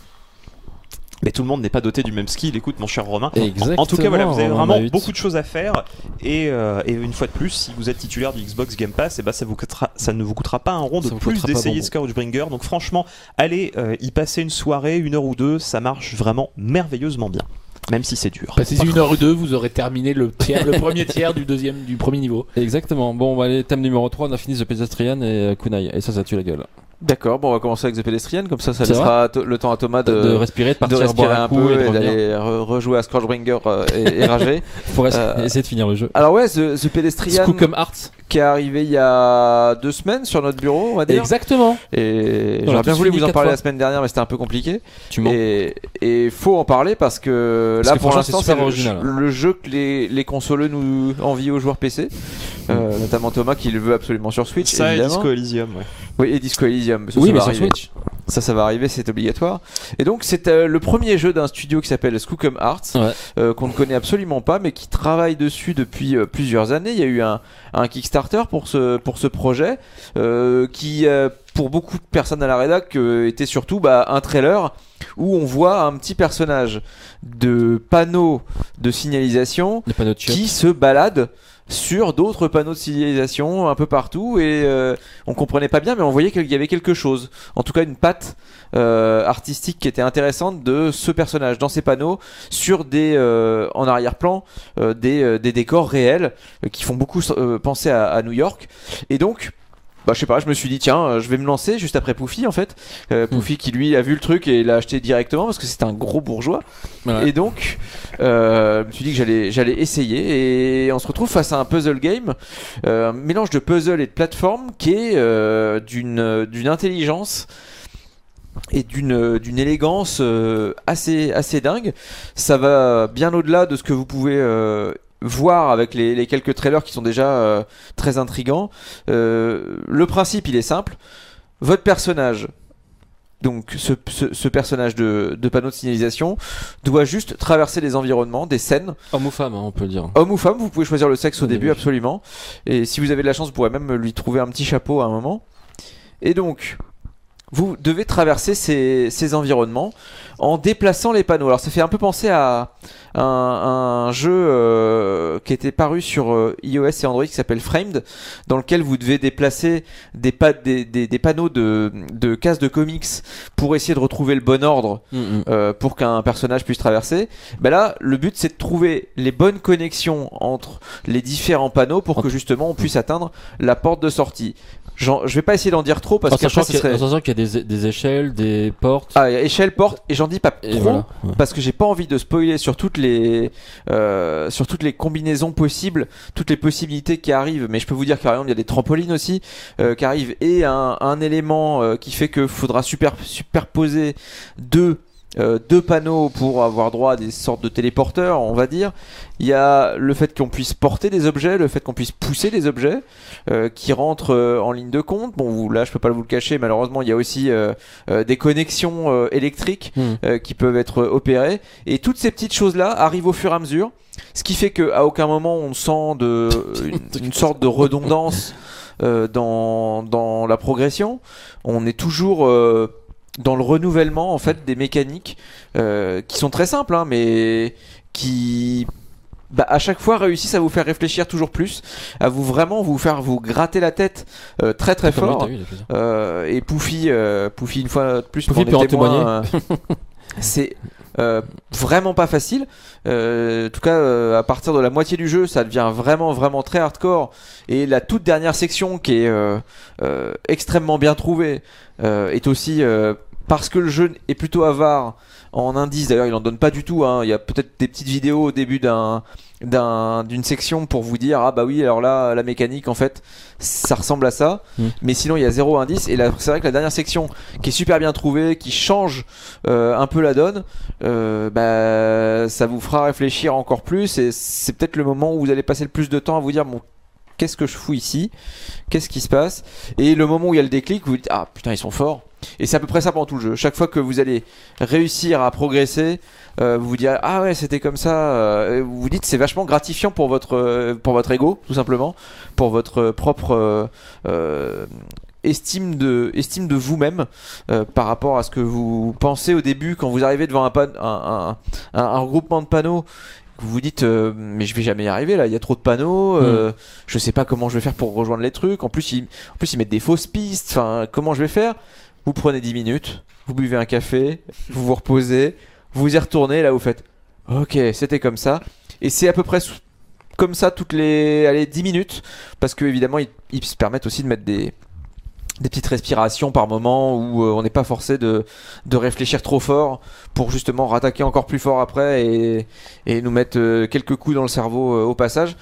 Mais tout le monde n'est pas doté du même skill, écoute mon cher Romain. Exactement. En tout cas, voilà, vous avez on vraiment a eu- beaucoup de choses à faire. Et, euh, et une fois de plus, si vous êtes titulaire du Xbox Game Pass, et ben ça, vous coûtera, ça ne vous coûtera pas un rond de Ça vous plus coûtera pas d'essayer bonbon. Scourgebringer. Donc franchement, allez euh, y passer une soirée, une heure ou deux, ça marche vraiment merveilleusement bien. Même si c'est dur. Passez une heure ou deux, vous aurez terminé le, tiers, le premier tiers du deuxième, du premier niveau. Exactement. Bon, bah, allez, thème numéro trois, on a fini The Pedestrian et euh, Kunai. Et ça, ça tue la gueule. D'accord, bon on va commencer avec The Pedestrian, comme ça ça C'est laissera to- le temps à Thomas De, de, de respirer, de de partir respirer boire un, un coup peu et de et revenir. d'aller re- rejouer à Scourgebringer euh, et, et rager. Faut res- Euh, essayer de finir le jeu. Alors ouais, The, The Pedestrian Skookum Hearts. qui est arrivé il y a deux semaines sur notre bureau, on va dire. Exactement. Et On j'aurais l'a bien tous voulu fini vous en quatre parler fois. la semaine dernière, mais c'était un peu compliqué. Tu mens. Et et faut en parler parce que Parce là que pour franchement, l'instant c'est c'est super le, original. le jeu que les, les consoleux nous envient aux joueurs P C, euh, notamment Thomas qui le veut absolument sur Switch. Ça et évidemment. Disco Elysium, ouais. Oui, et Disco Elysium. Ça, Oui, ça mais va sur arriver. Switch. Ça, ça va arriver, c'est obligatoire. Et donc, c'est euh, le premier jeu d'un studio qui s'appelle Skookum Arts, Ouais. euh, qu'on ne connaît absolument pas, mais qui travaille dessus depuis euh, plusieurs années. Il y a eu un, un Kickstarter pour ce, pour ce projet, euh, qui, euh, pour beaucoup de personnes à la rédac, euh, était surtout bah, un trailer où on voit un petit personnage de panneau de signalisation Les panneaux de chiottes. qui se balade sur d'autres panneaux de signalisation un peu partout et euh, on comprenait pas bien mais on voyait qu'il y avait quelque chose, en tout cas une patte euh, artistique qui était intéressante de ce personnage dans ces panneaux sur des euh, en arrière-plan euh, des, euh, des décors réels euh, qui font beaucoup euh, penser à, à New York. Et donc bah je sais pas, je me suis dit tiens euh, je vais me lancer juste après Poufy en fait, euh, Poufy qui lui a vu le truc et l'a acheté directement parce que c'est un gros bourgeois. Ouais. Et donc euh, je me suis dit que j'allais j'allais essayer et on se retrouve face à un puzzle game, euh, un mélange de puzzle et de plateforme qui est euh, d'une d'une intelligence et d'une d'une élégance euh, assez assez dingue. Ça va bien au-delà de ce que vous pouvez euh, voir avec les, les quelques trailers qui sont déjà euh, très intrigants. Euh, le principe il est simple. Votre personnage, donc ce, ce, ce personnage de, de panneau de signalisation, doit juste traverser des environnements, des scènes, Homme ou femme, hein, on peut le dire. homme ou femme, vous pouvez choisir le sexe au Au début, début. absolument. Et si vous avez de la chance, vous pourrez même lui trouver un petit chapeau à un moment. Et donc, vous devez traverser ces, ces environnements en déplaçant les panneaux. Alors ça fait un peu penser à un, un jeu euh, qui était paru sur euh, iOS et Android qui s'appelle Framed, dans lequel vous devez déplacer des, pa- des, des, des panneaux de, de cases de comics pour essayer de retrouver le bon ordre Mm, mm. euh, pour qu'un personnage puisse traverser. Ben là, le but c'est de trouver les bonnes connexions entre les différents panneaux pour que justement on puisse atteindre la porte de sortie. J'en- je vais pas essayer d'en dire trop parce En sachant qu'après ce qu'il y, a- serait... en sachant qu'il y a des, des échelles, des portes. Ah, il y a échelle, porte, et j'en dis pas Et trop voilà. Ouais. parce que j'ai pas envie de spoiler sur toutes les euh, sur toutes les combinaisons possibles, toutes les possibilités qui arrivent. Mais je peux vous dire par exemple il y a des trampolines aussi euh, qui arrivent et un, un élément euh, qui fait que faudra super superposer deux euh, deux panneaux pour avoir droit à des sortes de téléporteurs, on va dire. Il y a le fait qu'on puisse porter des objets, le fait qu'on puisse pousser des objets euh, qui rentrent euh, en ligne de compte. Bon, vous, là, je peux pas vous le cacher, malheureusement, il y a aussi euh, euh, des connexions euh, électriques Mmh. euh, qui peuvent être opérées. Et toutes ces petites choses-là arrivent au fur et à mesure, ce qui fait qu'à aucun moment on sent de, une, une sorte de redondance euh, dans, dans la progression. On est toujours euh, dans le renouvellement en fait des mécaniques euh, qui sont très simples, hein, mais qui bah, à chaque fois réussissent à vous faire réfléchir toujours plus, à vous vraiment vous faire vous gratter la tête euh, très très Comme lui, fort. t'as vu, il a fait ça. Euh, et Poufy, euh, Poufy une fois de plus Poufy pour peut en témoins, euh, c'est euh, vraiment pas facile. Euh, en tout cas, euh, à partir de la moitié du jeu, ça devient vraiment vraiment très hardcore. Et la toute dernière section, qui est euh, euh, extrêmement bien trouvée, euh, est aussi euh, parce que le jeu est plutôt avare en indices. D'ailleurs, il en donne pas du tout. Hein. Il y a peut-être des petites vidéos au début d'un d'un d'une section pour vous dire ah bah oui alors là la mécanique en fait ça ressemble à ça, Mm. mais sinon il y a zéro indice. Et là c'est vrai que la dernière section qui est super bien trouvée, qui change euh, un peu la donne, euh, bah ça vous fera réfléchir encore plus, et c'est peut-être le moment où vous allez passer le plus de temps à vous dire bon qu'est-ce que je fous ici, qu'est-ce qui se passe, et le moment où il y a le déclic vous vous dites ah putain ils sont forts. Et c'est à peu près ça pendant tout le jeu. Chaque fois que vous allez réussir à progresser, euh, vous vous direz ah ouais c'était comme ça. Euh, vous vous dites c'est vachement gratifiant pour votre euh, pour votre ego tout simplement, pour votre propre euh, euh, estime de estime de vous-même euh, par rapport à ce que vous pensez au début quand vous arrivez devant un pan- un, un, un, un regroupement de panneaux. Vous vous dites euh, mais je vais jamais y arriver là, il y a trop de panneaux, euh, mm. je sais pas comment je vais faire pour rejoindre les trucs. En plus ils, en plus ils mettent des fausses pistes. Enfin comment je vais faire? Vous prenez dix minutes, vous buvez un café, vous vous reposez, vous y retournez, là vous faites ok, c'était comme ça. Et c'est à peu près sou- comme ça toutes les allez, dix minutes, parce que évidemment ils, ils se permettent aussi de mettre des, des petites respirations par moment où euh, on n'est pas forcé de, de réfléchir trop fort pour justement rattaquer encore plus fort après et, et nous mettre euh, quelques coups dans le cerveau euh, au passage.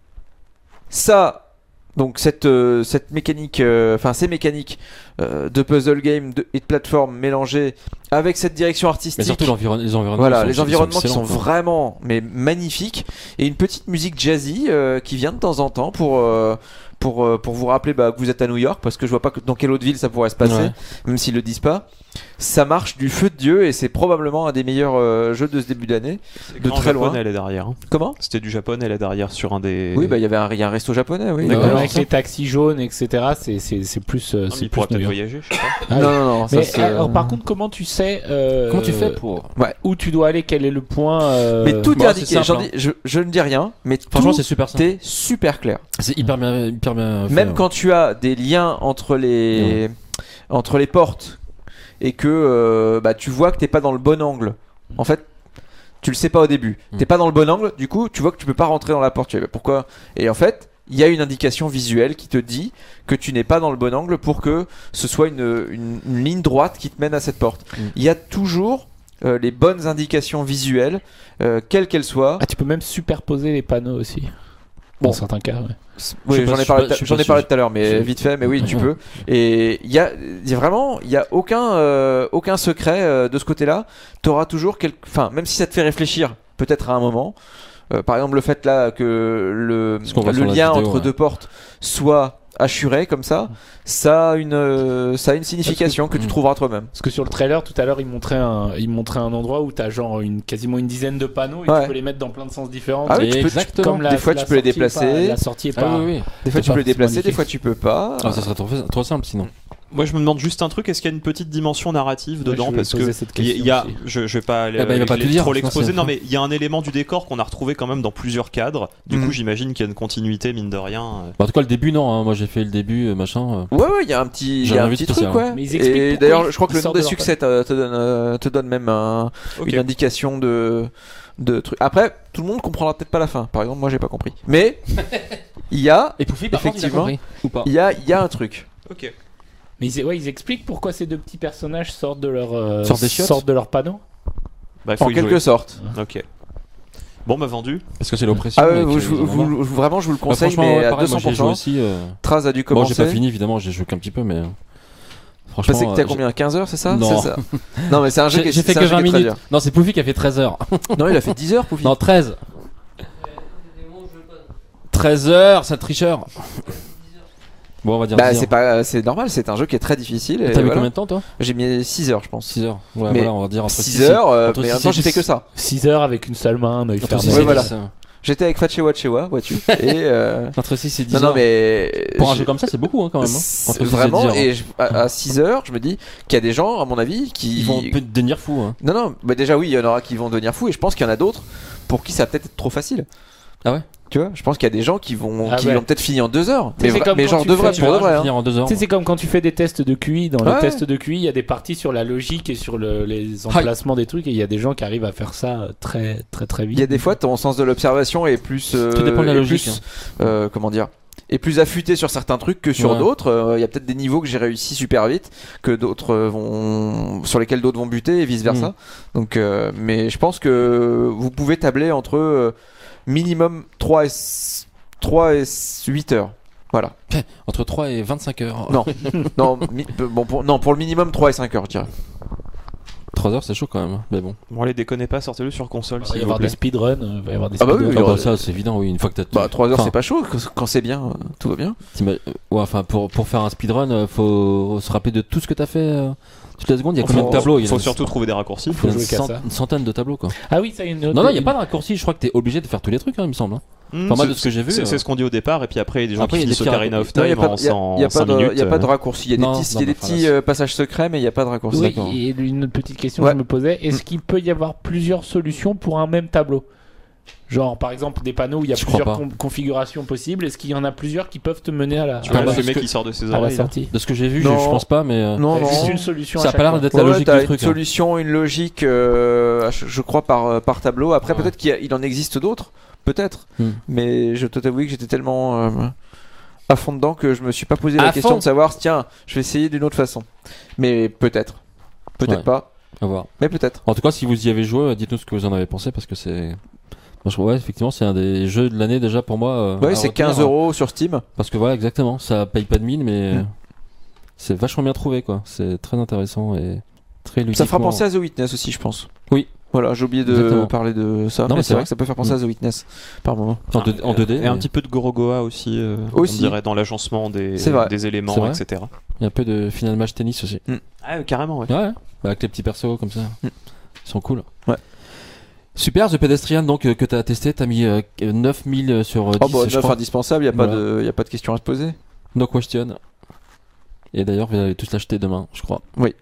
Ça. Donc cette euh, cette mécanique, enfin euh, ces mécaniques euh, de puzzle game de, et de plateforme mélangées avec cette direction artistique. Mais surtout l'environ- les environnements. Voilà, sont- les environnements sont qui sont excellents, quoi. vraiment mais magnifiques, et une petite musique jazzy euh, qui vient de temps en temps pour euh, pour euh, pour vous rappeler bah, que vous êtes à New York, parce que je vois pas que- dans quelle autre ville ça pourrait se passer, Ouais. même s'ils le disent pas. Ça marche du feu de Dieu, et c'est probablement un des meilleurs euh, jeux de ce début d'année. De Grand très loin. japonais là derrière. hein. Comment? C'était du japonais là derrière sur un des. Oui, bah il y avait un, il y a un resto japonais, oui. D'accord. Euh, Alors, avec les taxis jaunes, et cetera, c'est c'est c'est plus euh, Non, mais c'est il pourrait plus peut-être New York. voyager, je sais pas. Ah, non, oui. non, non, ça Mais c'est. alors par contre comment tu sais euh, Comment tu fais pour. où tu dois aller, quel est le point euh, Mais tout Bon, est c'est indiqué. simple, J'en hein. dis- je, je ne dis rien, mais Franchement, tout c'est super simple. est super clair. C'est hyper bien, hyper bien fait, Même hein. quand tu as des liens entre les entre les portes et que euh, bah, tu vois que t'es pas dans le bon angle. En fait, tu le sais pas au début. Mm. T'es pas dans le bon angle, du coup, tu vois que tu peux pas rentrer dans la porte. Tu fais, bah, pourquoi? Et en fait, il y a une indication visuelle qui te dit que tu n'es pas dans le bon angle pour que ce soit une, une, une ligne droite qui te mène à cette porte. Mm. Il y a toujours euh, les bonnes indications visuelles, euh, quelles qu'elles soient. Ah, tu peux même superposer les panneaux aussi. Dans Bon. certains cas, ouais. Oui, Je sais j'en pas, ai je parlé, sais pas, je sais j'en pas ai parlé si- tout à l'heure, mais je- vite fait, mais oui, tu Ouais. peux. Et il y a, il y a vraiment, il y a aucun, euh, aucun secret euh, de ce côté-là. T'auras toujours quelque, enfin, même si ça te fait réfléchir, peut-être à un moment. Euh, par exemple, le fait là que le, Ce qu'on voit le sur la lien vidéo, entre ouais. deux portes soit assuré comme ça, ça a une, euh, ça a une signification que tu Mm. trouveras toi-même. Parce que sur le trailer tout à l'heure, il montrait un, il montrait un endroit où t'as genre une, quasiment une dizaine de panneaux et Ouais. tu peux les mettre dans plein de sens différents. Ah oui, tu peux- Exactement. Comme la- des fois, la tu peux les sortie est déplacer. pas- la sortie est Ah pas. oui, oui. Des fois, C'est tu peux pas- les déplacer, c'est des fois, tu peux pas. Ah, ça serait trop, trop simple sinon. Moi, je me demande juste un truc. Est-ce qu'il y a une petite dimension narrative Ouais, dedans? je voulais Parce poser que cette il y a- il y a, question je, je vais pas aller Eh ben, il va pas les- te dire, trop sinon l'exposer. c'est- Non, mais il y a un élément du décor qu'on a retrouvé quand même dans plusieurs cadres. Du Mhm. coup, j'imagine qu'il y a une continuité, mine de rien. Bah, en tout cas, le début, non. hein. Moi, j'ai fait le début, euh, machin. euh. Ouais, ouais, il y a un petit, il J'ai y a un rien vu petit de truc, spécial. ouais. Mais ils expliquent Et pourquoi d'ailleurs, ils- je crois que ils le nom sortent des de leur succès te, te donne, euh, te donne même un, Ok. une indication de, de trucs. Après, tout le monde comprendra peut-être pas la fin. Par exemple, moi, j'ai pas compris. Mais il y a, Et Poufy, par contre, il a compris. Ou pas il y a, il y a un truc. Ok. Mais ils, ouais, ils expliquent pourquoi ces deux petits personnages sortent de leur euh, Sortent des chiottes sortent de leur panneau. Bah, faut En y quelque jouer. sorte. Ok. Bon, bah vendu. Parce que c'est l'oppression. Ah ouais, et vous, que- vous- ils en ont marre. vous- vraiment, je vous le Bah, conseille, franchement, mais ouais, à pareil, moi, j'ai joué deux cents pour cent. aussi. euh, Traz a dû Bon, j'ai commencer. pas fini, évidemment, j'ai joué qu'un petit peu, mais. Franchement, Parce que t'as euh, combien quinze heures, c'est ça Non. C'est ça. Non, mais c'est un jeu qui j'ai est j'ai fait c'est que un jeu vingt qui est très minutes. dur. Non, c'est Poufy qui a fait treize heures. Non, il a fait dix heures, Poufy. Non, treize. treize heures, ça tricheur. Bon, on va dire Bah, dix c'est heures. pas, c'est normal, c'est un jeu qui est très difficile. et T'as mis voilà. combien de temps, toi? J'ai mis six heures, je pense. six heures. Ouais, Mais voilà, on va dire entre six heures, euh, entre mais en six même temps, et j'ai fait dix. que ça. six heures avec une seule main, un œil Entre fermé. six Ouais, et voilà. dix, euh. J'étais avec Fachewa Chewa, vois-tu. Et. euh, Entre six et dix Non, non, heures. mais. Pour un j'ai- jeu comme ça, c'est beaucoup hein, quand même. Hein. C'est- Entre six Vraiment, dix heures. et je- à, à six heures, je me dis qu'il y a des gens, à mon avis, qui. Ils vont peut devenir fous. Hein. Non, non, bah déjà, oui, il y en aura qui vont devenir fous, et je pense qu'il y en a d'autres pour qui ça va peut-être être trop facile. Ah ouais? Tu vois, je pense qu'il y a des gens qui vont, Ah qui ouais. vont peut-être finir en deux heures. Tu sais, Mais, c'est vra- comme mais quand genre tu de vrai, fais- pour de vrai. hein. finir en deux heures. Tu sais, c'est comme quand tu fais des tests de Q I. Dans Ouais. les tests de Q I, il y a des parties sur la logique et sur le- les emplacements des trucs, et il y a des gens qui arrivent à faire ça très très très vite. Il y a des fois, ton sens de l'observation est plus. euh, Tout dépend de la est logique, plus, hein. euh, comment dire est plus affûté sur certains trucs que sur Ouais. d'autres. Euh, Il y a peut-être des niveaux que j'ai réussi super vite, que d'autres euh, vont, sur lesquels d'autres vont buter et vice versa. Mm. Donc, euh, mais je pense que vous pouvez tabler entre euh, minimum trois et s- trois et huit heures. Voilà. Entre trois et vingt-cinq heures. Non, non, mi- bon, pour, non, pour le minimum trois et cinq heures, je dirais. trois heures, c'est chaud quand même. hein. Mais bon. Bon, allez, déconnez pas, sortez-le sur console Il va y s'il vous avoir plaît. des speedruns. euh, Il va y avoir des Ah bah oui, speedruns. il y Ah aura- bah ça, c'est évident, oui. Une fois que t'as. Bah, trois heures, Enfin, c'est pas chaud. Quand, quand c'est bien, euh, tout va bien. t'ima- euh, Ouais, enfin, pour, pour faire un speedrun, euh, faut se rappeler de tout ce que t'as fait. euh, Toutes les secondes, il y a combien de tableaux? Il Il y faut en a surtout trouver des raccourcis. il y a jouer une, qu'à cent- ça. une centaine de tableaux quoi. Ah oui, ça y est. Une autre- Non, non, il n'y a pas de raccourci. Je crois que t'es obligé de faire tous les trucs, hein, il me semble. hein. Mmh, Enfin, moi, de c'est- ce que j'ai vu, c'est euh, c'est ce qu'on dit au départ, et puis après, il y a des gens Après, qui il y a finissent des Ocarina of Non, il n'y Time a, pas- en il y a- cent- il y a pas cinq de- minutes. il y a pas de euh. raccourci. Il y a des Non, petits, non, il y a des bah, petits voilà. euh, passages secrets, mais il n'y a pas de raccourci. Oui, D'accord. et une petite question Ouais. que je me posais, est-ce qu'il peut y avoir plusieurs solutions pour un même tableau? Genre, par exemple, des panneaux où il y a Je crois plusieurs pas. con- configurations possibles, est-ce qu'il y en a plusieurs qui peuvent te mener à la, Tu Ah, vois bah, la parce fumée que- qui sort de ses à la oreilles. là. sortie? De ce que j'ai vu, je, Non. je pense pas, mais. euh, Non, Il y a juste non. une solution Ça à a pas chaque l'air fois. d'être la Ouais, logique t'as du une truc. hein. solution, une logique, euh, je, je crois par euh, par tableau. Après, Ouais. peut-être qu'il y a- il en existe d'autres, peut-être. Hmm. Mais je dois t'avouer que j'étais tellement euh, à fond dedans que je me suis pas posé la À question fond. de savoir, tiens, je vais essayer d'une autre façon. Mais peut-être, peut-être Ouais. pas, À voir. mais peut-être. En tout cas, si vous y avez joué, euh, dites-nous ce que vous en avez pensé parce que c'est. Moi, je trouve, ouais, effectivement, c'est un des jeux de l'année déjà pour moi. euh, Ouais, à c'est retenir, quinze hein. euros sur Steam. Parce que voilà, exactement, ça paye pas de mine, mais Mm. c'est vachement bien trouvé, quoi. C'est très intéressant et très ludiquement. Ça fera penser à The Witness aussi, je pense. Oui. Voilà, j'ai oublié de Exactement. parler de ça. Non, mais mais c'est c'est vrai vrai. que ça peut faire penser Mm. à The Witness par moment. en, deux- en deux D. Et un mais petit peu de Gorogoa aussi, euh, Aussi. on dirait, dans l'agencement des, C'est vrai. des C'est éléments, vrai. et cetera. Il y a un peu de Final Match Tennis aussi. Ah, euh, carrément, ouais. Ouais, ouais. Bah, avec les petits persos comme ça. Mm. Ils sont cool. Ouais. Super, The Pedestrian, donc, euh, que t'as testé, t'as mis euh, neuf mille sur euh, dix, Oh bah, je neuf crois. indispensable, il n'y a, pas Voilà. de- y a pas de question à se poser. No question. Et d'ailleurs, vous allez tous l'acheter demain, je crois. Oui.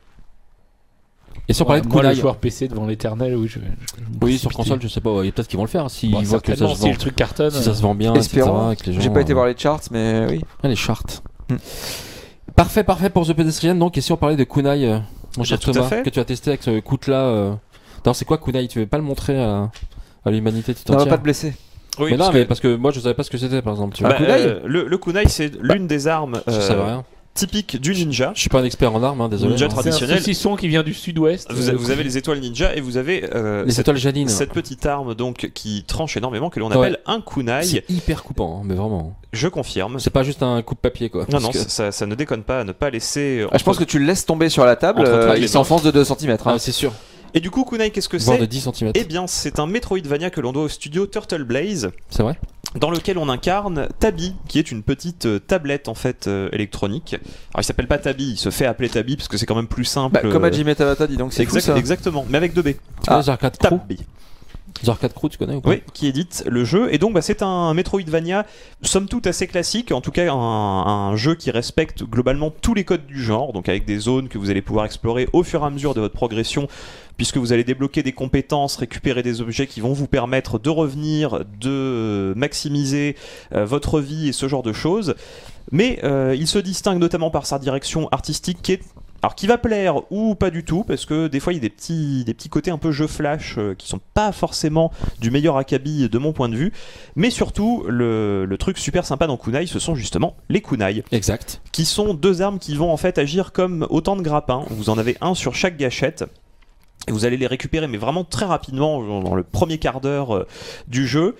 Et si on parlait de Moi, le Kunai, joueur P C devant l'éternel, oui. Je, je- je me oui, sur précipite. console, je sais pas, ouais, peut-être qu'ils vont le faire. S'ils Bon, voient que ça certainement, se si vend, le truc cartonne. si ça se vend bien, Espérons. et cetera. Que les gens, J'ai pas été euh, voir les charts, mais oui. Ah, les charts. Hmm. Parfait, parfait pour The Pedestrian. Donc, et si on parlait de Kunai, euh, mon cher tout à Thomas, fait. que tu as testé avec ce Koutla. Euh... D'ailleurs, c'est quoi Kunai? Tu veux pas le montrer à, à l'humanité tout On va entière? pas te blesser. Oui, mais parce non, que- mais parce que moi, je savais pas ce que c'était, par exemple. Tu vois. bah, kunai euh, le, le kunai, c'est l'une des armes je euh, savais rien. typiques du ninja. Je suis pas un expert en armes, hein, désolé. Ninja hein. C'est un traditionnel. saucisson qui vient du sud-ouest. Vous, a- euh, vous avez les étoiles ninja et vous avez euh, Les cette, étoiles Janine. cette petite arme donc qui tranche énormément que l'on Ouais. appelle un kunai. C'est hyper coupant, hein, mais vraiment. Je confirme. C'est pas juste un coup de papier, quoi. Non, Parce non, que- ça, ça- ça ne déconne pas à ne pas laisser. Ah, je pense que tu le laisses tomber sur la table, Entre toi euh, et les il s'enfonce de deux centimètres. Ah, c'est sûr. Et du coup, kunai, qu'est-ce que Voire de c'est? dix centimètres. Eh bien, c'est un Metroidvania que l'on doit au studio Turtle Blaze, C'est vrai? dans lequel on incarne Tabi, qui est une petite euh, tablette en fait euh, électronique. Alors, il s'appelle pas Tabi, il se fait appeler Tabi parce que c'est quand même plus simple. Bah, comme euh, Hajime Tabata dit, donc c'est fou, exact- ça. exactement, mais avec deux B. Tu connais Ah. The Arcade Crew? Tabi. The Arcade Crew, tu connais ou pas? Oui, qui édite le jeu. Et donc, bah, c'est un Metroidvania, somme toute assez classique, en tout cas un, un jeu qui respecte globalement tous les codes du genre, donc avec des zones que vous allez pouvoir explorer au fur et à mesure de votre progression, puisque vous allez débloquer des compétences, récupérer des objets qui vont vous permettre de revenir, de maximiser euh, votre vie et ce genre de choses. Mais euh, il se distingue notamment par sa direction artistique qui est alors qui va plaire ou pas du tout, parce que des fois il y a des petits, des petits côtés un peu jeu flash euh, qui sont pas forcément du meilleur acabit de mon point de vue, mais surtout le, le truc super sympa dans kunai, ce sont justement les kunai, Exact. qui sont deux armes qui vont en fait agir comme autant de grappins. Vous en avez un sur chaque gâchette. Et vous allez les récupérer, mais vraiment très rapidement, dans le premier quart d'heure euh, du jeu.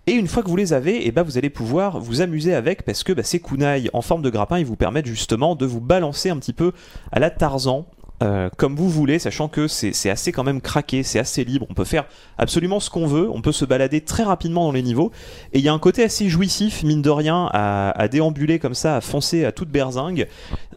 Et une fois que vous les avez, eh ben, vous allez pouvoir vous amuser avec, parce que bah, ces kunai en forme de grappin, ils vous permettent justement de vous balancer un petit peu à la Tarzan, Euh, comme vous voulez, sachant que c'est, c'est assez quand même craqué, c'est assez libre, on peut faire absolument ce qu'on veut, on peut se balader très rapidement dans les niveaux, et il y a un côté assez jouissif, mine de rien, à, à déambuler comme ça, à foncer à toute berzingue,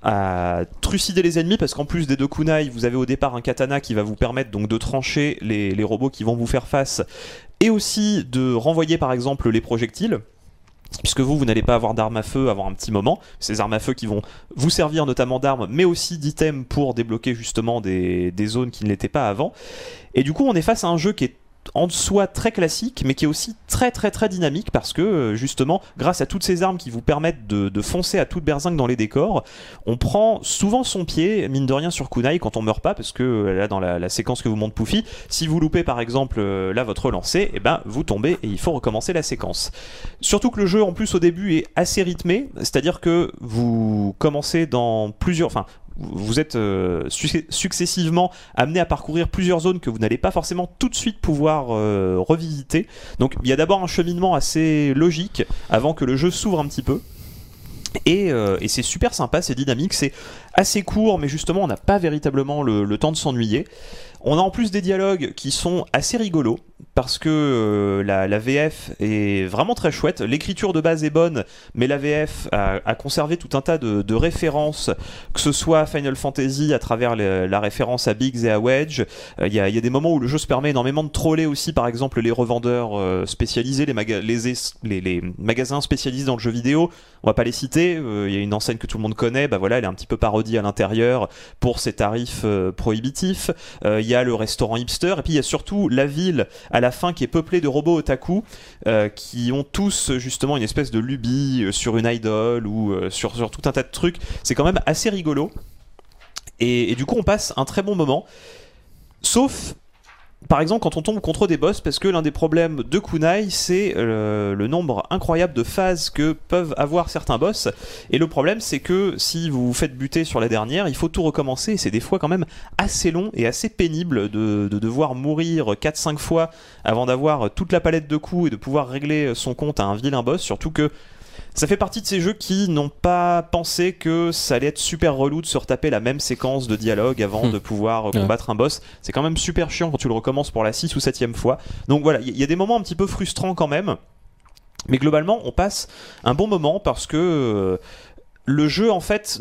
à trucider les ennemis, parce qu'en plus des deux kunai, vous avez au départ un katana qui va vous permettre donc de trancher les, les robots qui vont vous faire face, et aussi de renvoyer par exemple les projectiles, puisque vous, vous n'allez pas avoir d'armes à feu avant un petit moment. Ces armes à feu qui vont vous servir notamment d'armes, mais aussi d'items pour débloquer justement des, des zones qui ne l'étaient pas avant. Et du coup, on est face à un jeu qui est en soi très classique, mais qui est aussi très très très dynamique, parce que justement, grâce à toutes ces armes qui vous permettent de, de foncer à toute berzingue dans les décors, on prend souvent son pied, mine de rien, sur kunai quand on meurt pas, parce que là, dans la, la séquence que vous montre Poufy, si vous loupez par exemple là votre lancer, et ben vous tombez et il faut recommencer la séquence. Surtout que le jeu en plus au début est assez rythmé, c'est-à-dire que vous commencez dans plusieurs, enfin vous êtes euh, su- successivement amené à parcourir plusieurs zones que vous n'allez pas forcément tout de suite pouvoir euh, revisiter. Donc il y a d'abord un cheminement assez logique avant que le jeu s'ouvre un petit peu. Et, euh, et c'est super sympa, c'est dynamique, c'est assez court, mais justement on n'a pas véritablement le, le temps de s'ennuyer. On a en plus des dialogues qui sont assez rigolos, parce que euh, la, la V F est vraiment très chouette. L'écriture de base est bonne, mais la V F a, a conservé tout un tas de, de références, que ce soit Final Fantasy à travers le, la référence à Biggs et à Wedge. Il euh, y, y a des moments où le jeu se permet énormément de troller aussi, par exemple les revendeurs euh, spécialisés, les, maga- les, es- les, les magasins spécialisés dans le jeu vidéo. On va pas les citer, il euh, y a une enseigne que tout le monde connaît, bah voilà, elle est un petit peu parodie à l'intérieur pour ses tarifs euh, prohibitifs. Il euh, y a le restaurant hipster, et puis il y a surtout la ville à la fin qui est peuplée de robots otaku euh, qui ont tous justement une espèce de lubie euh, sur une idole ou euh, sur, sur tout un tas de trucs. C'est quand même assez rigolo. Et, et du coup, on passe un très bon moment. Sauf, par exemple, quand on tombe contre des boss, parce que l'un des problèmes de kunai, c'est euh, le nombre incroyable de phases que peuvent avoir certains boss. Et le problème, c'est que si vous vous faites buter sur la dernière, il faut tout recommencer. Et c'est des fois quand même assez long et assez pénible de, de devoir mourir quatre cinq fois avant d'avoir toute la palette de coups et de pouvoir régler son compte à un vilain boss. Surtout que ça fait partie de ces jeux qui n'ont pas pensé que ça allait être super relou de se retaper la même séquence de dialogue avant mmh. de pouvoir combattre ouais. un boss. C'est quand même super chiant quand tu le recommences pour la sixième ou septième fois. Donc voilà, il y, y a des moments un petit peu frustrants quand même. Mais globalement, on passe un bon moment parce que euh, le jeu en fait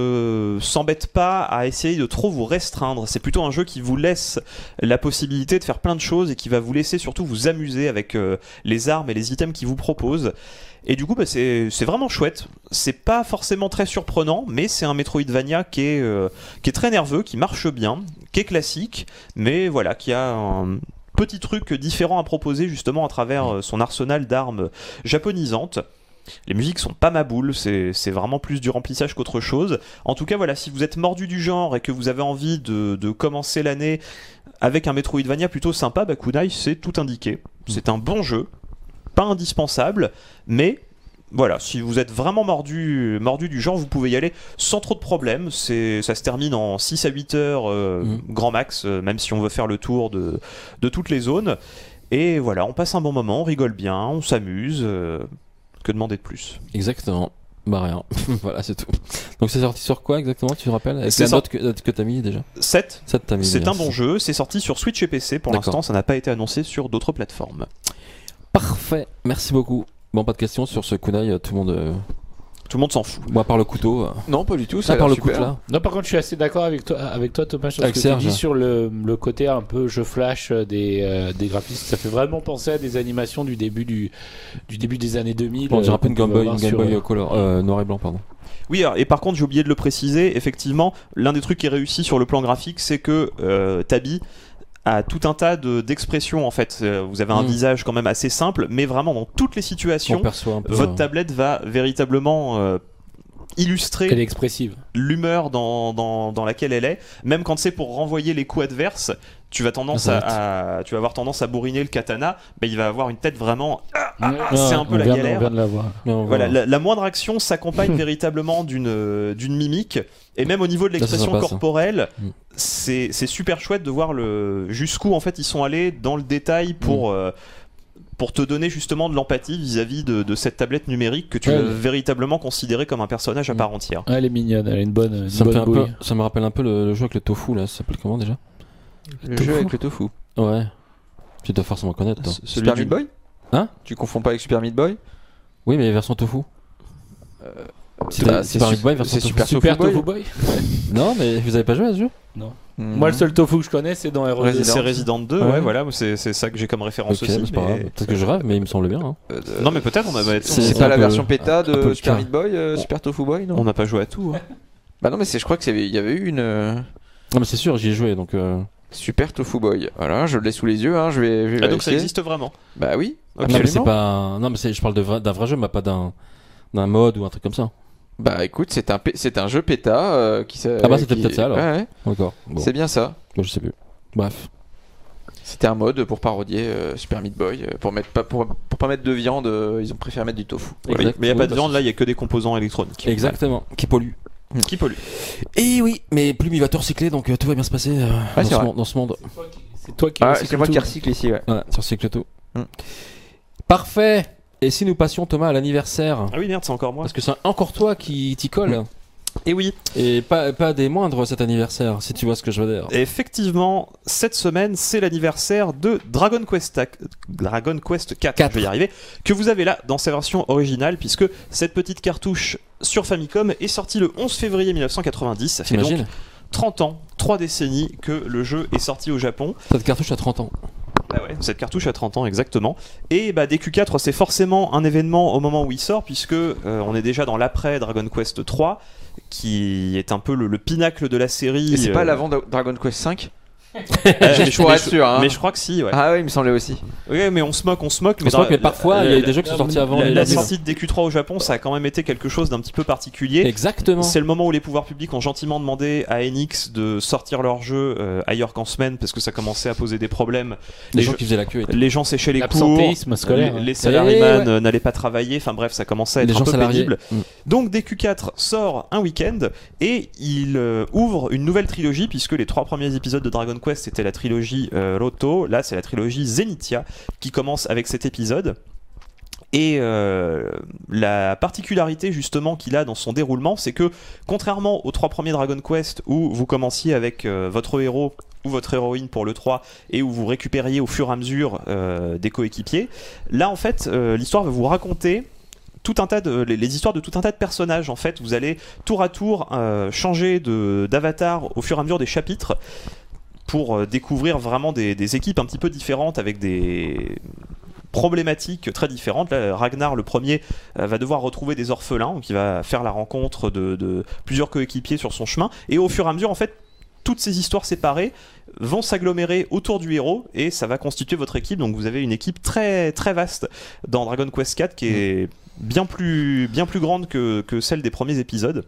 ne s'embête pas à essayer de trop vous restreindre. C'est plutôt un jeu qui vous laisse la possibilité de faire plein de choses et qui va vous laisser surtout vous amuser avec euh, les armes et les items qu'il vous propose. Et du coup, bah, c'est, c'est vraiment chouette. C'est pas forcément très surprenant, mais c'est un Metroidvania qui est, euh, qui est très nerveux, qui marche bien, qui est classique, mais voilà, qui a un petit truc différent à proposer justement à travers son arsenal d'armes japonisantes. Les musiques sont pas ma boule, c'est, c'est vraiment plus du remplissage qu'autre chose. En tout cas, voilà, si vous êtes mordu du genre et que vous avez envie de, de commencer l'année avec un Metroidvania plutôt sympa, bah, Kunai, c'est tout indiqué. C'est un bon jeu. Pas indispensable, mais voilà, si vous êtes vraiment mordu, mordu du genre, vous pouvez y aller sans trop de problèmes. C'est, ça se termine en six à huit heures euh, mmh. grand max, euh, même si on veut faire le tour de, de toutes les zones. Et voilà, on passe un bon moment, on rigole bien, on s'amuse. Euh, que demander de plus ? Exactement. Bah rien, voilà c'est tout. Donc c'est sorti sur quoi exactement, tu te rappelles ? Avec c'est la sorti... note que, que t'as mis déjà ? sept. sept t'as mis, c'est merci. Un bon jeu, c'est sorti sur Switch et P C, pour D'accord. l'instant ça n'a pas été annoncé sur d'autres plateformes. Parfait, merci beaucoup. Bon, pas de questions sur ce kunai, tout le monde... Euh... Tout le monde s'en fout. Moi, par le couteau. Non, pas du tout. Ça, ça par le super. couteau là. Non, par contre, je suis assez d'accord avec toi, avec toi Thomas, sur avec ce que Serge. tu dis sur le, le côté un peu jeu flash des, euh, des graphismes. Ça fait vraiment penser à des animations du début, du, du début des années deux mille. On dirait un peu une Game Boy, Game Game Boy sur... Color, euh, noir et blanc, pardon. Oui, et par contre, j'ai oublié de le préciser, effectivement, l'un des trucs qui est réussi sur le plan graphique, c'est que euh, Tabi a tout un tas de, d'expressions en fait. Euh, vous avez un mmh. visage quand même assez simple, mais vraiment dans toutes les situations, peu, votre euh... tablette va véritablement euh, illustrer elle est expressive. L'humeur dans, dans, dans laquelle elle est, même quand c'est pour renvoyer les coups adverses. Tu vas tendance à, à tu vas avoir tendance à bourriner le katana, bah, il va avoir une tête vraiment ah, ah, ah, c'est un peu la vient, galère. On vient de la voir. Voilà, la, la moindre action s'accompagne véritablement d'une d'une mimique, et même au niveau de l'expression sympa, corporelle, c'est c'est super chouette de voir le jusqu'où en fait ils sont allés dans le détail pour mm. euh, pour te donner justement de l'empathie vis-à-vis de, de cette tablette numérique que tu Ouais, vas ouais. véritablement considérer comme un personnage à part entière. Ouais, elle est mignonne, elle a une bonne, une Ça me, bonne fait un peu, bouille. ça me rappelle un peu le, le jeu avec le tofu là, ça s'appelle comment déjà? Le Tofu. jeu avec le tofu. Ouais. Tu dois forcément connaître toi. Celui Super du- Meat Boy. Hein? Tu confonds pas avec Super Meat Boy? Oui, mais version tofu. C'était Bah, Super su- Meat Boy version c'est tofu. Super Super Tofu Tofu Boy. Boy. Non, mais vous avez pas joué à ce jeu? Hmm. Moi, le seul tofu que je connais, c'est dans R E deux. C'est Resident deux, ouais, Ouais. voilà, c'est c'est ça que j'ai comme référence Ok, aussi. mais c'est pas mais- grave. Peut-être que je rêve, mais il me semble bien. Hein. Euh, de- Non, mais peut-être on a- C'est C'est- c'est c'est pas un la peu- version péta un peu de le Super cas. Meat Boy, euh, Super Tofu Boy, non? on n'a pas joué à tout. hein. Bah non, mais c'est, je crois que c'est- il y avait eu une euh, Non, mais c'est sûr, j'y ai joué donc. Euh... Super Tofu Boy. Voilà, je l'ai sous les yeux, hein, je vais, je vais Ah, donc ça vérifier. existe vraiment. Bah oui. Ah, non, mais c'est absolument. pas. un- Non, mais c'est- je parle de vrai- d'un vrai jeu, mais pas d'un d'un mode ou un truc comme ça. Bah écoute, c'est un, p- c'est un jeu péta euh, qui s'a- Ah bah, c'était qui- peut-être ça, alors. Ouais, ouais, D'accord. Bon, c'est bien ça. Bon, je sais plus. Bref. C'était un mode pour parodier euh, Super Meat Boy, euh, pour mettre pas pour, pour pas mettre de viande, euh, ils ont préféré mettre du tofu. Exact. Oui, mais il n'y a Oui, pas de bah, viande, là il n'y a que des composants électroniques. Exactement. Qui pollue. Voilà. Qui pollue. Et oui, mais Plume il va tout recycler, donc euh, tout va bien se passer euh, dans, c'est ce vrai. monde, dans ce monde. C'est toi qui Ah, recycle c'est moi tout. qui recycle ici, ouais. Ouais, tu recycles tout. Hmm. Parfait. Et si nous passions Thomas à l'anniversaire, Ah oui, merde, c'est encore moi. parce que c'est encore toi qui t'y colle, Et oui, et pas, pas des moindres cet anniversaire, si tu vois ce que je veux dire. effectivement, cette semaine, c'est l'anniversaire de Dragon Quest, ac- Dragon Quest quatre, quatre. je vais y arriver, que vous avez là dans sa version originale, puisque cette petite cartouche sur Famicom est sortie le onze février mille neuf cent quatre-vingt-dix. Ça fait donc T'imagines? trente ans, trois décennies que le jeu est sorti au Japon. Cette cartouche a trente ans. Ah ouais, cette cartouche a trente ans exactement. Et bah, D Q quatre, c'est forcément un événement au moment où il sort, puisque euh, on est déjà dans l'après Dragon Quest trois, qui est un peu le, le pinacle de la série. Et c'est euh, pas l'avant de Dragon Quest cinq? euh, Je mais, suis mais- sûr, hein. mais je crois que si, ouais. Ah oui, il me semblait aussi. Ouais, mais on se moque, on se moque. On se moque, mais parfois, il y a des jeux qui sont la- sortis avant La, les la nazis. sortie de D Q trois au Japon, ça a quand même été quelque chose d'un petit peu particulier. Exactement. C'est le moment où les pouvoirs publics ont gentiment demandé à Enix de sortir leur jeu euh, ailleurs qu'en semaine, parce que ça commençait à poser des problèmes. Les les gens jeux- qui faisaient la queue et tout. Les gens séchaient les cours, L'absentéisme scolaire. les, les hein. salaryman Eh euh, n'allaient pas travailler, enfin bref, ça commençait à être Les un gens peu salariés. pénible. Mm. Donc D Q quatre sort un week-end et il euh, ouvre une nouvelle trilogie, puisque les trois premiers épisodes de Dragon Quest c'était la trilogie euh, Roto, là c'est la trilogie Zenithia qui commence avec cet épisode. Et euh, la particularité justement qu'il a dans son déroulement, c'est que contrairement aux trois premiers Dragon Quest où vous commenciez avec euh, votre héros ou votre héroïne pour le trois et où vous récupériez au fur et à mesure euh, des coéquipiers, là en fait euh, l'histoire va vous raconter tout un tas de les, les histoires de tout un tas de personnages. En fait, vous allez tour à tour euh, changer de d'avatar au fur et à mesure des chapitres pour euh, découvrir vraiment des, des équipes un petit peu différentes avec des problématiques très différentes. Là, Ragnar, le premier, euh, va devoir retrouver des orphelins, donc il va faire la rencontre de, de plusieurs coéquipiers sur son chemin, et au fur et à mesure, en fait, toutes ces histoires séparées vont s'agglomérer autour du héros et ça va constituer votre équipe. Donc vous avez une équipe très très vaste dans Dragon Quest quatre qui est bien plus, bien plus grande que, que celle des premiers épisodes.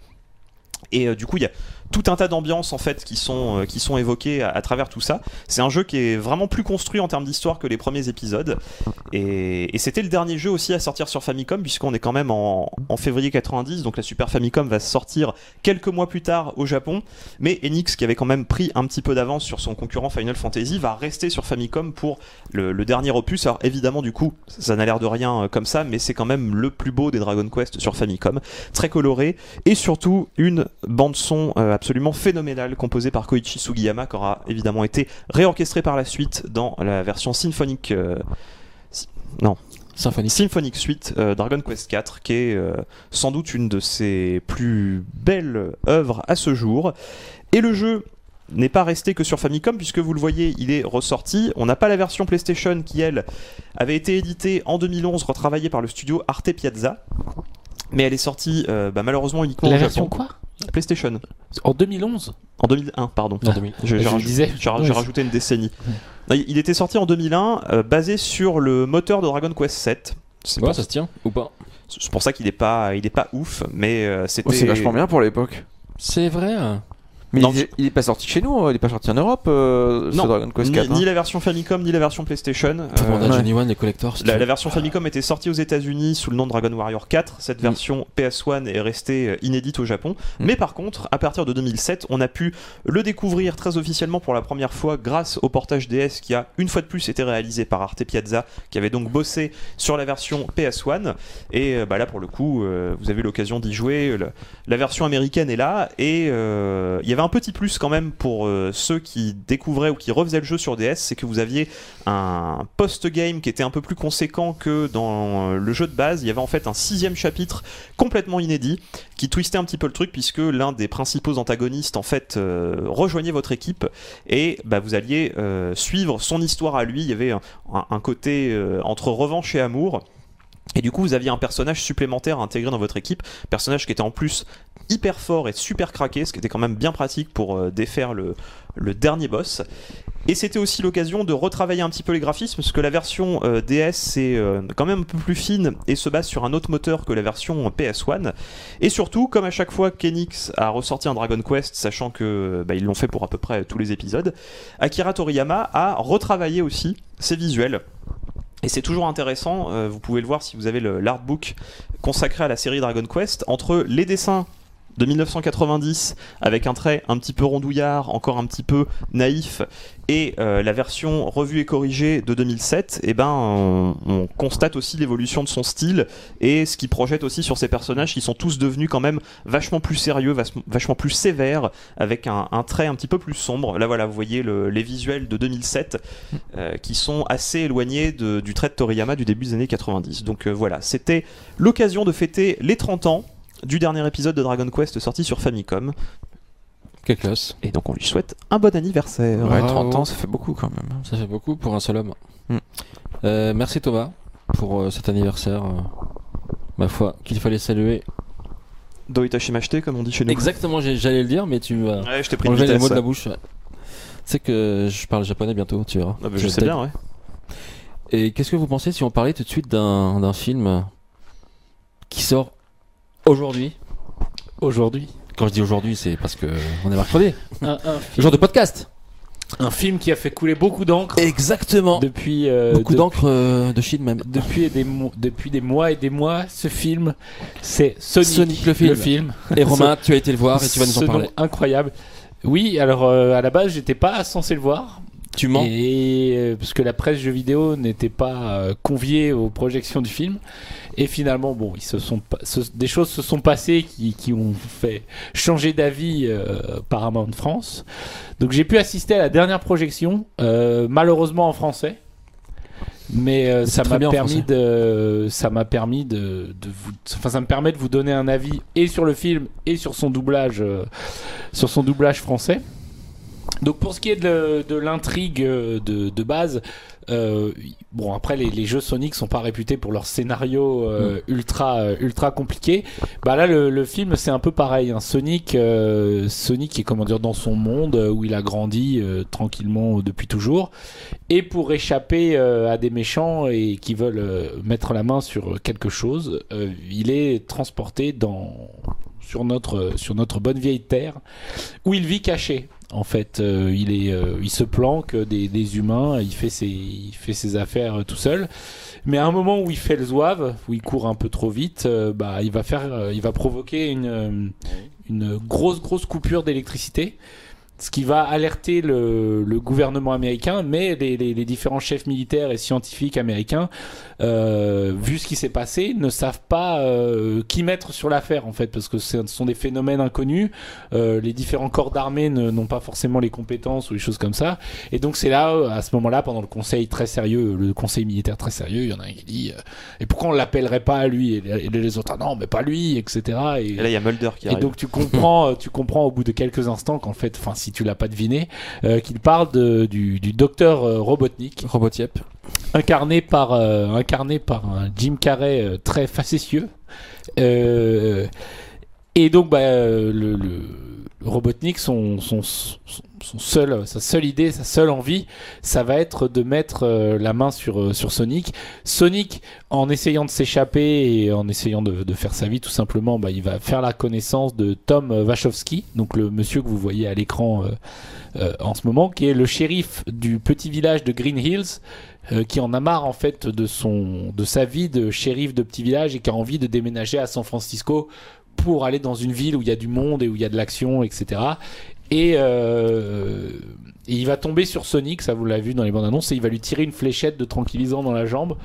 Et euh, du coup, il y a tout un tas d'ambiances en fait qui sont, euh, qui sont évoquées à, à travers tout ça. C'est un jeu qui est vraiment plus construit en termes d'histoire que les premiers épisodes. Et, et c'était le dernier jeu aussi à sortir sur Famicom, puisqu'on est quand même en, en février quatre-vingt-dix, donc la Super Famicom va sortir quelques mois plus tard au Japon. Mais Enix, qui avait quand même pris un petit peu d'avance sur son concurrent Final Fantasy, va rester sur Famicom pour le, le dernier opus. Alors évidemment, du coup, ça n'a l'air de rien euh, comme ça, mais c'est quand même le plus beau des Dragon Quest sur Famicom. Très coloré, et surtout une bande-son euh, absolument phénoménale composée par Koichi Sugiyama, qui aura évidemment été réorchestrée par la suite dans la version symphonique. Euh, si- non. Symphonique. Symphonic Suite euh, Dragon Quest quatre, qui est euh, sans doute une de ses plus belles œuvres à ce jour. Et le jeu n'est pas resté que sur Famicom, puisque vous le voyez, il est ressorti. On n'a pas la version PlayStation qui, elle, avait été éditée en deux mille onze, retravaillée par le studio Arte Piazza. Mais elle est sortie euh, bah, malheureusement uniquement La au version Japon. quoi PlayStation. En deux mille onze. En deux mille un, pardon. En deux mille. Je- J'ai Je raj- le disais. j'ai ra- Ouais, j'ai c'est- rajouté une décennie. Non, il était sorti en deux mille un, euh, basé sur le moteur de Dragon Quest sept. C'est Ouais, pour, ça se tient ou pas? c'est pour ça qu'il est pas, il est pas ouf, mais euh, c'était. Oh, c'est vachement bien pour l'époque. C'est vrai. hein. Mais Non, il, est, il est pas sorti chez nous, il est pas sorti en Europe, euh, ce Non, Dragon Quest ni, quatre. hein. ni la version Famicom ni la version PlayStation. Pour Euh, on a ouais. Johnny One, les collectors. si La, tu la veux. version Famicom était sortie aux États-Unis sous le nom de Dragon Warrior quatre. Cette Mm. version P S un est restée euh, inédite au Japon. Mm. Mais par contre, à partir de deux mille sept, on a pu le découvrir très officiellement pour la première fois grâce au portage D S qui a une fois de plus été réalisé par Arte Piazza, qui avait donc bossé sur la version P S un. Et euh, bah là, pour le coup, euh, vous avez eu l'occasion d'y jouer. Le- la version américaine est là. Et euh, il y avait un petit plus quand même pour euh, ceux qui découvraient ou qui refaisaient le jeu sur D S, c'est que vous aviez un post-game qui était un peu plus conséquent que dans le jeu de base. Il y avait en fait un sixième chapitre complètement inédit qui twistait un petit peu le truc, puisque l'un des principaux antagonistes en fait euh, rejoignait votre équipe et bah, vous alliez euh, suivre son histoire à lui. Il y avait un, un- un côté euh, entre revanche et amour. Et du coup, vous aviez un personnage supplémentaire intégré dans votre équipe, personnage qui était en plus hyper fort et super craqué, ce qui était quand même bien pratique pour euh, défaire le, le dernier boss. Et c'était aussi l'occasion de retravailler un petit peu les graphismes, parce que la version euh, D S est euh, quand même un peu plus fine et se base sur un autre moteur que la version P S un. Et surtout, comme à chaque fois qu'Enix a ressorti un Dragon Quest, sachant que bah, ils l'ont fait pour à peu près tous les épisodes, Akira Toriyama a retravaillé aussi ses visuels. Et c'est toujours intéressant, euh, vous pouvez le voir si vous avez le- l'artbook consacré à la série Dragon Quest, entre les dessins de mille neuf cent quatre-vingt-dix avec un trait un petit peu rondouillard, encore un petit peu naïf, et euh, la version revue et corrigée de deux mille sept, et ben on, on constate aussi l'évolution de son style et ce qu'il projette aussi sur ses personnages qui sont tous devenus quand même vachement plus sérieux, vachement, vachement plus sévères, avec un, un trait un petit peu plus sombre. Là voilà, vous voyez le- les visuels de deux mille sept euh, qui sont assez éloignés de- du trait de Toriyama du début des années quatre-vingt-dix. Donc euh, voilà, c'était l'occasion de fêter les trente ans du dernier épisode de Dragon Quest sorti sur Famicom. Quelle classe. Et donc on lui souhaite un bon anniversaire. Ouais, Bravo. trente ans, ça fait beaucoup quand même. Ça fait beaucoup pour un seul homme. Mm. Euh, merci Thomas pour euh, cet anniversaire. euh, ma foi, qu'il fallait saluer. Doitashi Mashite, comme on dit chez nous. Exactement, j'ai- j'allais le dire, mais tu m'as Ouais, je t'ai pris une enlevé les vitesse. mots de la bouche. ouais. Tu sais que je parle japonais bientôt, tu verras. Ah bah, je sais bien, ouais. Et qu'est-ce que vous pensez si on parlait tout de suite d'un d'un film qui sort aujourd'hui? Aujourd'hui. Quand je dis aujourd'hui, c'est parce que on est mercredi. Un, un, Le film, jour de podcast. un film qui a fait couler beaucoup d'encre Exactement. depuis, euh, Beaucoup de- d'encre euh, de Chine même. depuis, des mo- depuis des mois et des mois. Ce film, c'est Sonic, Sonic, le film. Et Romain, tu as été le voir et tu vas nous Ce en parler. nom incroyable. Oui, alors euh, à la base, j'étais pas censé le voir. Tu mens. Et euh, parce que la presse jeux vidéo n'était pas euh, conviée aux projections du film. Et finalement, bon, ils se sont pas- se- des choses se sont passées qui, qui ont fait changer d'avis euh, Paramount France. Donc j'ai pu assister à la dernière projection, euh, malheureusement en français. Mais euh, ça très m'a bien en permis français. de, ça m'a permis de, de vous, enfin ça me permet de vous donner un avis et sur le film et sur son doublage, euh, sur son doublage français. Donc pour ce qui est de, de l'intrigue euh, de, de base, euh, bon après les, les jeux Sonic sont pas réputés pour leur scénario euh, ultra euh, ultra compliqué. Bah là le, le film c'est un peu pareil. Hein. Sonic, euh, Sonic est comment dire dans son monde euh, où il a grandi euh, tranquillement depuis toujours. Et pour échapper euh, à des méchants et qui veulent euh, mettre la main sur quelque chose, euh, il est transporté dans sur notre sur notre bonne vieille terre où il vit caché. En fait, euh, il est, euh, il se planque des, des humains, il fait ses, il fait ses affaires euh, tout seul. Mais à un moment où il fait le zouave, où il court un peu trop vite, euh, bah, il va faire, euh, il va provoquer une, euh, une grosse, grosse coupure d'électricité. Ce qui va alerter le, le gouvernement américain, mais les, les, les différents chefs militaires et scientifiques américains, euh, vu ce qui s'est passé, ne savent pas euh, qui mettre sur l'affaire en fait, parce que ce sont des phénomènes inconnus. Euh, les différents corps d'armée ne- n'ont pas forcément les compétences ou les choses comme ça. Et donc c'est là, à ce moment-là, pendant le conseil très sérieux, le conseil militaire très sérieux, il y en a un qui dit euh, et pourquoi on l'appellerait pas à lui, et les, et les autres ah non mais pas lui, et cetera. Et, Et là, il y a Mulder qui et arrive. donc tu comprends, tu comprends au bout de quelques instants qu'en fait, enfin si tu l'as pas deviné, euh, qu'il parle de, du, du docteur euh, Robotnik, Robotiep. incarné par euh, incarné par un Jim Carrey euh, très facétieux. Euh, et donc bah euh, le, le Robotnik, son, son son seul, sa seule idée, sa seule envie, ça va être de mettre euh, la main sur, euh, sur Sonic. Sonic, en essayant de s'échapper et en essayant de, de faire sa vie tout simplement, bah, il va faire la connaissance de Tom Wachowski, donc le monsieur que vous voyez à l'écran euh, euh, en ce moment, qui est le shérif du petit village de Green Hills, euh, qui en a marre en fait de, son, de sa vie de shérif de petit village et qui a envie de déménager à San Francisco pour aller dans une ville où il y a du monde et où il y a de l'action, et cetera. Et, euh, et il va tomber sur Sonic, ça vous l'avez vu dans les bandes annonces, et il va lui tirer une fléchette de tranquillisant dans la jambe.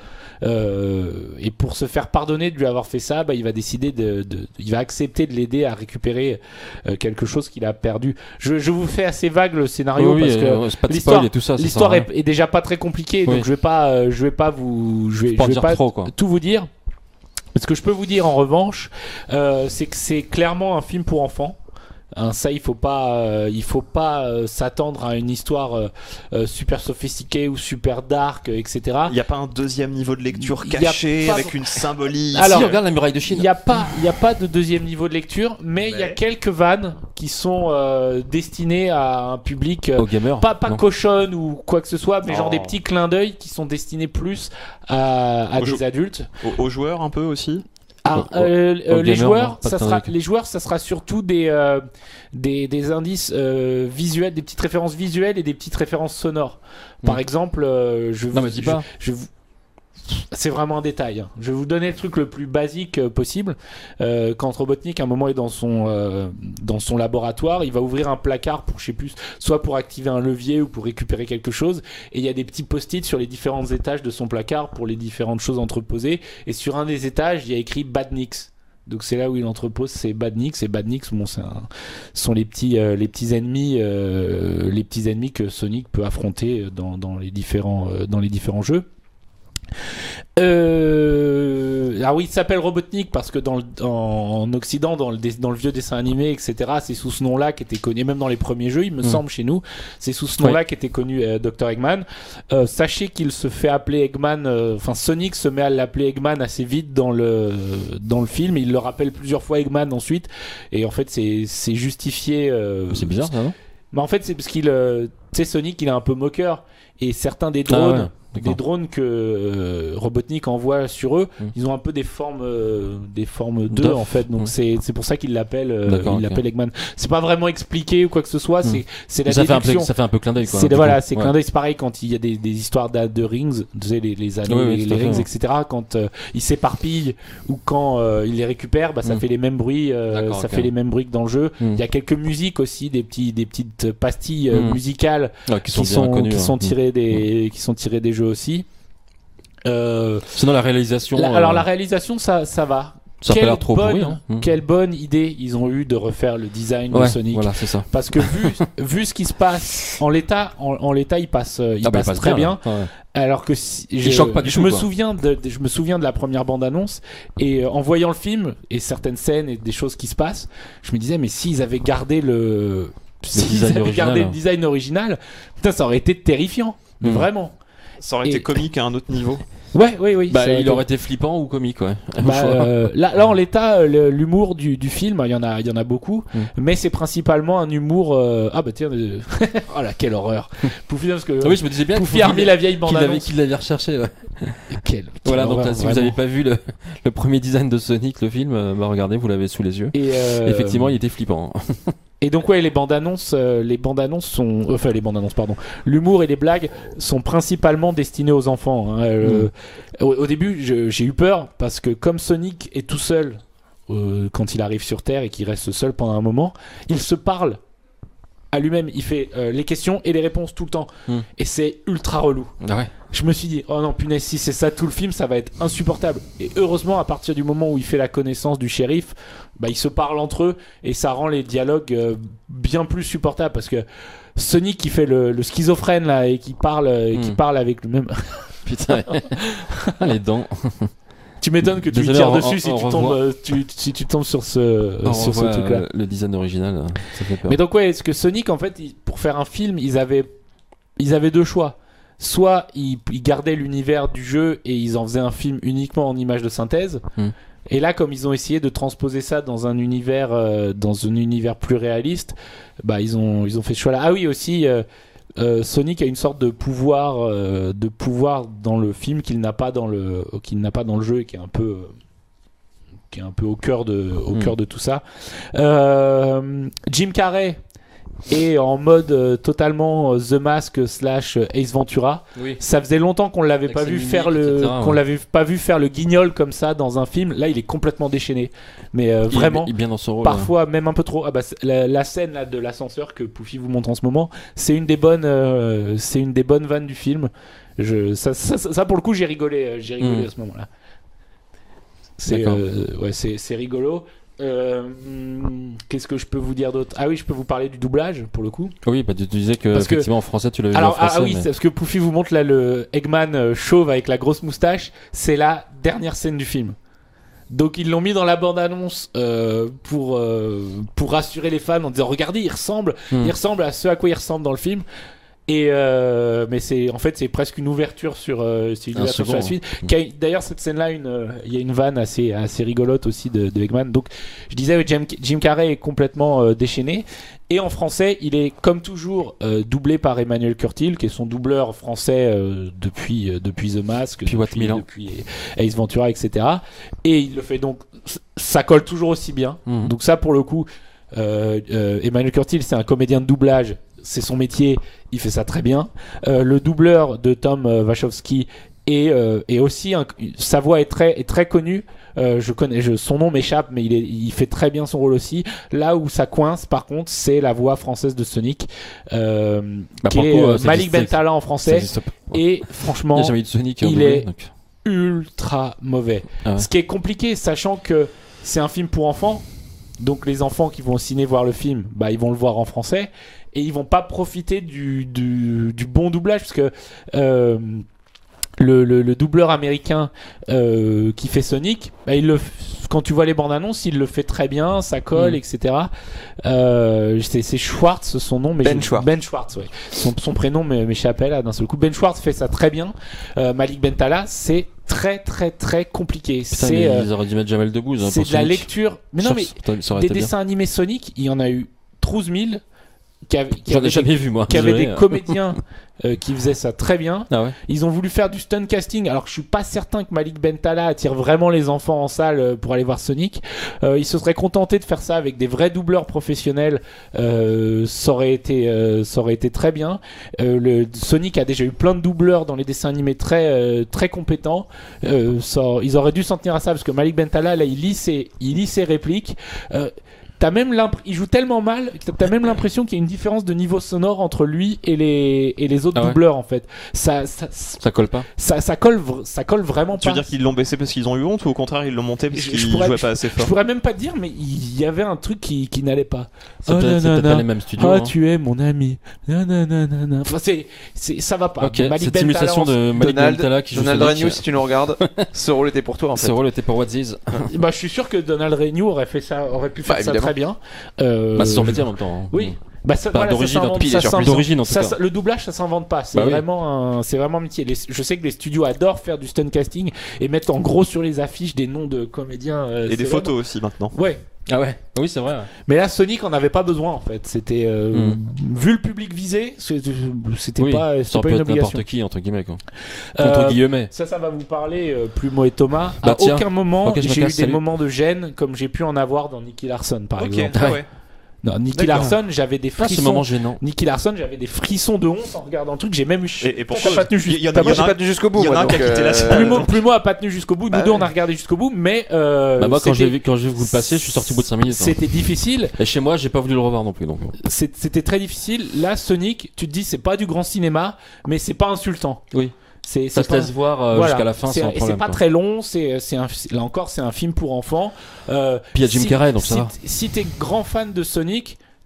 Euh, et pour se faire pardonner de lui avoir fait ça, bah, il va décider de, de, il va accepter de l'aider à récupérer euh, quelque chose qu'il a perdu. Je, je vous fais assez vague le scénario Oui, parce oui, que euh, c'est pas de l'histoire, spoil et tout ça, ça l'histoire sert à est, est déjà pas très compliquée, Oui. donc je vais pas, euh, je vais pas vous, je vais, Pas je vais dire pas trop, quoi. tout vous dire. Ce que je peux vous dire en revanche, euh, c'est que c'est clairement un film pour enfants. Hein, ça, il faut pas, euh, il faut pas euh, s'attendre à une histoire euh, euh, super sophistiquée ou super dark, euh, et cetera. Il n'y a pas un deuxième niveau de lecture Il y a caché pas- avec une symbolique. Alors, si, regarde la muraille de Il Chine. n'y a pas, il y a pas de deuxième niveau de lecture, mais il y a Mais- quelques vannes qui sont euh, destinées à un public euh, Au gamer. pas pas non. cochonne ou quoi que ce soit, mais genre Oh. des petits clins d'œil qui sont destinés plus à, à Aux des jou- adultes. Aux, aux joueurs un peu aussi. Ah, Au- euh, au euh, les gamer, joueurs, non, pas ça de sera, clin d'œil. les joueurs, ça sera surtout des euh, des, des indices euh, visuels, des petites références visuelles et des petites références sonores. Par Mm. exemple, euh, je Non, vous- mais dis je- pas. je vous- c'est vraiment un détail. hein. Je vais vous donner le truc le plus basique euh, possible. Euh, quand Robotnik, à un moment, est dans son euh, dans son laboratoire, il va ouvrir un placard pour, je sais plus, soit pour activer un levier ou pour récupérer quelque chose. Et il y a des petits post-it sur les différents étages de son placard pour les différentes choses entreposées. Et sur un des étages, il y a écrit Badniks. Donc c'est là où il entrepose ses Badniks. Et Badniks, bon, c'est un- sont les petits euh, les petits ennemis euh, les petits ennemis que Sonic peut affronter dans dans les différents euh, dans les différents jeux. Euh... Ah oui, il s'appelle Robotnik parce que dans le, en, en Occident, dans le, dess- dans le vieux dessin animé, et cetera, c'est sous ce nom-là qu'était connu, et même dans les premiers jeux, il me Mm. semble, chez nous, c'est sous ce nom-là qu'était connu euh, docteur Eggman. Euh, sachez qu'il se fait appeler Eggman, euh, enfin Sonic se met à l'appeler Eggman assez vite dans le, dans le film, il le rappelle plusieurs fois Eggman ensuite, et en fait c'est, c'est justifié. Euh, C'est bizarre ça, non? Mais en fait c'est parce qu'il, euh, tu sais, Sonic il est un peu moqueur, et certains des drones. Ah ouais, d'accord. Des drones que euh, Robotnik envoie sur eux, Mm. ils ont un peu des formes, euh, des formes d'eux D'œufs. en fait. Donc Mm. c'est c'est pour ça qu'il l'appelle, euh, D'accord, il ok. l'appelle Eggman. C'est pas vraiment expliqué ou quoi que ce soit. Mm. C'est c'est la Ça fait, un déduction. peu, ça fait un peu clin d'œil quoi. C'est du voilà, coup. c'est Ouais. clin d'œil. C'est pareil quand il y a des, des histoires d'a- de rings, tu sais les, les anneaux, Oui, oui, les, tout à les fait, rings, ouais. et cetera. Quand euh, il s'éparpille ou quand euh, il les récupère, bah ça Mm. fait les mêmes bruits. euh, D'accord, ça ok. fait les mêmes bruits que dans le jeu. Mm. Il y a quelques musiques aussi, des petits, des petites pastilles euh, Mm. musicales Ouais, qui sont qui bien sont connus. qui ouais. sont Mm. tirées des qui sont tirées des jeux aussi. Euh, Sinon la réalisation. la- euh, alors la réalisation ça ça va. ça a pas Quelle l'air trop bonne, pourri. Hein. Mm. quelle bonne idée ils ont eu de refaire le design de Ouais, Sonic. voilà, c'est ça. Parce que vu vu ce qui se passe en l'état en, en l'état il passe euh, il Ah bah, passe il passe très bien. là. Ouais. Alors que si, je, choque pas du je tout, me quoi. souviens de, de- je me souviens de la première bande annonce et euh, en voyant le film et certaines scènes et des choses qui se passent, je me disais mais s'ils avaient gardé le s'ils design avaient original, gardé hein. le design original, putain ça aurait été terrifiant, mais Mm. vraiment. Ça aurait Et- été comique à un autre niveau. Ouais, oui, oui. Bah, ça il été- aurait été flippant ou comique, ouais. Au Bah, choix. euh, là, là, en l'état, euh, le- l'humour du, du film, il y en a, il y en a beaucoup, Mm. mais c'est principalement un humour. euh, Ah bah tiens, euh, oh là, quelle horreur. Poufy, parce que Ah oui, je me disais bien qu'il Poufy a remis la vieille bande qu'il l'avait, annonce. qu'il l'avait recherché. Ouais. Quelle, quelle Voilà, donc horreur, là, si vous vraiment. n'avez pas vu le, le premier design de Sonic, le film, euh, bah regardez, vous l'avez sous les yeux. Et euh, Effectivement, il était flippant. Et donc ouais, les bandes annonces, euh, les bandes annonces sont, enfin les bandes annonces, pardon, l'humour et les blagues sont principalement destinés aux enfants. Hein. Euh, Mm. au, au début, je- j'ai eu peur parce que comme Sonic est tout seul euh, quand il arrive sur Terre et qu'il reste seul pendant un moment, il se parle à lui-même. Il fait euh, les questions et les réponses tout le temps, Mm. et c'est ultra relou. Ah ouais. Je me suis dit, oh non, punaise, si c'est ça tout le film, ça va être insupportable. Et heureusement, à partir du moment où il fait la connaissance du shérif, bah, ils se parlent entre eux et ça rend les dialogues euh, bien plus supportables parce que Sonic qui fait le, le schizophrène là et qui parle, euh, et qui Mm. parle avec le même. Putain. Les dents. Tu m'étonnes que tu lui Désolé, tires on- dessus on- si, on tu revoit. tombes, euh, tu, si tu tombes sur ce, On sur ce revoit, truc-là. euh, le design original, euh, ça fait peur. Mais donc ouais, est-ce que Sonic en fait, il- pour faire un film, ils avaient, ils avaient deux choix. Soit ils, ils gardaient l'univers du jeu et ils en faisaient un film uniquement en images de synthèse. Mm. Et là, comme ils ont essayé de transposer ça dans un univers, euh, dans un univers plus réaliste, bah ils ont ils ont fait ce choix-là. Ah oui, aussi. Euh, Euh, Sonic a une sorte de pouvoir, euh, de pouvoir dans le film qu'il n'a pas dans le, qu'il n'a pas dans le jeu et qui est un peu, qui est un peu au cœur de, au Mm. cœur de tout ça. Euh, Jim Carrey est en mode euh, totalement euh, The Mask slash euh, Ace Ventura. Oui. Ça faisait longtemps qu'on l'avait Avec pas ses vu mimiques, faire le, et cetera, qu'on ouais. l'avait pas vu faire le guignol comme ça dans un film. Là, il est complètement déchaîné. Mais euh, vraiment. Il est bien dans son rôle. Parfois même un peu trop. Ah bah, c'est- la, la scène là, de l'ascenseur que Poufy vous montre en ce moment, c'est une des bonnes, euh, c'est une des bonnes vannes du film. Je, ça, ça, ça, ça, pour le coup j'ai rigolé, euh, j'ai rigolé Mm. à ce moment-là. C'est, D'accord. euh, ouais, c'est, c'est rigolo. Euh, hum, qu'est-ce que je peux vous dire d'autre? Ah oui, je peux vous parler du doublage pour le coup. Oui, bah tu, tu disais que Parce que- effectivement en français tu l'avais vu en Alors ah, français. ah oui, mais- c'est parce que Poufy vous montre là le Eggman euh, chauve avec la grosse moustache, c'est la dernière scène du film. Donc ils l'ont mis dans la bande-annonce euh, pour euh, pour rassurer les fans en disant regardez, il ressemble, Hmm. il ressemble à ce à quoi il ressemble dans le film. Et euh, mais c'est en fait c'est presque une ouverture sur euh, c'est une Un ouverture sur la second, suite. hein. Qui a- D'ailleurs cette scène-là, une euh, il y a une vanne assez assez rigolote aussi de, de Eggman. Donc je disais Jim, Jim Carrey est complètement euh, déchaîné. Et en français, il est comme toujours euh, doublé par Emmanuel Curtil, qui est son doubleur français euh, depuis euh, depuis The Mask, Depuis What depuis, Milan. depuis Ace Ventura, et cetera. Et il le fait donc, ça colle toujours aussi bien. Mhm. Donc ça, pour le coup, euh, euh, Emmanuel Curtil, c'est un comédien de doublage, c'est son métier, il fait ça très bien. Euh, le doubleur de Tom euh, Wachowski est, euh, est aussi, un- sa voix est très, est très connue. Euh, je connais, je, son nom m'échappe, mais il, est, il fait très bien son rôle aussi. Là où ça coince, par contre, c'est la voix française de Sonic, euh, Bah, qui pour le est coup, euh, euh, ça Malik existe- Bentala en Ça français. existe pas. Ouais. Et Il n'y franchement, a jamais eu de Sonic. en il doublé, est- donc. ultra mauvais. Ah ouais. Ce qui est compliqué, sachant que c'est un film pour enfants. Donc les enfants qui vont au ciné voir le film, bah ils vont le voir en français et ils vont pas profiter du, du, du bon doublage parce que euh, le, le, le doubleur américain euh, qui fait Sonic, bah, il le, f- quand tu vois les bandes annonces, il le fait très bien, ça colle, Mm. et cetera. Euh, c'est, c'est Schwartz son nom, mais Ben je- Schwartz. Ben Schwartz, ouais. Son, son prénom m'é- m'échappait là d'un seul coup. Ben Schwartz fait ça très bien. Euh, Malik Bentala, c'est très très très compliqué. Putain, c'est mais euh, ils auraient dû mettre Jamel Debbouze. Hein, c'est pour de la Sonic. lecture. Mais non, Ça- mais ça- ça aurait des été bien. dessins animés Sonic, il y en a eu douze mille qui, avaient- qui J'en avaient ai jamais vu moi. des, qui avaient désolé. des comédiens euh, qui faisaient ça très bien. Ah ouais. Ils ont voulu faire du stunt casting, alors que je suis pas certain que Malik Bentala attire vraiment les enfants en salle euh, pour aller voir Sonic. Euh, ils se seraient contentés de faire ça avec des vrais doubleurs professionnels, euh, ça aurait été, euh, ça aurait été très bien. Euh, le Sonic a déjà eu plein de doubleurs dans les dessins animés très, euh, très compétents. Euh, ça, ils auraient dû s'en tenir à ça parce que Malik Bentala là, il lit ses, il lit ses répliques. Euh, T'as même l'imp- il joue tellement mal que t'as même l'impression qu'il y a une différence de niveau sonore entre lui et les et les autres Ah ouais. doubleurs en fait. Ça ça, Ça colle pas. ça ça colle vr- ça colle vraiment Tu veux pas. dire qu'ils l'ont baissé parce qu'ils ont eu honte ou au contraire ils l'ont monté parce Je- qu'ils je pourrais- jouaient pas assez Je fort? pourrais même pas te dire, mais il y avait un truc qui qui n'allait pas. C'est Oh, peut-être c'est nanana. peut-être pas les mêmes studios. Ah, hein. tu es mon ami. Nanana. Enfin c'est c'est ça va pas. Ok, Malik cette Bentala imitation en- de Malik Donald, Bentala qui joue Donald Sonic, Renew, si tu nous regardes, ce rôle était pour toi en fait. Ce rôle était pour What Is. Bah je suis sûr que Donald Renew aurait fait ça, aurait pu faire Bah, ça évidemment. très bien. Euh, Bah, c'est son métier en même temps. hein. Oui. Bah ça, Bah, voilà, ça d'origine, s'invente- en tout ça cas. s'invente- D'origine, en tout ça- cas. ça- le doublage ça s'invente pas, c'est Bah oui. vraiment un, c'est vraiment un métier. Les- je sais que les studios adorent faire du stunt casting et mettre en gros sur les affiches des noms de comédiens euh, Et des célèbres. photos aussi maintenant. Ouais. Ah ouais. Oui, c'est vrai. ouais. Mais là Sonic en avait pas besoin en fait. C'était euh, Mm. vu le public visé, c'était c'était Oui, pas ça c'était peut pas une être obligation. n'importe qui entre guillemets quoi. Euh, Contre guillemets. Ça, ça va vous parler, euh, Plumeau et Thomas. Bah, à tiens. aucun moment, Ok, je me j'ai eu casse, des salut. moments de gêne comme j'ai pu en avoir dans Nicky Larson, par Ok, exemple. ah ouais. Non, Nicky D'accord. Larson, j'avais des Ah, ce frissons. moment gênant. Nicky Larson, j'avais des frissons de honte en regardant le truc. J'ai même eu. Et, et Toi, pourquoi t'as pas tenu Il y- il y en a- jusqu'au Moi il y en j'ai a pas tenu jusqu'au bout. il y en a moi, un qui a donc, quitté la euh, salle. Plumeau, Plumeau a pas tenu jusqu'au bout. Nous Bah deux, ouais. on a regardé jusqu'au bout, mais euh, Bah moi quand c'était- j'ai vu quand j'ai vu le passer, je suis sorti au bout de cinq minutes. hein. c'était difficile. Et chez moi, j'ai pas voulu le revoir non plus donc. C'est- C'était très difficile. Là, Sonic, tu te dis, c'est pas du grand cinéma, mais c'est pas insultant. Oui. C'est Ça c'est se pas- laisse voir euh, Voilà. jusqu'à la fin C'est- sans et c'est problème. pas quoi. très long. C'est c'est un là encore, c'est un film pour enfants. Euh, Puis il y a Jim si- Carrey donc si, ça va. t- si t'es grand fan de Sonic,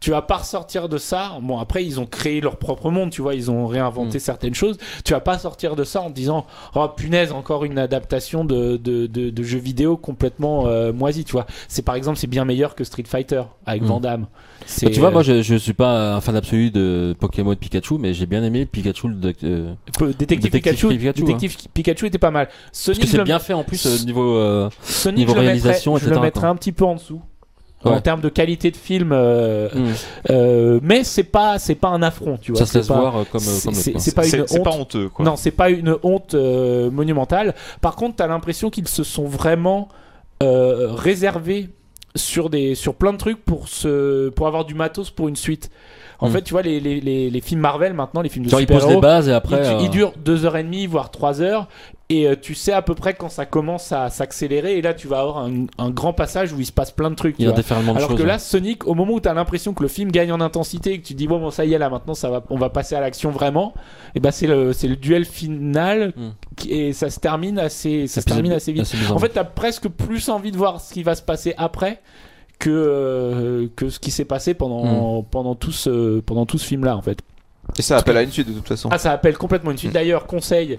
tu vas pas ressortir de ça. Bon, après, ils ont créé leur propre monde, tu vois, ils ont réinventé mmh. certaines choses. Tu vas pas sortir de ça en te disant, oh punaise, encore une adaptation de, de, de, de jeux vidéo complètement euh, moisi, tu vois. C'est par exemple, c'est bien meilleur que Street Fighter avec mmh. Van Damme. Bah, tu vois, moi, je, je suis pas un fan absolu de Pokémon Pikachu, mais j'ai bien aimé Pikachu. De, euh, Détective, Détective Pikachu. Pikachu, Détective hein. Pikachu était pas mal. Sonic, Parce que c'est bien fait en plus euh, niveau, euh, Sonic, niveau je réalisation, mettrais, et cetera. Je le mettrais un petit peu en dessous. Ouais. En termes de qualité de film, euh, mmh. euh, mais c'est pas c'est pas un affront, tu vois. Ça se laisse pas, voir comme comme c'est, c'est pas une c'est, honte. C'est pas honteux, quoi. Non, c'est pas une honte euh, monumentale. Par contre, t'as l'impression qu'ils se sont vraiment euh, réservés sur des sur plein de trucs pour se pour avoir du matos pour une suite. En mmh. fait, tu vois, les, les, les, les films Marvel maintenant, les films de genre super-héros, ils posent les bases et après ils, euh... ils durent deux heures et demie, voire trois heures, et euh, tu sais à peu près quand ça commence à s'accélérer, et là tu vas avoir un, un grand passage où il se passe plein de trucs. Il y a déferlement de Alors choses, que là, ouais. Sonic, au moment où tu as l'impression que le film gagne en intensité, et que tu te dis bon, bon ça y est là, maintenant ça va, on va passer à l'action vraiment, et ben c'est le c'est le duel final, mmh. qui, et ça se termine assez, ça se termine assez vite. Assez en fait, t'as presque plus envie de voir ce qui va se passer après. Que, euh, que ce qui s'est passé pendant, mmh. pendant, tout ce, pendant tout ce film-là, en fait. Et ça appelle à une suite, de toute façon. Ah, ça appelle complètement une suite. Mmh. D'ailleurs, conseil,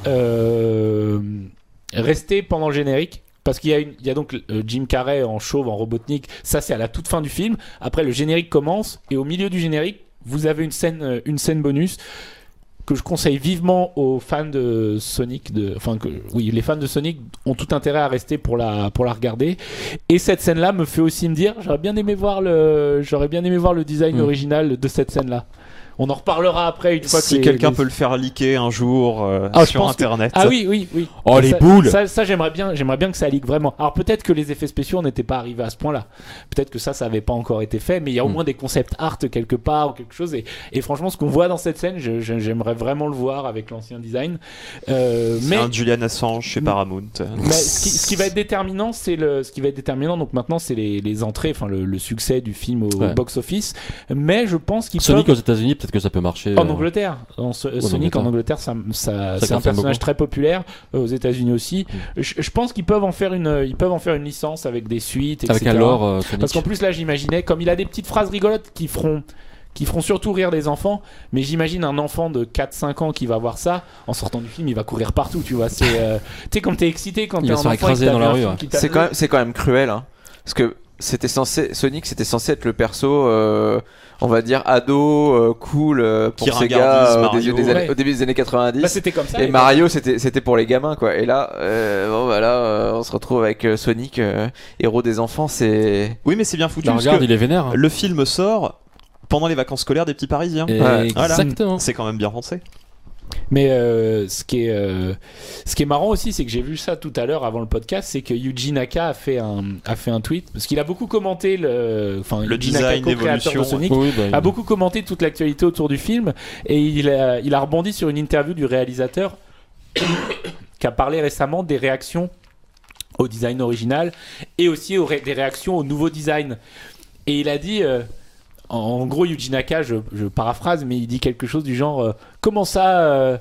euh, restez pendant le générique. Parce qu'il y a, une, il y a donc euh, Jim Carrey en chauve, en Robotnik. Ça, c'est à la toute fin du film. Après, le générique commence. Et au milieu du générique, vous avez une scène, une scène bonus que je conseille vivement aux fans de Sonic, de, enfin que oui, les fans de Sonic ont tout intérêt à rester pour la pour la regarder. Et cette scène-là me fait aussi me dire, j'aurais bien aimé voir le, j'aurais bien aimé voir le design mmh. original de cette scène-là. On en reparlera après une fois si que si quelqu'un les... peut le faire leaker un jour euh, ah, sur internet. Que... Ah oui, oui, oui. Oh, ça, les boules. Ça, ça j'aimerais bien, j'aimerais bien que ça leak vraiment. Alors peut-être que les effets spéciaux n'étaient pas arrivés à ce point-là. Peut-être que ça, ça avait pas encore été fait, mais il y a au mm. moins des concepts art quelque part ou quelque chose. Et, et franchement, ce qu'on voit dans cette scène, je, je, j'aimerais vraiment le voir avec l'ancien design. Euh, c'est mais un Julian Assange chez Paramount. Mais ce qui, ce qui va être déterminant, c'est le, ce qui va être déterminant. Donc maintenant, c'est les, les entrées, enfin le, le succès du film au ouais. box-office. Mais je pense qu'il Sonic peuvent... aux États-Unis, peut-être que ça peut marcher. En Angleterre, en, Sonic Angleterre. en Angleterre, ça, ça, ça c'est un personnage beaucoup. très populaire. Euh, aux États-Unis aussi. Mm. Je, je pense qu'ils peuvent en faire une, ils peuvent en faire une licence avec des suites, et cetera. Avec un lore. Euh, Sonic. Parce qu'en plus là, j'imaginais, comme il a des petites phrases rigolotes qui feront, qui feront surtout rire les enfants. Mais j'imagine un enfant de quatre cinq ans qui va voir ça, en sortant du film, il va courir partout. Tu vois, c'est, euh, tu sais, quand t'es excité, quand il t'es un enfant, écrasé dans la rue. Ouais. C'est quand même, c'est quand même cruel, hein, parce que c'était censé, Sonic, c'était censé être le perso. Euh, on va dire ado, euh, cool euh, pour qui Sega euh, au, des, des ouais. années, au début des années quatre-vingt-dix. Bah, c'était comme ça. Et Mario, c'était c'était pour les gamins, quoi. Et là, euh, bon bah là, euh, on se retrouve avec euh, Sonic, euh, héros des enfants. C'est. Oui, mais c'est bien foutu. Bah, regarde, il est vénère. Hein. Le film sort pendant les vacances scolaires des petits Parisiens. Et ouais. Exactement. Voilà. C'est quand même bien pensé. Mais euh, ce qui est euh, ce qui est marrant aussi, c'est que j'ai vu ça tout à l'heure avant le podcast, c'est que Yuji Naka a fait un a fait un tweet parce qu'il a beaucoup commenté le enfin le Yuji design Naka, co-créateur de Sonic, oui, bah, a beaucoup commenté toute l'actualité autour du film et il a il a rebondi sur une interview du réalisateur qui a parlé récemment des réactions au design original et aussi aux ré- des réactions au nouveau design. Et il a dit euh, en gros, Yuji Naka, je, je paraphrase, mais il dit quelque chose du genre euh, comment ça, euh,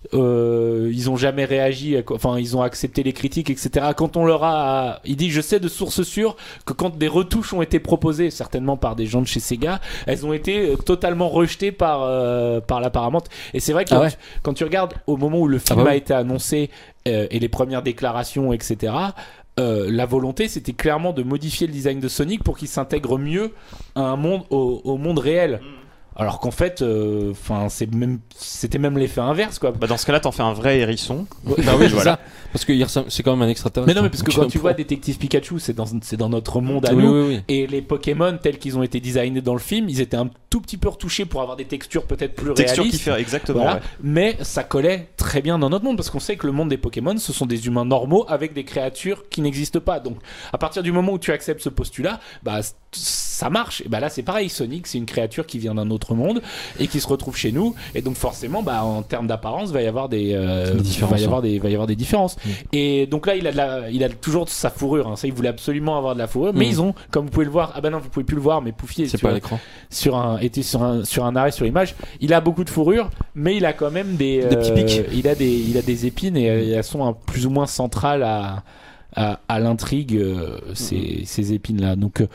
euh, ils ont jamais réagi, enfin ils ont accepté les critiques, et cetera. Quand on leur a, il dit, je sais de source sûre que quand des retouches ont été proposées, certainement par des gens de chez Sega, elles ont été totalement rejetées par euh, par la Paramount. Et c'est vrai que ah ouais. tu, quand tu regardes au moment où le film ah bah oui. a été annoncé euh, et les premières déclarations, et cetera. Euh, la volonté, c'était clairement de modifier le design de Sonic pour qu'il s'intègre mieux à un monde, au, au monde réel. Alors qu'en fait, enfin, euh, c'est même, c'était même l'effet inverse, quoi. Bah dans ce cas-là, t'en fais un vrai hérisson. Ouais, bah oui, voilà. Parce que c'est quand même un extraterrestre. Mais non, mais parce que quand tu vois Détective Pikachu, c'est dans, c'est dans notre monde à oui, nous. Oui, oui. Et les Pokémon tels qu'ils ont été designés dans le film, ils étaient un tout petit peu retouchés pour avoir des textures peut-être plus textures réalistes. Textures qui fait exactement. Voilà. Ouais. Mais ça collait très bien dans notre monde parce qu'on sait que le monde des Pokémon, ce sont des humains normaux avec des créatures qui n'existent pas. Donc, à partir du moment où tu acceptes ce postulat, bah ça marche. Et bah là, c'est pareil. Sonic, c'est une créature qui vient d'un autre monde et qui se retrouve chez nous. Et donc, forcément, bah en termes d'apparence, va y avoir des, euh, va y avoir des, va y avoir des différences. Mmh. Et donc là, il a de la, il a toujours sa fourrure. Hein. Ça, il voulait absolument avoir de la fourrure. Mmh. Mais ils ont, comme vous pouvez le voir, ah bah non, vous pouvez plus le voir, mais Poufier c'est pas à l'écran. Sur un, était sur un, sur un arrêt sur l'image. Il a beaucoup de fourrure, mais il a quand même des, des petits pics. Euh, il a des, il a des épines et euh, elles sont un, plus ou moins centrales à, à, à l'intrigue. Euh, ces, mmh. ces épines là. Donc euh,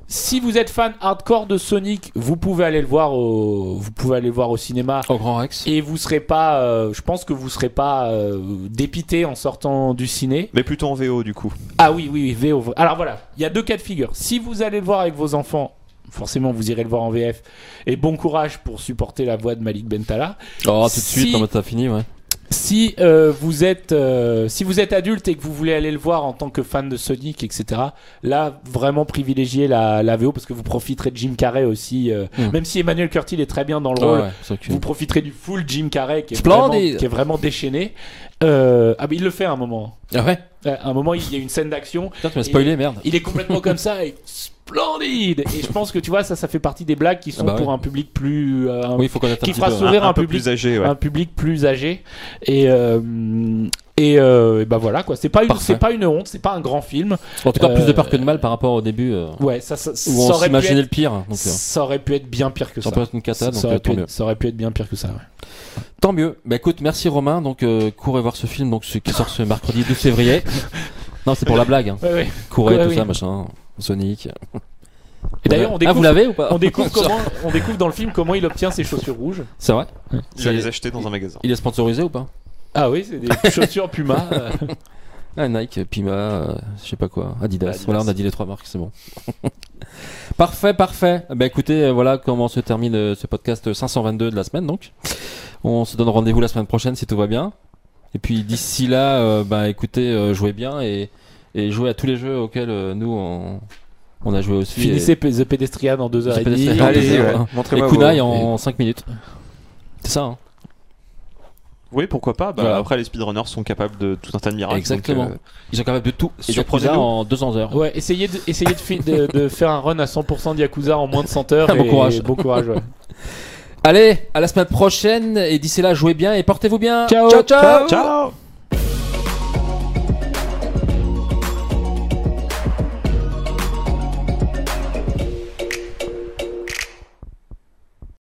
Si vous êtes fan hardcore de Sonic, vous pouvez aller le voir au, vous pouvez aller le voir au cinéma. Au Grand Rex. Et vous serez pas, euh, je pense que vous serez pas euh, dépité en sortant du ciné. Mais plutôt en V O du coup. Ah oui, oui, oui, V O. Alors voilà, il y a deux cas de figure. Si vous allez le voir avec vos enfants, forcément vous irez le voir en V F. Et bon courage pour supporter la voix de Malik Bentala. Oh, tout de Si- suite, en mode t'as fini, ouais. Si euh, vous êtes euh, si vous êtes adulte et que vous voulez aller le voir en tant que fan de Sonic, et cetera. Là, vraiment privilégiez la, la V O parce que vous profiterez de Jim Carrey aussi. euh, Mm. Même si Emmanuel Curtil est très bien dans le Ouais, rôle, ouais, c'est que- vous profiterez du full Jim Carrey qui est, Splendid. vraiment, qui est vraiment déchaîné. Euh, ah mais il le fait à un moment. Ah ouais. À un moment, il y a une scène d'action. Putain, tu m'as spoilé, merde. Il est complètement comme ça et splendide. Et je pense que tu vois ça, ça fait partie des blagues qui sont Ah bah pour ouais. un public plus, euh, un- Oui, il faut connaître un qui petit fera peu. sourire un, un, un peu public plus âgé, ouais. un public plus âgé et euh, et, euh, et bah voilà quoi, c'est pas une Parfait. c'est pas une honte, c'est pas un grand film. En tout cas, plus de Euh, peur que de mal par rapport au début euh, Ouais, ça ça, ça où on aurait pu s'imaginait être, le pire. Donc, euh, ça aurait pu être bien pire que ça ça. peut être une cata, donc ça, euh, aurait pu tant mieux. être, ça aurait pu être bien pire que ça. Ouais. Tant mieux. Bah écoute, merci Romain. Donc euh, courez voir ce film, donc ce qui sort ce mercredi douze février. Non, c'est pour la blague. Hein. Ouais, ouais. Courez, Ouais, tout oui. ça, machin. Sonic. Et d'ailleurs, on Ah, découvre, vous l'avez ou pas on découvre comment, on découvre dans le film comment il obtient ses chaussures rouges. C'est vrai. Il va les acheter dans un magasin. Il est sponsorisé ou pas? Ah oui, c'est des chaussures Puma. euh. Ah, Nike, Pima, euh, je sais pas quoi, Adidas. Adidas. Voilà, on a dit les trois marques, c'est bon. Parfait, parfait. Bah écoutez, euh, voilà comment se termine euh, ce podcast cinq cent vingt-deux de la semaine donc. On se donne rendez-vous la semaine prochaine si tout va bien. Et puis d'ici là, euh, bah écoutez, euh, jouez bien et, et jouez à tous les jeux auxquels euh, nous on, on a joué aussi. Finissez P- The Pedestrian en deux heures The et demie. Pedestrian. Allez-y, Et, ouais. euh, Et Montrez-moi Kunai vos- en cinq minutes. C'est ça, hein. Oui, pourquoi pas. Bah, Voilà. Après, les speedrunners sont capables de tout un tas de miracles. Exactement. donc, euh, Ils sont capables de tout. Et Surprenez-nous. Yakuza en deux cents heures. Ouais, essayez de, essayez de, fi- de, de faire un run à cent pour cent de Yakuza en moins de cent heures. Bon et- courage. Bon courage, ouais. Allez, à la semaine prochaine. Et d'ici là, jouez bien et portez-vous bien. Ciao. ciao. ciao. Ciao.